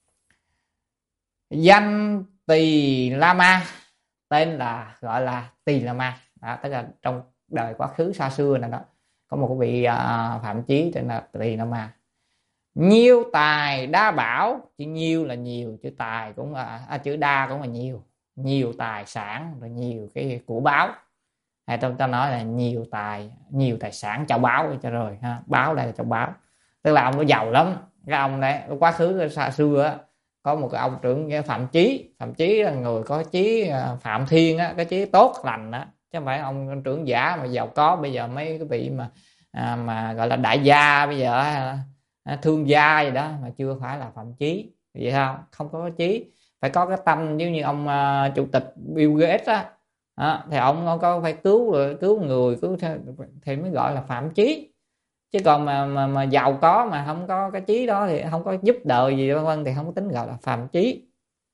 Danh Tỳ La Ma, tên là gọi là Tỳ La Ma đó, tức là trong đời quá khứ xa xưa này đó có một vị phạm chí tên là Tỳ La Ma. Nhiêu tài đa bảo, chữ nhiêu là nhiều, chữ tài cũng là chữ đa cũng là nhiều, nhiều tài sản rồi nhiều cái của báo, hay ta nói là nhiều tài sản cho báo cho rồi báo đây là cho báo, tức là ông có giàu lắm. Cái ông đấy quá khứ xa xưa có một cái ông trưởng Phạm Chí là người có chí Phạm Thiên cái chí tốt lành đó, chứ không phải ông trưởng giả mà giàu có. Bây giờ mấy cái vị mà gọi là đại gia bây giờ thương gia gì đó mà chưa phải là Phạm Chí, vậy sao không có chí, phải có cái tâm giống như ông chủ tịch Bill Gates thì ông có phải cứu người thì mới gọi là Phạm Chí. Chứ còn mà giàu có mà không có cái trí đó thì không có giúp đời gì vân vân thì không có tính gọi là phàm trí.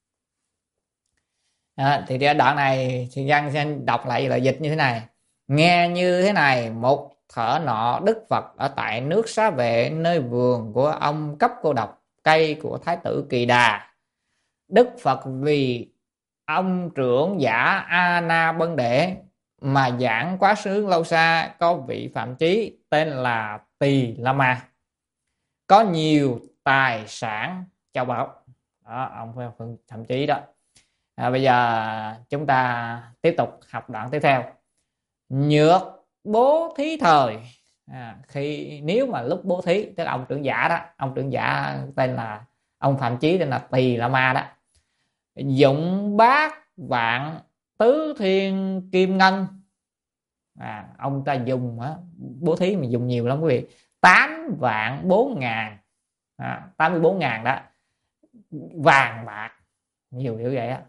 Thì đoạn này thì Giang sẽ đọc lại là dịch như thế này: nghe như thế này, một thở nọ Đức Phật ở tại nước Xá Vệ, nơi vườn của ông Cấp Cô Độc, cây của Thái tử Kỳ Đà. Đức Phật vì ông trưởng giả A Na Bân Đệ mà giảng quá xứ lâu xa, có vị phạm trí tên là Tỳ La Ma, có nhiều tài sản châu báu. Đó, ông phạm trí đó. Bây giờ chúng ta tiếp tục học đoạn tiếp theo. Nhược bố thí thời, khi nếu mà lúc bố thí, tức là ông trưởng giả đó, ông trưởng giả tên là ông phạm trí tên là Tỳ La Ma đó, dụng bát vạn tứ thiên kim ngân. Ông ta dùng bố thí mà dùng nhiều lắm quý vị, 8 vạn 4 ngàn, 84 ngàn đó, vàng bạc nhiều như vậy á.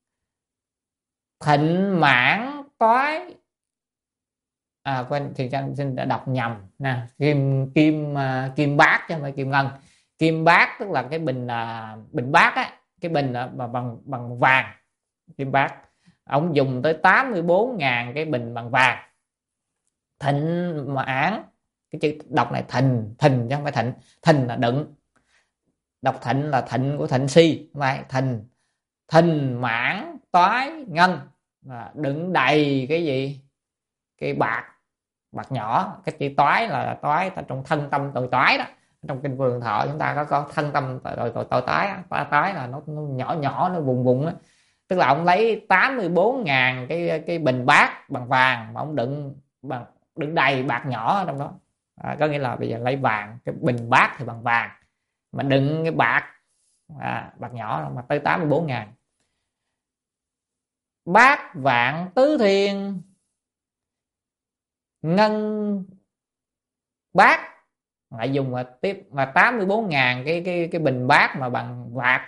Thịnh mãn toái, quên thì xin đã đọc nhầm nè, kim bát chứ không phải kim ngân. Kim bát tức là cái bình bát á, cái bình mà bằng vàng, kim bát. Ông dùng tới 84 ngàn cái bình bằng vàng. Thịnh mãn, cái chữ đọc này thình chứ không phải thịnh. Thình là đựng, đọc thịnh là thịnh của thịnh si, không phải thình. Thình mãn toái ngân, đựng đầy cái gì, cái bạc nhỏ. Cái chữ toái là toái trong thân tâm tội toái đó. Trong kinh Vô Lượng Thọ chúng ta có thân tâm tội toái. Toái là nó nhỏ, nó vùng á. Tức là ông lấy 84 ngàn cái bình bát bằng vàng mà ông đựng đầy bạc nhỏ ở trong đó. Có nghĩa là bây giờ lấy vàng, cái bình bát thì bằng vàng mà đựng cái bạc nhỏ mà tới 84 ngàn. Bát vạn tứ thiên ngân bát, lại dùng mà tiếp mà 84 ngàn cái bình bát mà bằng bạc.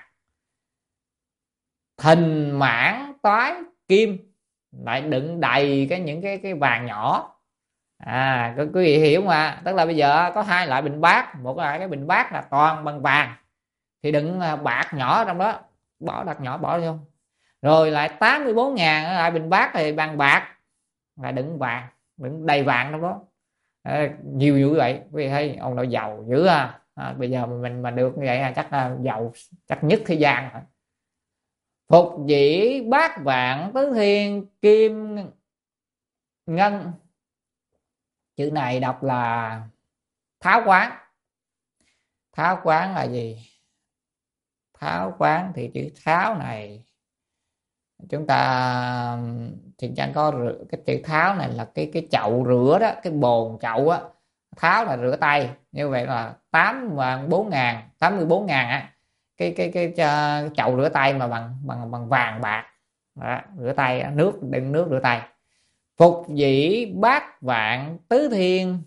Thình mãn toái kim, lại đựng đầy những cái vàng nhỏ. Quý vị hiểu mà, tức là bây giờ có hai loại bình bát. Một là cái bình bát là toàn bằng vàng thì đựng bạc nhỏ trong đó, bỏ đặt nhỏ bỏ vô. Rồi lại 84 ngàn lại bình bát thì bằng bạc, là đựng vàng, đựng đầy vàng trong đó. Nhiều như vậy quý vị thấy ông nội giàu dữ bây giờ mình mà được như vậy chắc là giàu chắc nhất thế gian rồi. Phục dĩ bát vạn tứ thiên kim ngân, chữ này đọc là tháo quán. Tháo quán là gì? Tháo quán thì chữ tháo này chúng ta thì chẳng có cái chữ tháo này là cái chậu rửa đó, cái bồn chậu á. Tháo là rửa tay, như vậy là 84 ngàn á. Cái chậu rửa tay mà bằng vàng bạc đó, rửa tay, đựng nước rửa tay. Phục dĩ bát vạn tứ thiên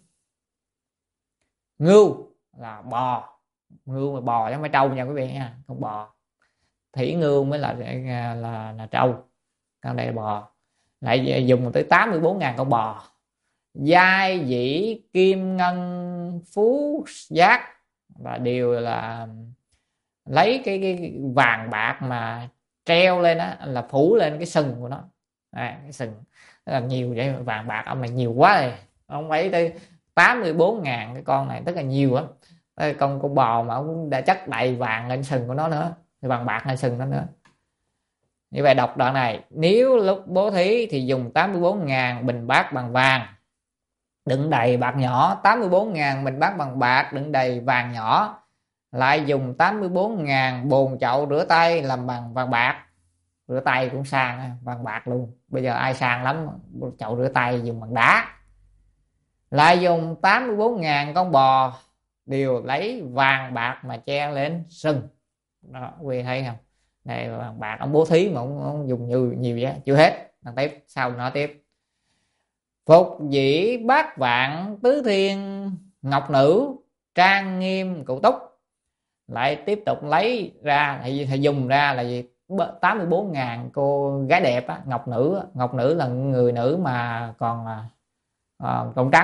ngưu, là bò. Ngưu mà bò chứ không phải trâu nha quý vị nha, con bò. Thủy ngưu mới là trâu, con đây là bò. Lại dùng tới 84 ngàn con bò. Giai dĩ kim ngân phú giác, và đều là lấy cái vàng bạc mà treo lên đó, là phủ lên cái sừng của nó. Cái sừng là nhiều vậy, vàng bạc ông này nhiều quá rồi. Ông ấy tới 84 ngàn cái con này, tức là nhiều lắm. Con bò mà ông đã chất đầy vàng lên sừng của nó nữa, thì vàng bạc lên sừng nó nữa. Như vậy đọc đoạn này: nếu lúc bố thí thì dùng 84 ngàn bình bát bằng vàng đựng đầy bạc nhỏ, 84 ngàn bình bát bằng bạc đựng đầy vàng nhỏ, lại dùng 84 ngàn bồn chậu rửa tay làm bằng vàng bạc. Rửa tay cũng sang, vàng bạc luôn. Bây giờ ai sang lắm, chậu rửa tay dùng bằng đá. Lại dùng 84 ngàn con bò, đều lấy vàng bạc mà che lên sừng đó, quý thấy không? Này vàng bạc ông bố thí mà ông dùng nhiều vậy chưa hết. Lần tiếp sau nó tiếp: phục dĩ bát vạn tứ thiên ngọc nữ trang nghiêm cụ túc. Lại tiếp tục lấy ra, thầy dùng ra là gì? 84 ngàn cô gái đẹp á, ngọc nữ. Ngọc nữ là người nữ mà còn trắng,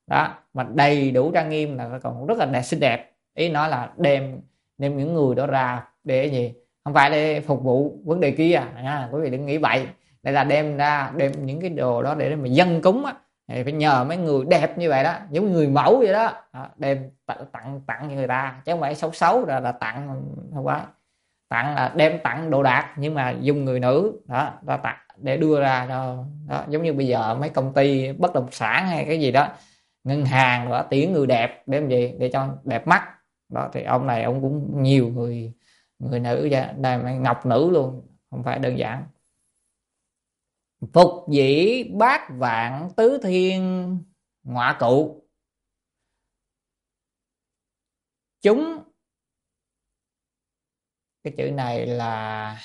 đó, mà đầy đủ trang nghiêm là còn rất là đẹp, xinh đẹp. Ý nói là đem những người đó ra để gì, không phải để phục vụ vấn đề kia quý vị đừng nghĩ vậy. Đây là đem những cái đồ đó để mà dâng cúng á, thì phải nhờ mấy người đẹp như vậy đó, giống người mẫu vậy đó, đem tặng cho người ta, chứ không phải xấu xấu là tặng, không phải tặng là đem tặng đồ đạc nhưng mà dùng người nữ đó, tặng để đưa ra cho đó. Giống như bây giờ mấy công ty bất động sản hay cái gì đó, ngân hàng đó tuyển người đẹp để làm gì, để cho đẹp mắt đó. Thì ông này ông cũng nhiều người nữ ra đây, mà ngọc nữ luôn, không phải đơn giản. Phục dĩ bát vạn tứ thiên ngọa cụ, chúng, cái chữ này là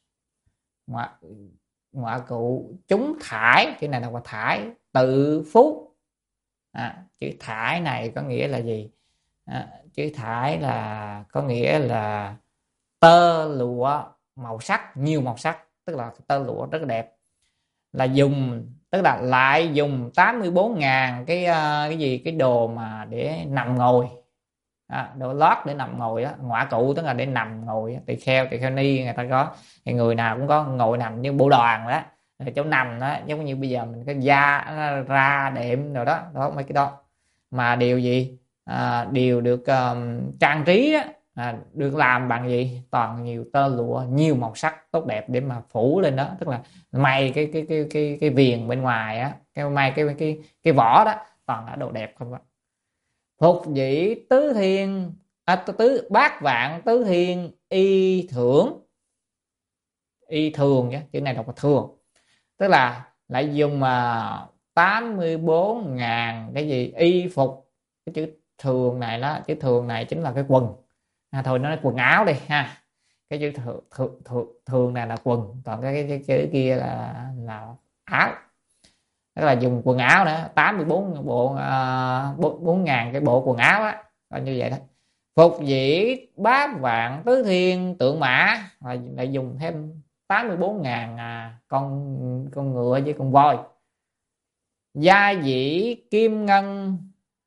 ngọa cụ, chúng thải, chữ này là thải, tự phú. Chữ thải này có nghĩa là gì? Chữ thải là có nghĩa là tơ lụa màu sắc, nhiều màu sắc, tức là tơ lụa rất là đẹp. Là dùng, tức là lại dùng 84.000 cái gì, cái đồ mà để nằm ngồi, đồ lót để nằm ngồi á, ngọa cụ tức là để nằm ngồi. Tỳ kheo ni người ta có, thì người nào cũng có ngồi nằm như bộ đoàn đó, chỗ nằm đó, giống như bây giờ mình cái da ra đệm rồi đó, mấy cái đó mà điều gì, đều được trang trí á, được làm bằng gì, toàn nhiều tơ lụa nhiều màu sắc tốt đẹp để mà phủ lên đó, tức là may cái viền bên ngoài á, may cái vỏ đó toàn là đồ đẹp không ạ. Phục dĩ tứ thiên tứ bát vạn tứ thiên y thưởng, y thường nhé, chữ này đọc là thường, tức là lại dùng 84.000 cái gì y phục. Cái chữ thường này đó, chữ thường này chính là cái quần, thôi nó là quần áo đi ha. Cái chữ thường này là quần, còn cái chữ kia là áo, tức là dùng quần áo nữa, 84 bộ 4.000 cái bộ quần áo á, coi như vậy đó. Phục dĩ bát vạn tứ thiên tượng mã, lại dùng thêm 84.000 con ngựa với con voi. Gia dĩ kim ngân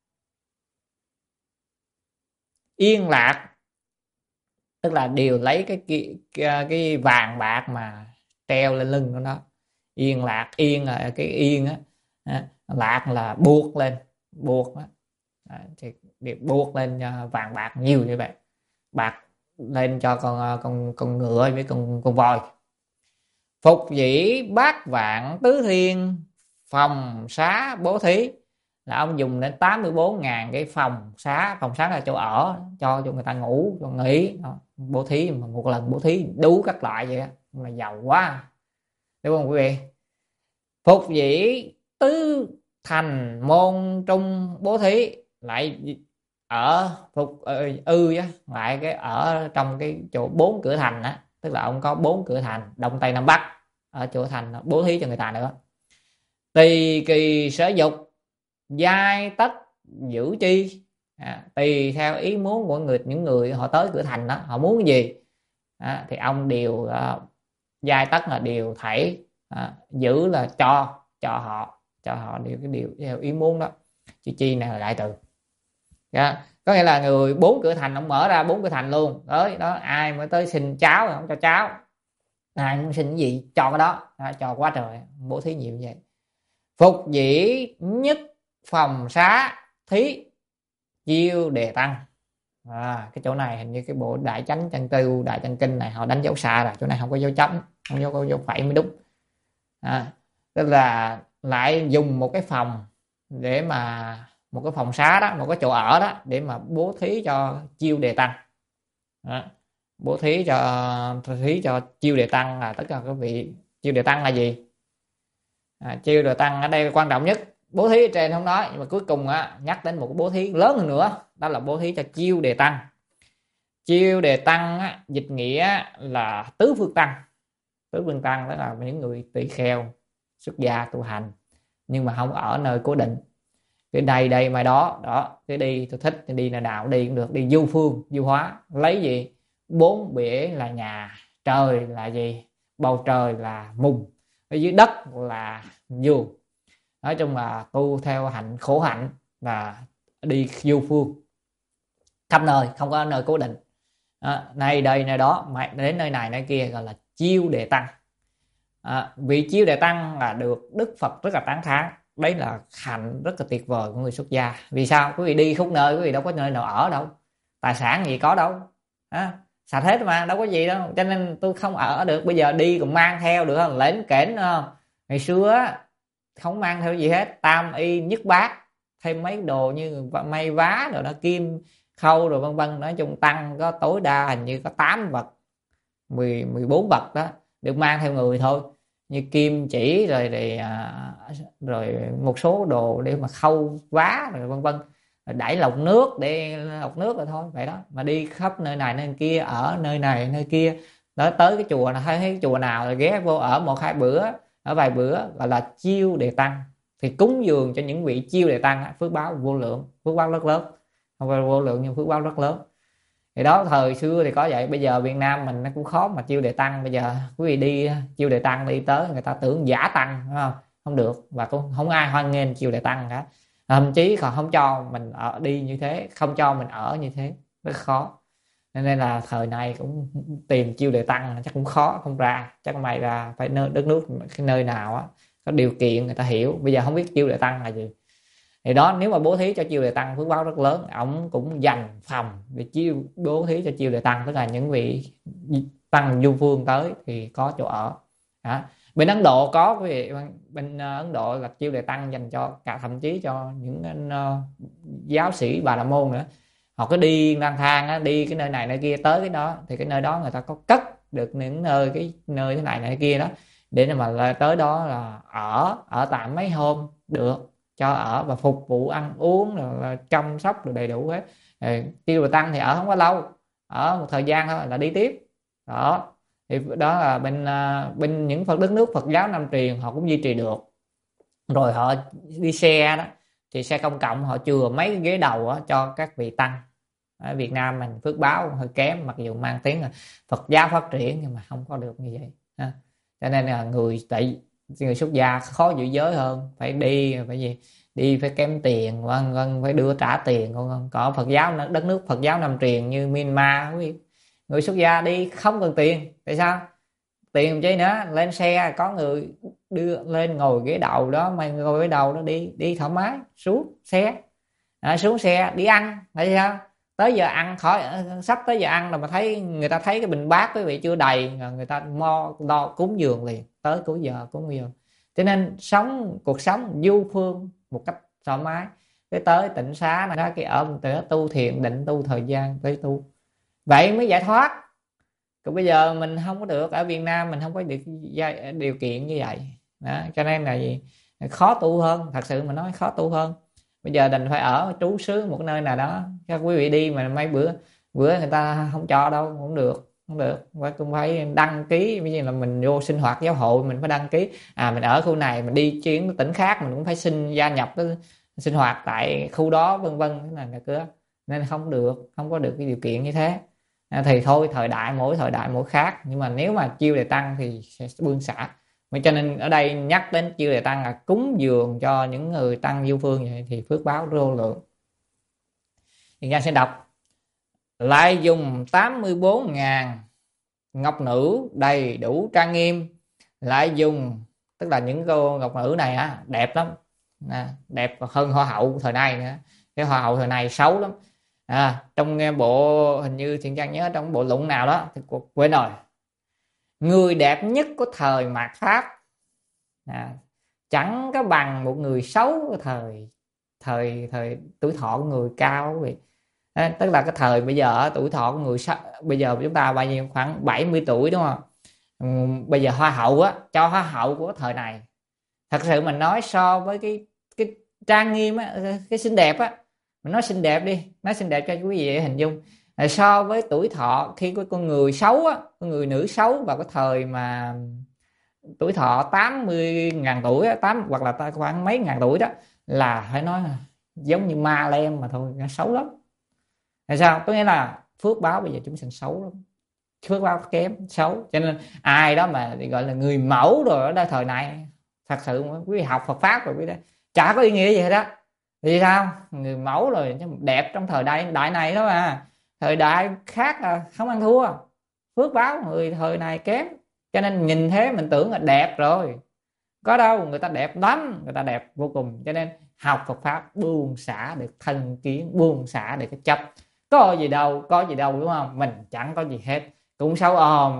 yên lạc, tức là đều lấy cái vàng bạc mà treo lên lưng của nó. Yên lạc, yên là cái yên á, lạc là buộc lên, buộc đó. Thì buộc lên vàng bạc nhiều như vậy, bạc lên cho con ngựa với con voi. Phục dĩ bát vạn tứ thiên phòng xá bố thí, là ông dùng đến 84.000 cái phòng xá là chỗ ở cho người ta ngủ, cho nghỉ đó. Bố thí mà một lần bố thí đủ các loại vậy đó, mà giàu quá đúng không quý vị. Phục dĩ tứ thành môn trung bố thí, lại ở phục lại cái ở trong cái chỗ 4 cửa thành á, tức là ông có 4 cửa thành đông tây nam bắc, ở chỗ thành bố thí cho người ta nữa. Tùy kỳ sở dục giai tất giữ chi, tùy theo ý muốn của những người họ tới cửa thành đó, họ muốn cái gì thì ông đều giai tất là đều thảy, giữ là cho họ điều theo ý muốn đó. Chữ chi này là đại từ, có nghĩa là người 4 cửa thành ông mở ra 4 cửa thành luôn tới đó, ai mới tới xin cháo thì không cho cháo, ai muốn xin cái gì cho cái đó, cho quá trời, bố thí nhiều như vậy. Phục dĩ nhất phòng xá thí chiêu đề tăng, cái chỗ này hình như cái bộ đại chánh chân tư đại chân kinh này họ đánh dấu xa rồi, chỗ này không có dấu chấm, không có dấu phẩy mới đúng. Tức là lại dùng một cái phòng để mà một cái phòng xá đó, một cái chỗ ở đó để mà bố thí cho chiêu đề tăng đó. Bố thí cho chiêu đề tăng là tất cả các vị. Chiêu đề tăng là gì? Chiêu đề tăng ở đây quan trọng nhất, bố thí ở trên không nói, nhưng mà cuối cùng nhắc đến một cái bố thí lớn hơn nữa, đó là bố thí cho chiêu đề tăng. Chiêu đề tăng dịch nghĩa là tứ phương tăng. Tứ phương tăng đó là những người tỳ kheo xuất gia tu hành nhưng mà không ở nơi cố định, cái đây mai đó cái đi tôi thích thì đi là nào đi cũng được, đi du phương du hóa, lấy gì 4 bể là nhà, trời là gì, bầu trời là mùng, ở dưới đất là vườn, nói chung là tu theo hạnh khổ hạnh là đi du phương khắp nơi, không có nơi cố định. Này đây nơi đó, đến nơi này nơi kia, gọi là chiêu đề tăng. Vị chiêu đề tăng là được Đức Phật rất là tán thán. Đấy là hạnh rất là tuyệt vời của người xuất gia. Vì sao? Quý vị đi khắp nơi, quý vị đâu có nơi nào ở đâu, tài sản gì có đâu, sạch hết mà, đâu có gì đâu. Cho nên tôi không ở được. Bây giờ đi còn mang theo được không? Lễn kẽn không? Ngày xưa không mang theo gì hết, tam y nhất bát, thêm mấy đồ như may vá rồi đó, kim khâu rồi vân vân. Nói chung tăng có tối đa hình như có 8 vật, 14 vật đó được mang theo người thôi, như kim chỉ rồi một số đồ để mà khâu vá rồi vân vân, đẩy lọc nước để lọc nước rồi thôi, vậy đó. Mà đi khắp nơi này nơi kia, ở nơi này nơi kia đó, tới cái chùa nào thấy cái chùa nào rồi ghé vô ở 1-2 bữa, ở vài bữa, gọi là chiêu đề tăng. Thì cúng dường cho những vị chiêu đề tăng, phước báo vô lượng, phước báo rất lớn, không phải vô lượng nhưng phước báo rất lớn. Thì đó, thời xưa thì có vậy. Bây giờ Việt Nam mình nó cũng khó mà chiêu đề tăng. Bây giờ quý vị đi chiêu đề tăng, đi tới người ta tưởng giả tăng, đúng không? Không được, và cũng không ai hoan nghênh chiêu đề tăng cả. Thậm chí còn không cho mình ở đi như thế, không cho mình ở như thế, rất khó. Nên là thời này cũng tìm chiêu đề tăng chắc cũng khó, không ra. Chắc mày ra phải đất nước cái nơi nào á có điều kiện người ta hiểu. Bây giờ không biết chiêu đề tăng là gì. Thì đó, nếu mà bố thí cho chiêu đề tăng phước báo rất lớn. Ông cũng dành phòng để bố thí cho chiêu đề tăng, tức là những vị tăng du phương tới thì có chỗ ở. Bên Ấn Độ có, quý vị, bên Ấn Độ là chiêu đề tăng dành cho cả, thậm chí cho những giáo sĩ Bà La Môn nữa. Họ cứ đi lang thang đi cái nơi này nơi kia, tới cái đó thì cái nơi đó người ta có cất được những nơi, cái nơi thế này này kia đó, để mà tới đó là ở tạm mấy hôm được, cho ở và phục vụ ăn uống rồi là chăm sóc rồi đầy đủ hết. Chiêu đề tăng thì ở không có lâu, ở một thời gian thôi là đi tiếp đó. Thì đó là bên những đất nước Phật giáo Nam truyền họ cũng duy trì được. Rồi họ đi xe đó thì xe công cộng họ chừa mấy cái ghế đầu cho các vị tăng. Ở Việt Nam mình phước báo hơi kém, mặc dù mang tiếng là Phật giáo phát triển nhưng mà không có được như vậy. Cho nên là người xuất gia khó giữ giới hơn, phải đi, phải gì, đi phải kém tiền, vân vân, phải đưa trả tiền. Còn Phật giáo, đất nước Phật giáo Nam truyền như Myanmar, người xuất gia đi không cần tiền. Tại sao? Tiền chứ nữa, lên xe có người đưa lên ngồi ghế đầu đó, mày ngồi ghế đầu đó, đi thoải mái, xuống xe đi ăn. Tại sao? Tới giờ ăn, khỏi sắp tới giờ ăn là mà thấy người ta thấy cái bình bát quý vị chưa đầy, người ta lo cúng dường liền, tới cuối giờ cúng dường. Cho nên cuộc sống du phương một cách thoải mái. Cái tới tịnh xá này cái ở một tu thiền định, tu thời gian tới tu, vậy mới giải thoát. Còn bây giờ mình không có được, ở Việt Nam mình không có được điều kiện như vậy đó, cho nên là gì, khó tu hơn. Thật sự mà nói khó tu hơn. Bây giờ đành phải ở trú xứ một nơi nào đó. Các quý vị đi mà mấy bữa người ta không cho đâu, không được, cũng phải đăng ký. Ví dụ là mình vô sinh hoạt giáo hội mình phải đăng ký, mình ở khu này, mình đi chuyến tỉnh khác mình cũng phải xin gia nhập cái sinh hoạt tại khu đó, vân vân, cái này là cứ nên không có được cái điều kiện như thế. Thì thôi, mỗi thời đại mỗi khác. Nhưng mà nếu mà chiêu đề tăng thì sẽ bươn xả. Cho nên ở đây nhắc đến chiêu đề tăng là cúng dường cho những người tăng du phương vậy thì phước báo vô lượng. Thì ra sẽ đọc: lại dùng 84.000 ngọc nữ đầy đủ trang nghiêm. Lại dùng, tức là những cô ngọc nữ này đẹp lắm, đẹp hơn hoa hậu thời nay nữa. Cái hoa hậu thời này xấu lắm. Trong bộ, hình như Thiện Trang nhớ trong bộ luận nào đó thì quên rồi, người đẹp nhất của thời mạt Pháp chẳng có bằng một người xấu của thời tuổi thọ của người cao. Tức là cái thời bây giờ tuổi thọ của người bây giờ chúng ta bao nhiêu, khoảng 70 tuổi đúng không? Bây giờ hoa hậu cho hoa hậu của thời này, thật sự mình nói so với cái trang nghiêm cái xinh đẹp mình nói xinh đẹp đi, nói xinh đẹp cho quý vị hình dung. So với tuổi thọ khi có con người xấu con người nữ xấu vào cái thời mà tuổi thọ 80.000 tuổi hoặc là khoảng mấy ngàn tuổi đó, là phải nói là giống như ma lem mà thôi, xấu lắm. Tại sao? Có nghĩa là phước báo bây giờ chúng sinh xấu lắm, phước báo kém, xấu. Cho nên ai đó mà gọi là người mẫu rồi ở đây thời này, thật sự quý vị học Phật pháp rồi quý vị chả có ý nghĩa gì hết đó. Thì sao, người mẫu rồi đẹp trong thời đại này đó mà, thời đại khác là không ăn thua, phước báo người thời này kém, cho nên nhìn thế mình tưởng là đẹp rồi, có đâu, người ta đẹp lắm, người ta đẹp vô cùng. Cho nên học Phật pháp buông xả được thân kiến, buông xả được cái chấp, có gì đâu, có gì đâu, đúng không? Mình chẳng có gì hết, cũng xấu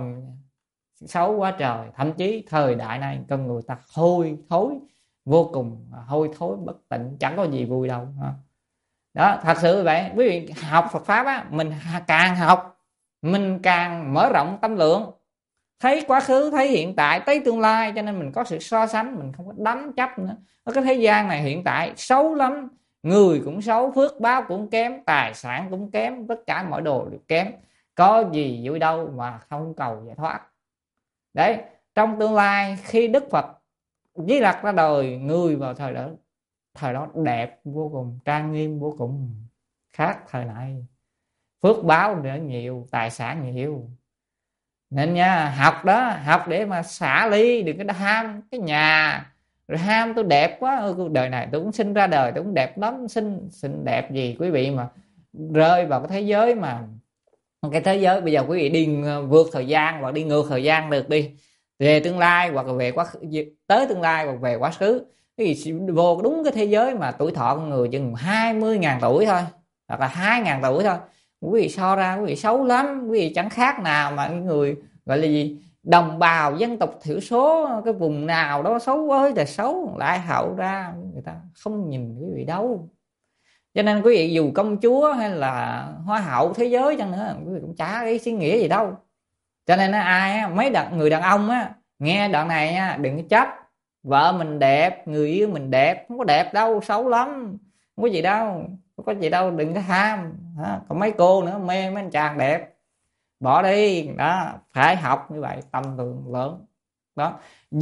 xấu quá trời. Thậm chí thời đại này con người ta hôi thối vô cùng, hôi thối bất tịnh, chẳng có gì vui đâu. Đó, thật sự vậy. Quý vị học Phật pháp á, mình càng học mình càng mở rộng tâm lượng, thấy quá khứ, thấy hiện tại, thấy tương lai, cho nên mình có sự so sánh, mình không có đắm chấp nữa. Ở cái thế gian này hiện tại xấu lắm, người cũng xấu, phước báo cũng kém, tài sản cũng kém, tất cả mọi đồ đều kém, có gì vui đâu mà không cầu giải thoát. Đấy, trong tương lai khi Đức Phật Di Lặc ra đời, người vào thời đó đẹp vô cùng, trang nghiêm vô cùng, khác thời này, phước báo nữa nhiều, tài sản nhiều. Nên nha, học đó, học để mà xả ly, đừng có ham cái nhà, rồi ham tôi đẹp quá, đời này tôi cũng sinh ra đời tôi cũng đẹp lắm, xinh đẹp gì quý vị mà rơi vào cái thế giới mà, cái thế giới bây giờ quý vị đi vượt thời gian hoặc đi ngược thời gian được đi, về tương lai hoặc là về quá khứ, tới tương lai hoặc về quá khứ, thì vô đúng cái thế giới mà tuổi thọ con người chừng 20.000 tuổi thôi, hoặc là 2.000 tuổi thôi, quý vị so ra quý vị xấu lắm, quý vị chẳng khác nào mà những người gọi là gì, đồng bào dân tộc thiểu số cái vùng nào đó xấu ơi là xấu, lại hậu ra người ta không nhìn quý vị đâu. Cho nên quý vị dù công chúa hay là hoa hậu thế giới chăng nữa, quý vị cũng chả cái suy nghĩa gì đâu. Cho nên ai mấy người đàn ông á, nghe đoạn này á, đừng có chấp vợ mình đẹp, người yêu mình đẹp, không có đẹp đâu, xấu lắm, không có gì đâu, không có gì đâu, đừng có ham. Còn mấy cô nữa mê mấy anh chàng đẹp, bỏ đi. Đó, phải học như vậy, tâm lượng lớn. Đó,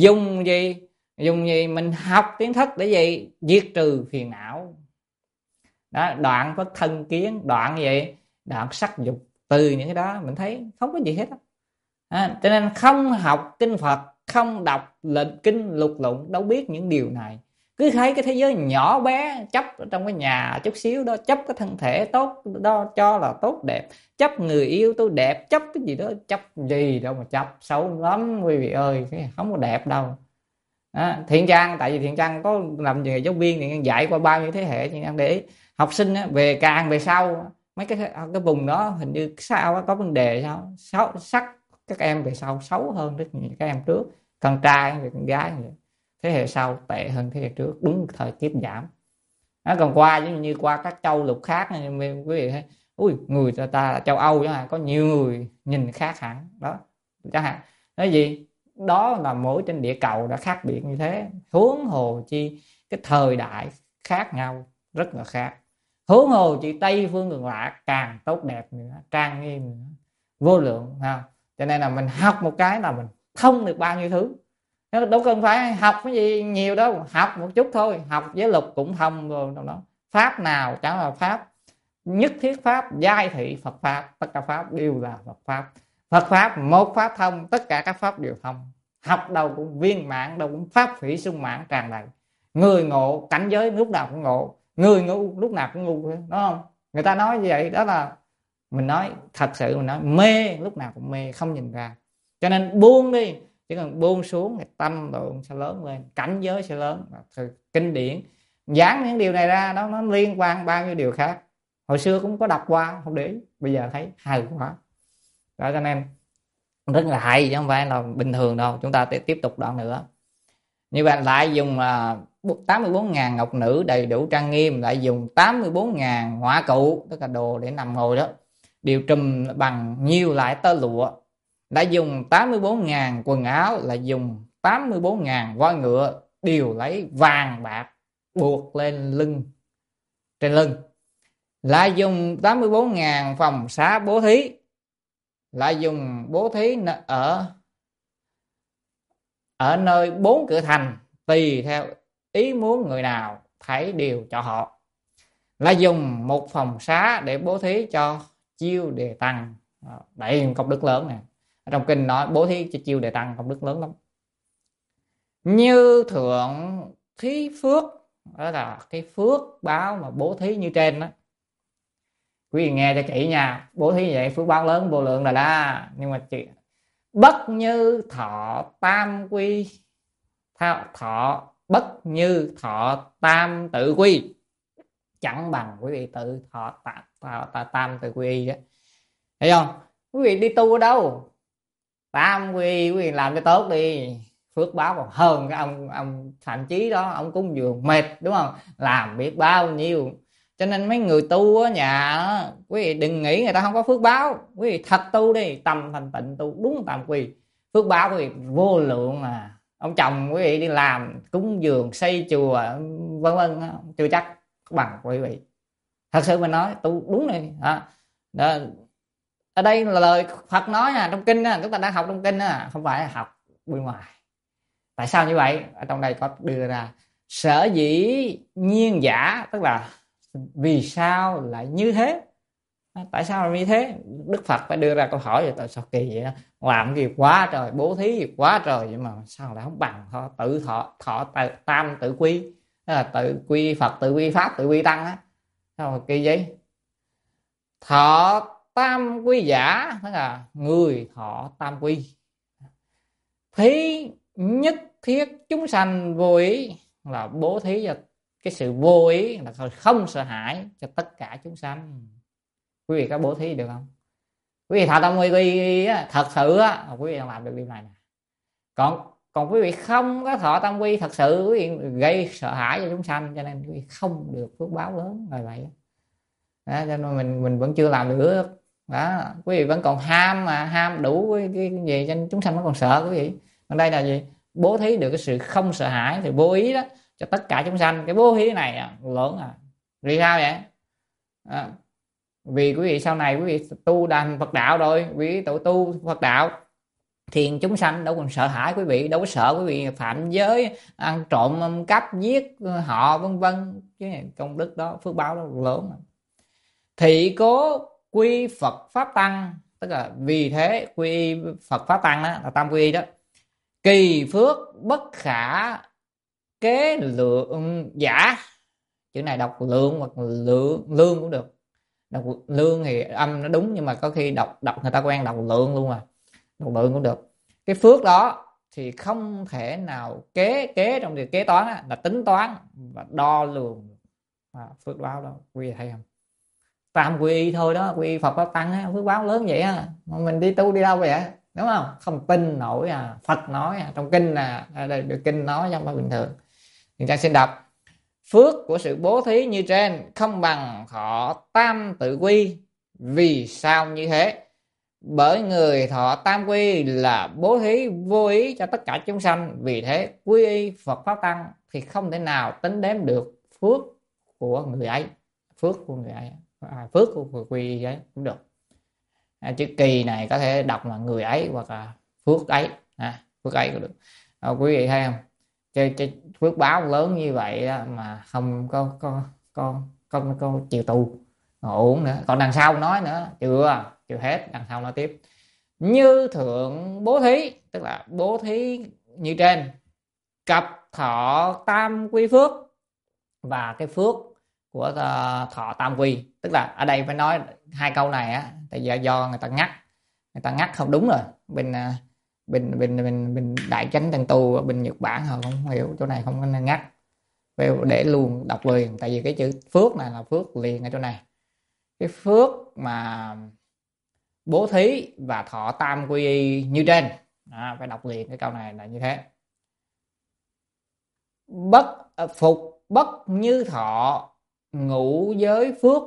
dùng gì mình học kiến thức để gì, diệt trừ phiền não. Đó, đoạn có thân kiến, đoạn gì, đoạn sắc dục, từ những cái đó mình thấy không có gì hết cho nên không học kinh Phật, không đọc lệnh kinh lục lụng, đâu biết những điều này, cứ thấy cái thế giới nhỏ bé, chấp ở trong cái nhà chút xíu đó, chấp cái thân thể tốt đó cho là tốt đẹp, chấp người yêu tôi đẹp, chấp cái gì đó, chấp gì đâu mà chấp, xấu lắm quý vị ơi, cái không có đẹp đâu. Thiện Trang, tại vì Thiện Trang có làm nghề giáo viên thì dạy qua bao nhiêu thế hệ, Thiện Trang để ý học sinh về càng về sau mấy cái vùng đó hình như sao có vấn đề, sao sắc các em về sau xấu hơn rất nhiều các em trước, con trai hay con gái vậy. Thế hệ sau tệ hơn thế hệ trước, đúng thời kiếp giảm. Còn qua giống như qua các châu lục khác quý vị thấy, ui người ta châu Âu chẳng hạn, có nhiều người nhìn khác hẳn đó chẳng hạn. Cái gì đó là mỗi trên địa cầu đã khác biệt như thế, huống hồ chi cái thời đại khác nhau rất là khác, huống hồ chi Tây phương Cực Lạc càng tốt đẹp nữa, trang nghiêm nữa, vô lượng ha. Cho nên là mình học một cái là mình thông được bao nhiêu thứ, đâu cần phải học cái gì nhiều đâu, học một chút thôi, học giới luật cũng thông rồi đó. Pháp nào chẳng là pháp, nhất thiết pháp, giai thị Phật pháp, tất cả pháp đều là Phật pháp. Phật pháp một pháp thông, tất cả các pháp đều thông, học đâu cũng viên mãn, đâu cũng pháp phỉ sung mãn tràn đầy. Người ngộ cảnh giới lúc nào cũng ngộ, người ngu lúc nào cũng ngu, đúng không? Người ta nói như vậy đó, là mình nói thật sự, mình nói mê lúc nào cũng mê, không nhìn ra. Cho nên buông đi, chỉ cần buông xuống thì tâm lượng sẽ lớn lên, cảnh giới sẽ lớn. Kinh điển giảng những điều này ra, nó liên quan bao nhiêu điều khác, hồi xưa cũng có đọc qua không để ý, bây giờ thấy hay quá đó. Cho nên rất là hay chứ không phải là bình thường đâu. Chúng ta tiếp tục đoạn nữa. Như vậy lại dùng 84.000 ngọc nữ đầy đủ trang nghiêm, lại dùng 84.000 họa cụ, tức là đồ để nằm ngồi đó, đều trùm bằng nhiều loại tơ lụa. Đã dùng 84.000 quần áo, lại dùng 84.000 voi ngựa, đều lấy vàng bạc buộc lên lưng, trên lưng. Lại dùng 84.000 phòng xá bố thí, lại dùng bố thí ở nơi 4 cửa thành, tùy theo ý muốn người nào thấy đều cho họ. Lại dùng một phòng xá để bố thí cho chiêu đề tăng, đây công đức lớn nè. Trong kinh nói bố thí cho chiêu đề tăng công đức lớn lắm. Như thượng thí phước, đó là cái phước báo mà bố thí như trên đó. Quý vị nghe cho kỹ nha, bố thí như vậy phước báo lớn vô lượng rồi đó. Nhưng mà chị bất như thọ tam quy, thọ bất như thọ tam tự quy, chẳng bằng quý vị tự thọ tam tự quy đó. Thấy không? Quý vị đi tu ở đâu, tam quy quý vị làm cho tốt đi, phước báo còn hơn cái ông Phạm Chí đó, ông cúng dường mệt đúng không, làm biết bao nhiêu. Cho nên mấy người tu ở nhà đó, quý vị đừng nghĩ người ta không có phước báo. Quý vị thật tu đi, tâm thành tịnh tu đúng tam quy, phước báo quý vị vô lượng. Mà ông chồng quý vị đi làm cúng dường xây chùa vân vân, chưa chắc bằng quý vị. Thật sự mình nói tu đúng này đó. Ở đây là lời Phật nói nha, trong kinh chúng ta đang học trong kinh không phải học bên ngoài. Tại sao như vậy? Ở trong đây có đưa ra sở dĩ nhiên giả, tức là vì sao lại như thế, tại sao lại như thế. Đức Phật phải đưa ra câu hỏi vậy. Tại sao kỳ vậy, làm gì quá trời, bố thí gì quá trời, vậy mà sao lại không bằng tự thọ tam tự quy, tức là tự quy Phật, tự quy Pháp, tự quy Tăng á. Sao mà kỳ vậy? Thọ tam quy giả, tức là người thọ tam quy, thí nhất thiết chúng sanh vô ý, là bố thí cho cái sự vô ý, là không sợ hãi cho tất cả chúng sanh. Quý vị có bố thí được không? Quý vị thọ tam quy thật sự quý vị làm được điều này nè. Còn quý vị không có thọ tam quy thật sự, quý vị gây sợ hãi cho chúng sanh, cho nên quý vị không được phước báo lớn là vậy đó. Cho nên mình vẫn chưa làm được đó. Quý vị vẫn còn ham, mà ham đủ cái gì cho nên chúng sanh vẫn còn sợ quý vị. Còn đây là gì? Bố thí được cái sự không sợ hãi thì vô ý đó cho tất cả chúng sanh. Cái bố thí này lớn vì sao vậy? Vì quý vị sau này quý vị tu đàn Phật đạo rồi, quý vị tu Phật đạo thì chúng sanh đâu còn sợ hãi quý vị, đâu có sợ quý vị phạm giới, ăn trộm, ăn cắp, giết họ vân vân. Cái công đức đó, phước báo đó lớn. Thị cố quy Phật Pháp Tăng, tức là vì thế quy Phật Pháp Tăng đó là tam quy đó. Kỳ phước bất khả kế lượng giả, chữ này đọc lượng hoặc lương cũng được. Đọc lương thì âm nó đúng, nhưng mà có khi đọc người ta quen đọc lượng luôn mà, đọc lượng cũng được. Cái phước đó thì không thể nào kế trong việc kế toán là tính toán và đo lường phước báo đó. Quý vị thấy không? Tam quy thôi đó, quy Phật Pháp Tăng phước báo lớn vậy mà mình đi tu đi đâu vậy, đúng không? Không tin nổi Phật nói trong kinh đây được kinh nói trong bình thường. Thì ta xin đọc: phước của sự bố thí như trên không bằng thọ tam tự quy. Vì sao như thế? Bởi người thọ tam quy là bố thí vô ý cho tất cả chúng sanh, vì thế quy y Phật Pháp Tăng thì không thể nào tính đếm được phước của người ấy. Phước của người ấy, phước của quy y ấy cũng được. Chữ kỳ này có thể đọc là người ấy hoặc là phước ấy, phước ấy cũng được. Quý vị thấy không? Cái phước báo lớn như vậy mà không có chịu tu ổn nữa. Còn đằng sau nói nữa, chưa hết, đằng sau nói tiếp: như thượng bố thí, tức là bố thí như trên, cập thọ tam quy phước, và cái phước của thọ tam quy. Tức là ở đây phải nói hai câu này tại vì do người ta ngắt không đúng rồi. Bên đại chánh tăng tu bên Nhật Bản họ không hiểu chỗ này, không có nên ngắt, để luôn đọc liền. Tại vì cái chữ phước này là phước liền ở chỗ này. Cái phước mà bố thí và thọ tam quy y như trên phải đọc liền cái câu này là như thế. Phục bất như thọ ngũ giới phước.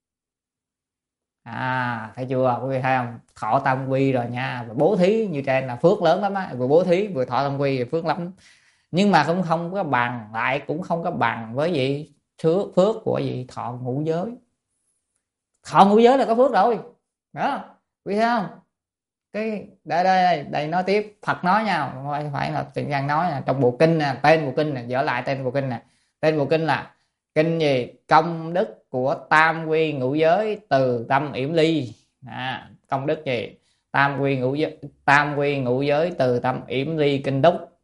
Thấy chưa quý vị, thấy không? Thọ tam quy rồi nha, và bố thí như trên là phước lớn lắm á, vừa bố thí vừa thọ tam quy thì phước lắm. Nhưng mà cũng không có bằng, lại cũng không có bằng với gì phước của gì thọ ngũ giới. Thọ ngũ giới là có phước rồi đó, quý thấy không? Cái đây nói tiếp, Phật nói nha, không phải là Trịnh Giang nói nè, trong bộ kinh nè, tên bộ kinh nè, dở lại tên bộ kinh nè. Tên bộ kinh là kinh gì? Công đức của tam quy ngũ giới từ tâm yểm ly. Công đức gì? Tam quy ngũ giới từ tâm yểm ly kinh đúc.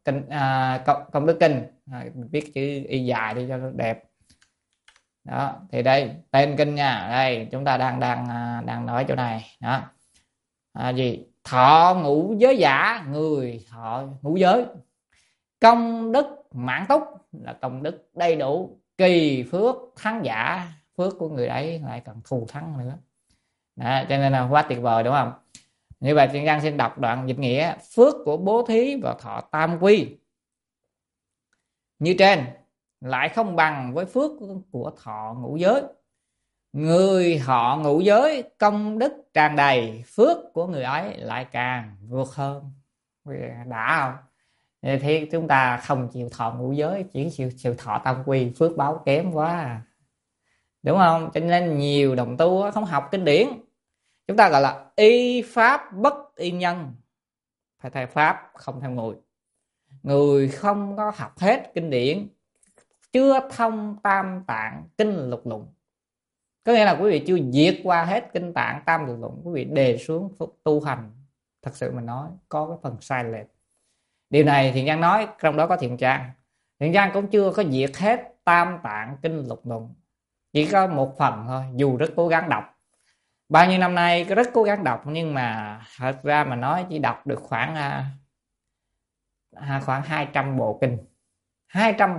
công đức kinh, viết chữ y dài đi cho nó đẹp. Đó thì đây tên kinh nha, đây chúng ta đang nói chỗ này đó. Gì thọ ngũ giới giả, người thọ ngũ giới, công đức mãn túc là công đức đầy đủ, kỳ phước thắng giả, phước của người ấy lại còn thù thắng nữa. Đó, cho nên là quá tuyệt vời đúng không? Như vậy Trần Giang xin đọc đoạn dịch nghĩa. Phước của bố thí và thọ tam quy như trên lại không bằng với phước của thọ ngũ giới. Người thọ ngũ giới công đức tràn đầy, phước của người ấy lại càng vượt hơn. Đã không? Thì chúng ta không chịu thọ ngũ giới, chỉ chịu thọ tam quy, phước báo kém quá, đúng không? Cho nên nhiều đồng tu không học kinh điển, chúng ta gọi là y pháp bất y nhân, phải theo pháp không theo người. Người không có học hết kinh điển, chưa thông tam tạng kinh lục lụng, có nghĩa là quý vị chưa diệt qua hết kinh tạng tam lục lụng, quý vị đề xuống tu hành, thật sự mình nói có cái phần sai lệch. Điều này Thiện Giang nói, trong đó có Thiện Giang cũng chưa có diệt hết tam tạng kinh lục lụng, chỉ có một phần thôi, dù rất cố gắng đọc. Bao nhiêu năm nay rất cố gắng đọc, nhưng mà thật ra mà nói chỉ đọc được khoảng 200 bộ kinh. 200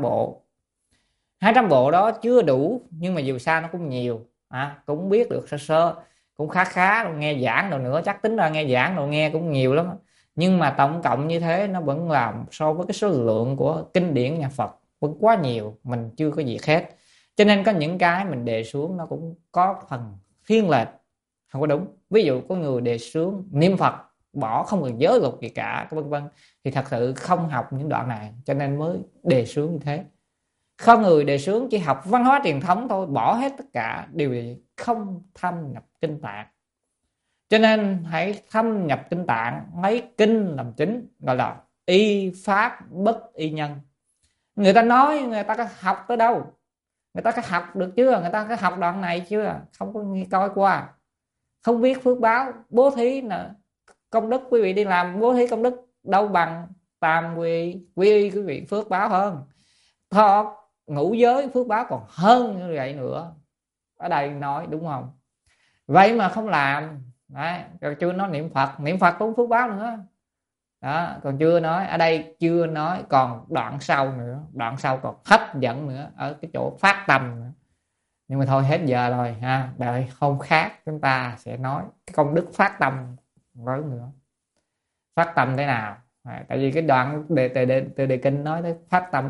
bộ đó chưa đủ, nhưng mà dù sao nó cũng nhiều, cũng biết được sơ sơ, cũng khá nghe giảng rồi nữa, chắc tính ra nghe giảng rồi nghe cũng nhiều lắm. Nhưng mà tổng cộng như thế nó vẫn làm so với cái số lượng của kinh điển nhà Phật vẫn quá nhiều, mình chưa có diệt hết. Cho nên có những cái mình đề xuống nó cũng có phần thiên lệch, không có đúng. Ví dụ có người đề xuống niệm Phật bỏ không cần giới luật gì cả, vân vân, thì thật sự không học những đoạn này cho nên mới đề xuống như thế. Không người đề xướng chỉ học văn hóa truyền thống thôi, bỏ hết tất cả, điều gì không thâm nhập kinh tạng. Cho nên hãy thâm nhập kinh tạng, lấy kinh làm chính, gọi là y pháp bất y nhân. Người ta nói, người ta có học tới đâu, người ta có học được chưa, người ta có học đoạn này chưa, không có coi qua, không biết phước báo. Bố thí là công đức, quý vị đi làm bố thí công đức đâu bằng tam quy y, quý vị phước báo hơn. Thọ ngũ giới phước báo còn hơn như vậy nữa. Ở đây nói đúng không? Vậy mà không làm. Đấy, còn chưa nói niệm Phật cũng phước báo nữa. Đó, còn chưa nói, ở đây chưa nói, còn đoạn sau nữa, đoạn sau còn hấp dẫn nữa, ở cái chỗ phát tâm nữa. Nhưng mà thôi hết giờ rồi ha, đợi hôm khác chúng ta sẽ nói cái công đức phát tâm lớn nữa. Phát tâm thế nào? Tại vì cái đoạn đề kinh nói tới phát tâm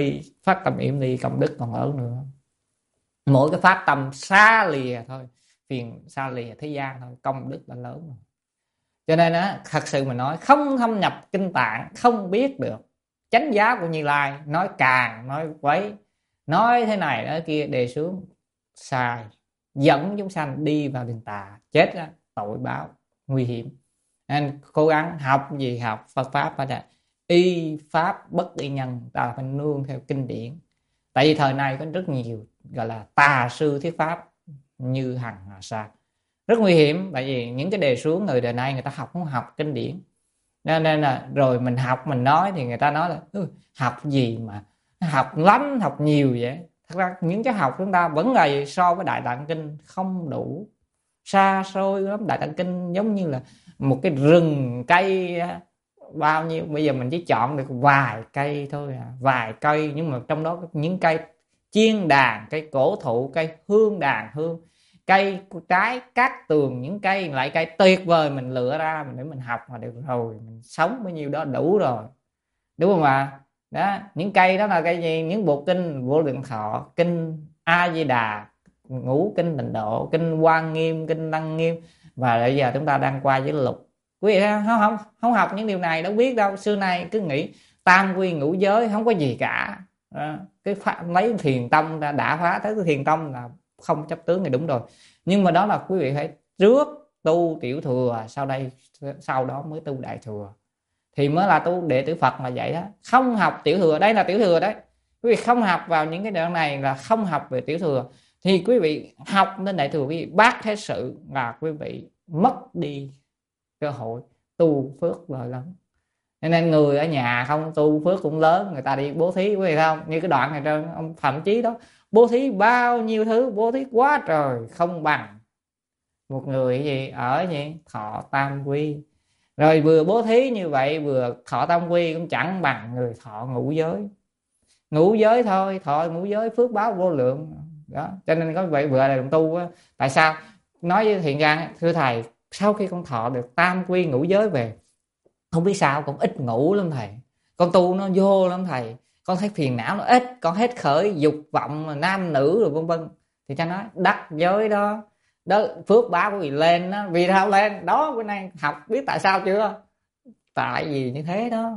yểm ly công đức còn lớn nữa. Mỗi cái phát tâm xa lìa thôi, phiền xa lìa thế gian thôi, công đức là lớn rồi. Cho nên thật sự mình nói không thâm nhập kinh tạng, không biết được chánh giá của Như Lai, nói càng nói quấy, nói thế này nói kia, đề xướng sai, dẫn chúng sanh đi vào đình tà, chết đó, tội báo nguy hiểm. Nên cố gắng học gì học Phật pháp phải là y pháp bất y nhân, ta phải nương theo kinh điển. Tại vì thời nay có rất nhiều gọi là tà sư thuyết pháp như Hằng Hà Sa, rất nguy hiểm. Tại vì những cái đề xuống người đời nay người ta không học kinh điển, nên là rồi mình học mình nói thì người ta nói là học gì mà học lắm, học nhiều vậy. Thật ra những cái học chúng ta vẫn là so với Đại Tạng Kinh không đủ, xa xôi lắm. Đại Tạng Kinh giống như là một cái rừng cây bao nhiêu, bây giờ mình chỉ chọn được vài cây thôi vài cây, nhưng mà trong đó những cây chiên đàn, cây cổ thụ, cây hương đàn hương, cây trái cát tường, những cây lại cây tuyệt vời mình lựa ra để mình học mà được rồi, mình sống bao nhiêu đó đủ rồi, đúng không ạ? Đó, những cây đó là cây gì? Những bộ kinh Vô Lượng Thọ, kinh A Di Đà, Ngũ Kinh Tịnh Độ, kinh Quan Nghiêm, kinh Lăng Nghiêm, và bây giờ chúng ta đang qua với lục. Quý vị không học những điều này đâu biết đâu. Xưa nay cứ nghĩ tam quy ngũ giới không có gì cả. Cái lấy thiền tông ra đã phá tới cái thiền tông là không chấp tướng thì đúng rồi. Nhưng mà đó là quý vị phải trước tu tiểu thừa, sau đó mới tu đại thừa, thì mới là tu đệ tử Phật. Là vậy đó, không học tiểu thừa, đây là tiểu thừa đấy. Quý vị không học vào những cái đoạn này là không học về tiểu thừa, thì quý vị học lên đại thừa, quý vị bác thế sự là quý vị mất đi cơ hội tu phước lợi lắm. Cho nên người ở nhà không tu phước cũng lớn, người ta đi bố thí, quý vị không? Như cái đoạn này trên ông Phạm Chí đó, bố thí bao nhiêu thứ, bố thí quá trời, không bằng một người gì ở gì thọ tam quy. Rồi vừa bố thí như vậy vừa thọ tam quy cũng chẳng bằng người thọ ngũ giới. Ngũ giới thôi, thọ ngũ giới phước báo vô lượng đó. Cho nên có vậy vừa là đồng tu á. Tại sao nói với Thiện Giang, thưa thầy, sau khi con thọ được tam quy ngũ giới về, không biết sao con ít ngủ lắm thầy, con tu nó vô lắm thầy, con thấy phiền não nó ít, con hết khởi dục vọng nam nữ rồi vân vân. Thì cha nói đắc giới đó, đó phước báo của vị lên đó. Vì sao lên đó? Bữa nay học biết tại sao chưa? Tại vì như thế đó.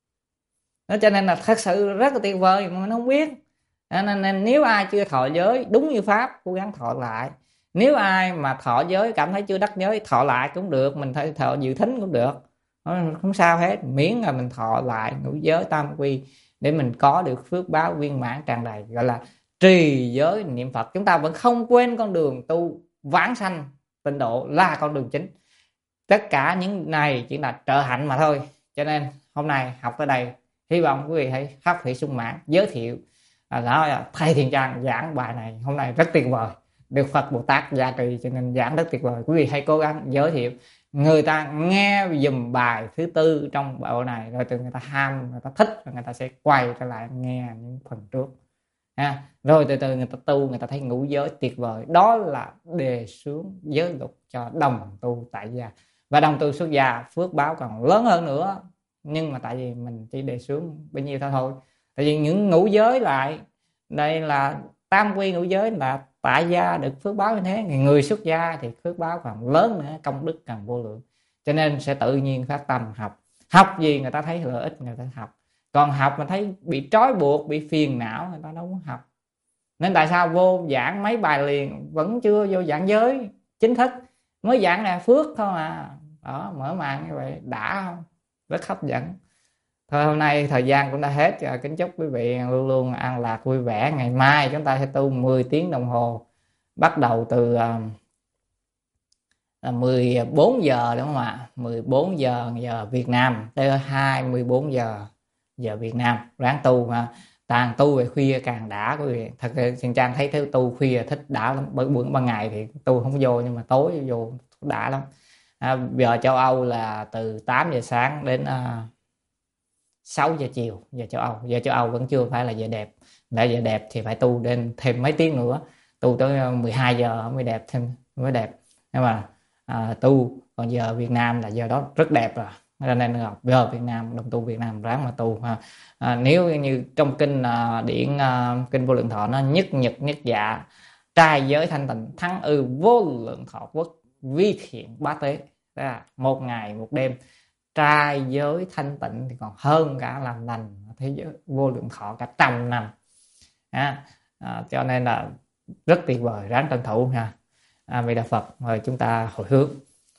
Đó, cho nên là thật sự rất là tuyệt vời mà mình không biết. Nên nếu ai chưa thọ giới đúng như pháp, cố gắng thọ lại. Nếu ai mà thọ giới cảm thấy chưa đắc giới, thọ lại cũng được, mình thấy thọ dự thính cũng được, không sao hết, miễn là mình thọ lại ngũ giới tam quy để mình có được phước báo viên mãn tràn đầy, gọi là trì giới niệm Phật. Chúng ta vẫn không quên con đường tu vãng sanh tịnh độ là con đường chính. Tất cả những này chỉ là trợ hạnh mà thôi. Cho nên hôm nay học tới đây, hy vọng quý vị hãy phát huy sung mãn. Giới thiệu là thầy Thiện Trang giảng bài này hôm nay rất tuyệt vời, được Phật Bồ Tát gia trì, cho nên giảng rất tuyệt vời. Quý vị hãy cố gắng giới thiệu, người ta nghe dùm bài thứ tư trong bộ này, rồi từ người ta ham, người ta thích, rồi người ta sẽ quay trở lại nghe những phần trước ha. Rồi từ từ người ta tu, người ta thấy ngũ giới tuyệt vời. Đó là đề xướng giới luật cho đồng tu tại gia, và đồng tu xuất gia phước báo còn lớn hơn nữa. Nhưng mà tại vì mình chỉ đề xướng bao nhiêu thôi. Tại vì những ngũ giới lại, đây là tam quy ngũ giới là tại gia được phước báo như thế, người xuất gia thì phước báo còn lớn nữa, công đức càng vô lượng. Cho nên sẽ tự nhiên phát tâm học. Học gì người ta thấy lợi ích người ta học, còn học mà thấy bị trói buộc, bị phiền não, người ta đâu muốn học. Nên tại sao vô giảng mấy bài liền vẫn chưa vô giảng giới chính thức, mới giảng là phước thôi mà. Đó, mở màn như vậy đã không? Rất hấp dẫn. Thôi hôm nay thời gian cũng đã hết. Kính chúc quý vị luôn luôn an lạc vui vẻ. Ngày mai chúng ta sẽ tu 10 tiếng đồng hồ, bắt đầu từ 14 giờ đúng không ạ? 14 giờ giờ Việt Nam tới 24 giờ giờ Việt Nam. Ráng tu mà, càng tu về khuya càng đã quý vị. Thật ra Thiện Trang thấy thứ tu khuya thích đã lắm. Bởi ban ngày thì tu không vô, nhưng mà tối vô đã lắm. Giờ châu Âu là từ 8 giờ sáng đến 6 giờ chiều giờ châu Âu. Giờ châu Âu vẫn chưa phải là giờ đẹp. Để giờ đẹp thì phải tu đến thêm mấy tiếng nữa, tu tới 12 giờ mới đẹp, thêm mới đẹp. Nhưng mà tu, còn giờ Việt Nam là giờ đó rất đẹp rồi. Cho nên là giờ Việt Nam, đồng tu Việt Nam ráng mà tu. Nếu như trong kinh điển kinh Vô Lượng Thọ nó nhất nhật nhất dạ, trai giới thanh tịnh thắng ư vô lượng thọ quốc vi thiện bá tế. Đó là một ngày một đêm trai giới thanh tịnh thì còn hơn cả làm lành thế giới vô lượng thọ cả trăm năm. Cho nên là rất tuyệt vời, ráng tranh thủ ha. Vì Đà Phật, mời chúng ta hồi hướng.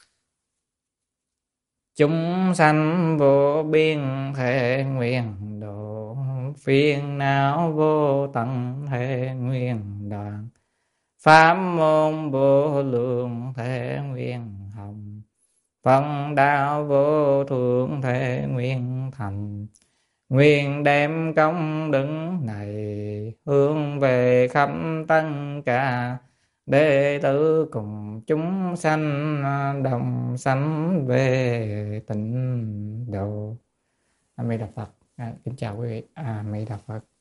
Chúng sanh vô biên thể nguyện độ, phiền não vô tận thể nguyện đoạn, pháp môn vô lượng thể nguyện hồng, Phật đạo vô thượng thể nguyện thành. Nguyện đem công đức này hướng về khắp tất cả đệ tử cùng chúng sanh đồng sanh về tịnh độ. A Di Đà Phật. Kính chào quý vị. A Di Đà Phật.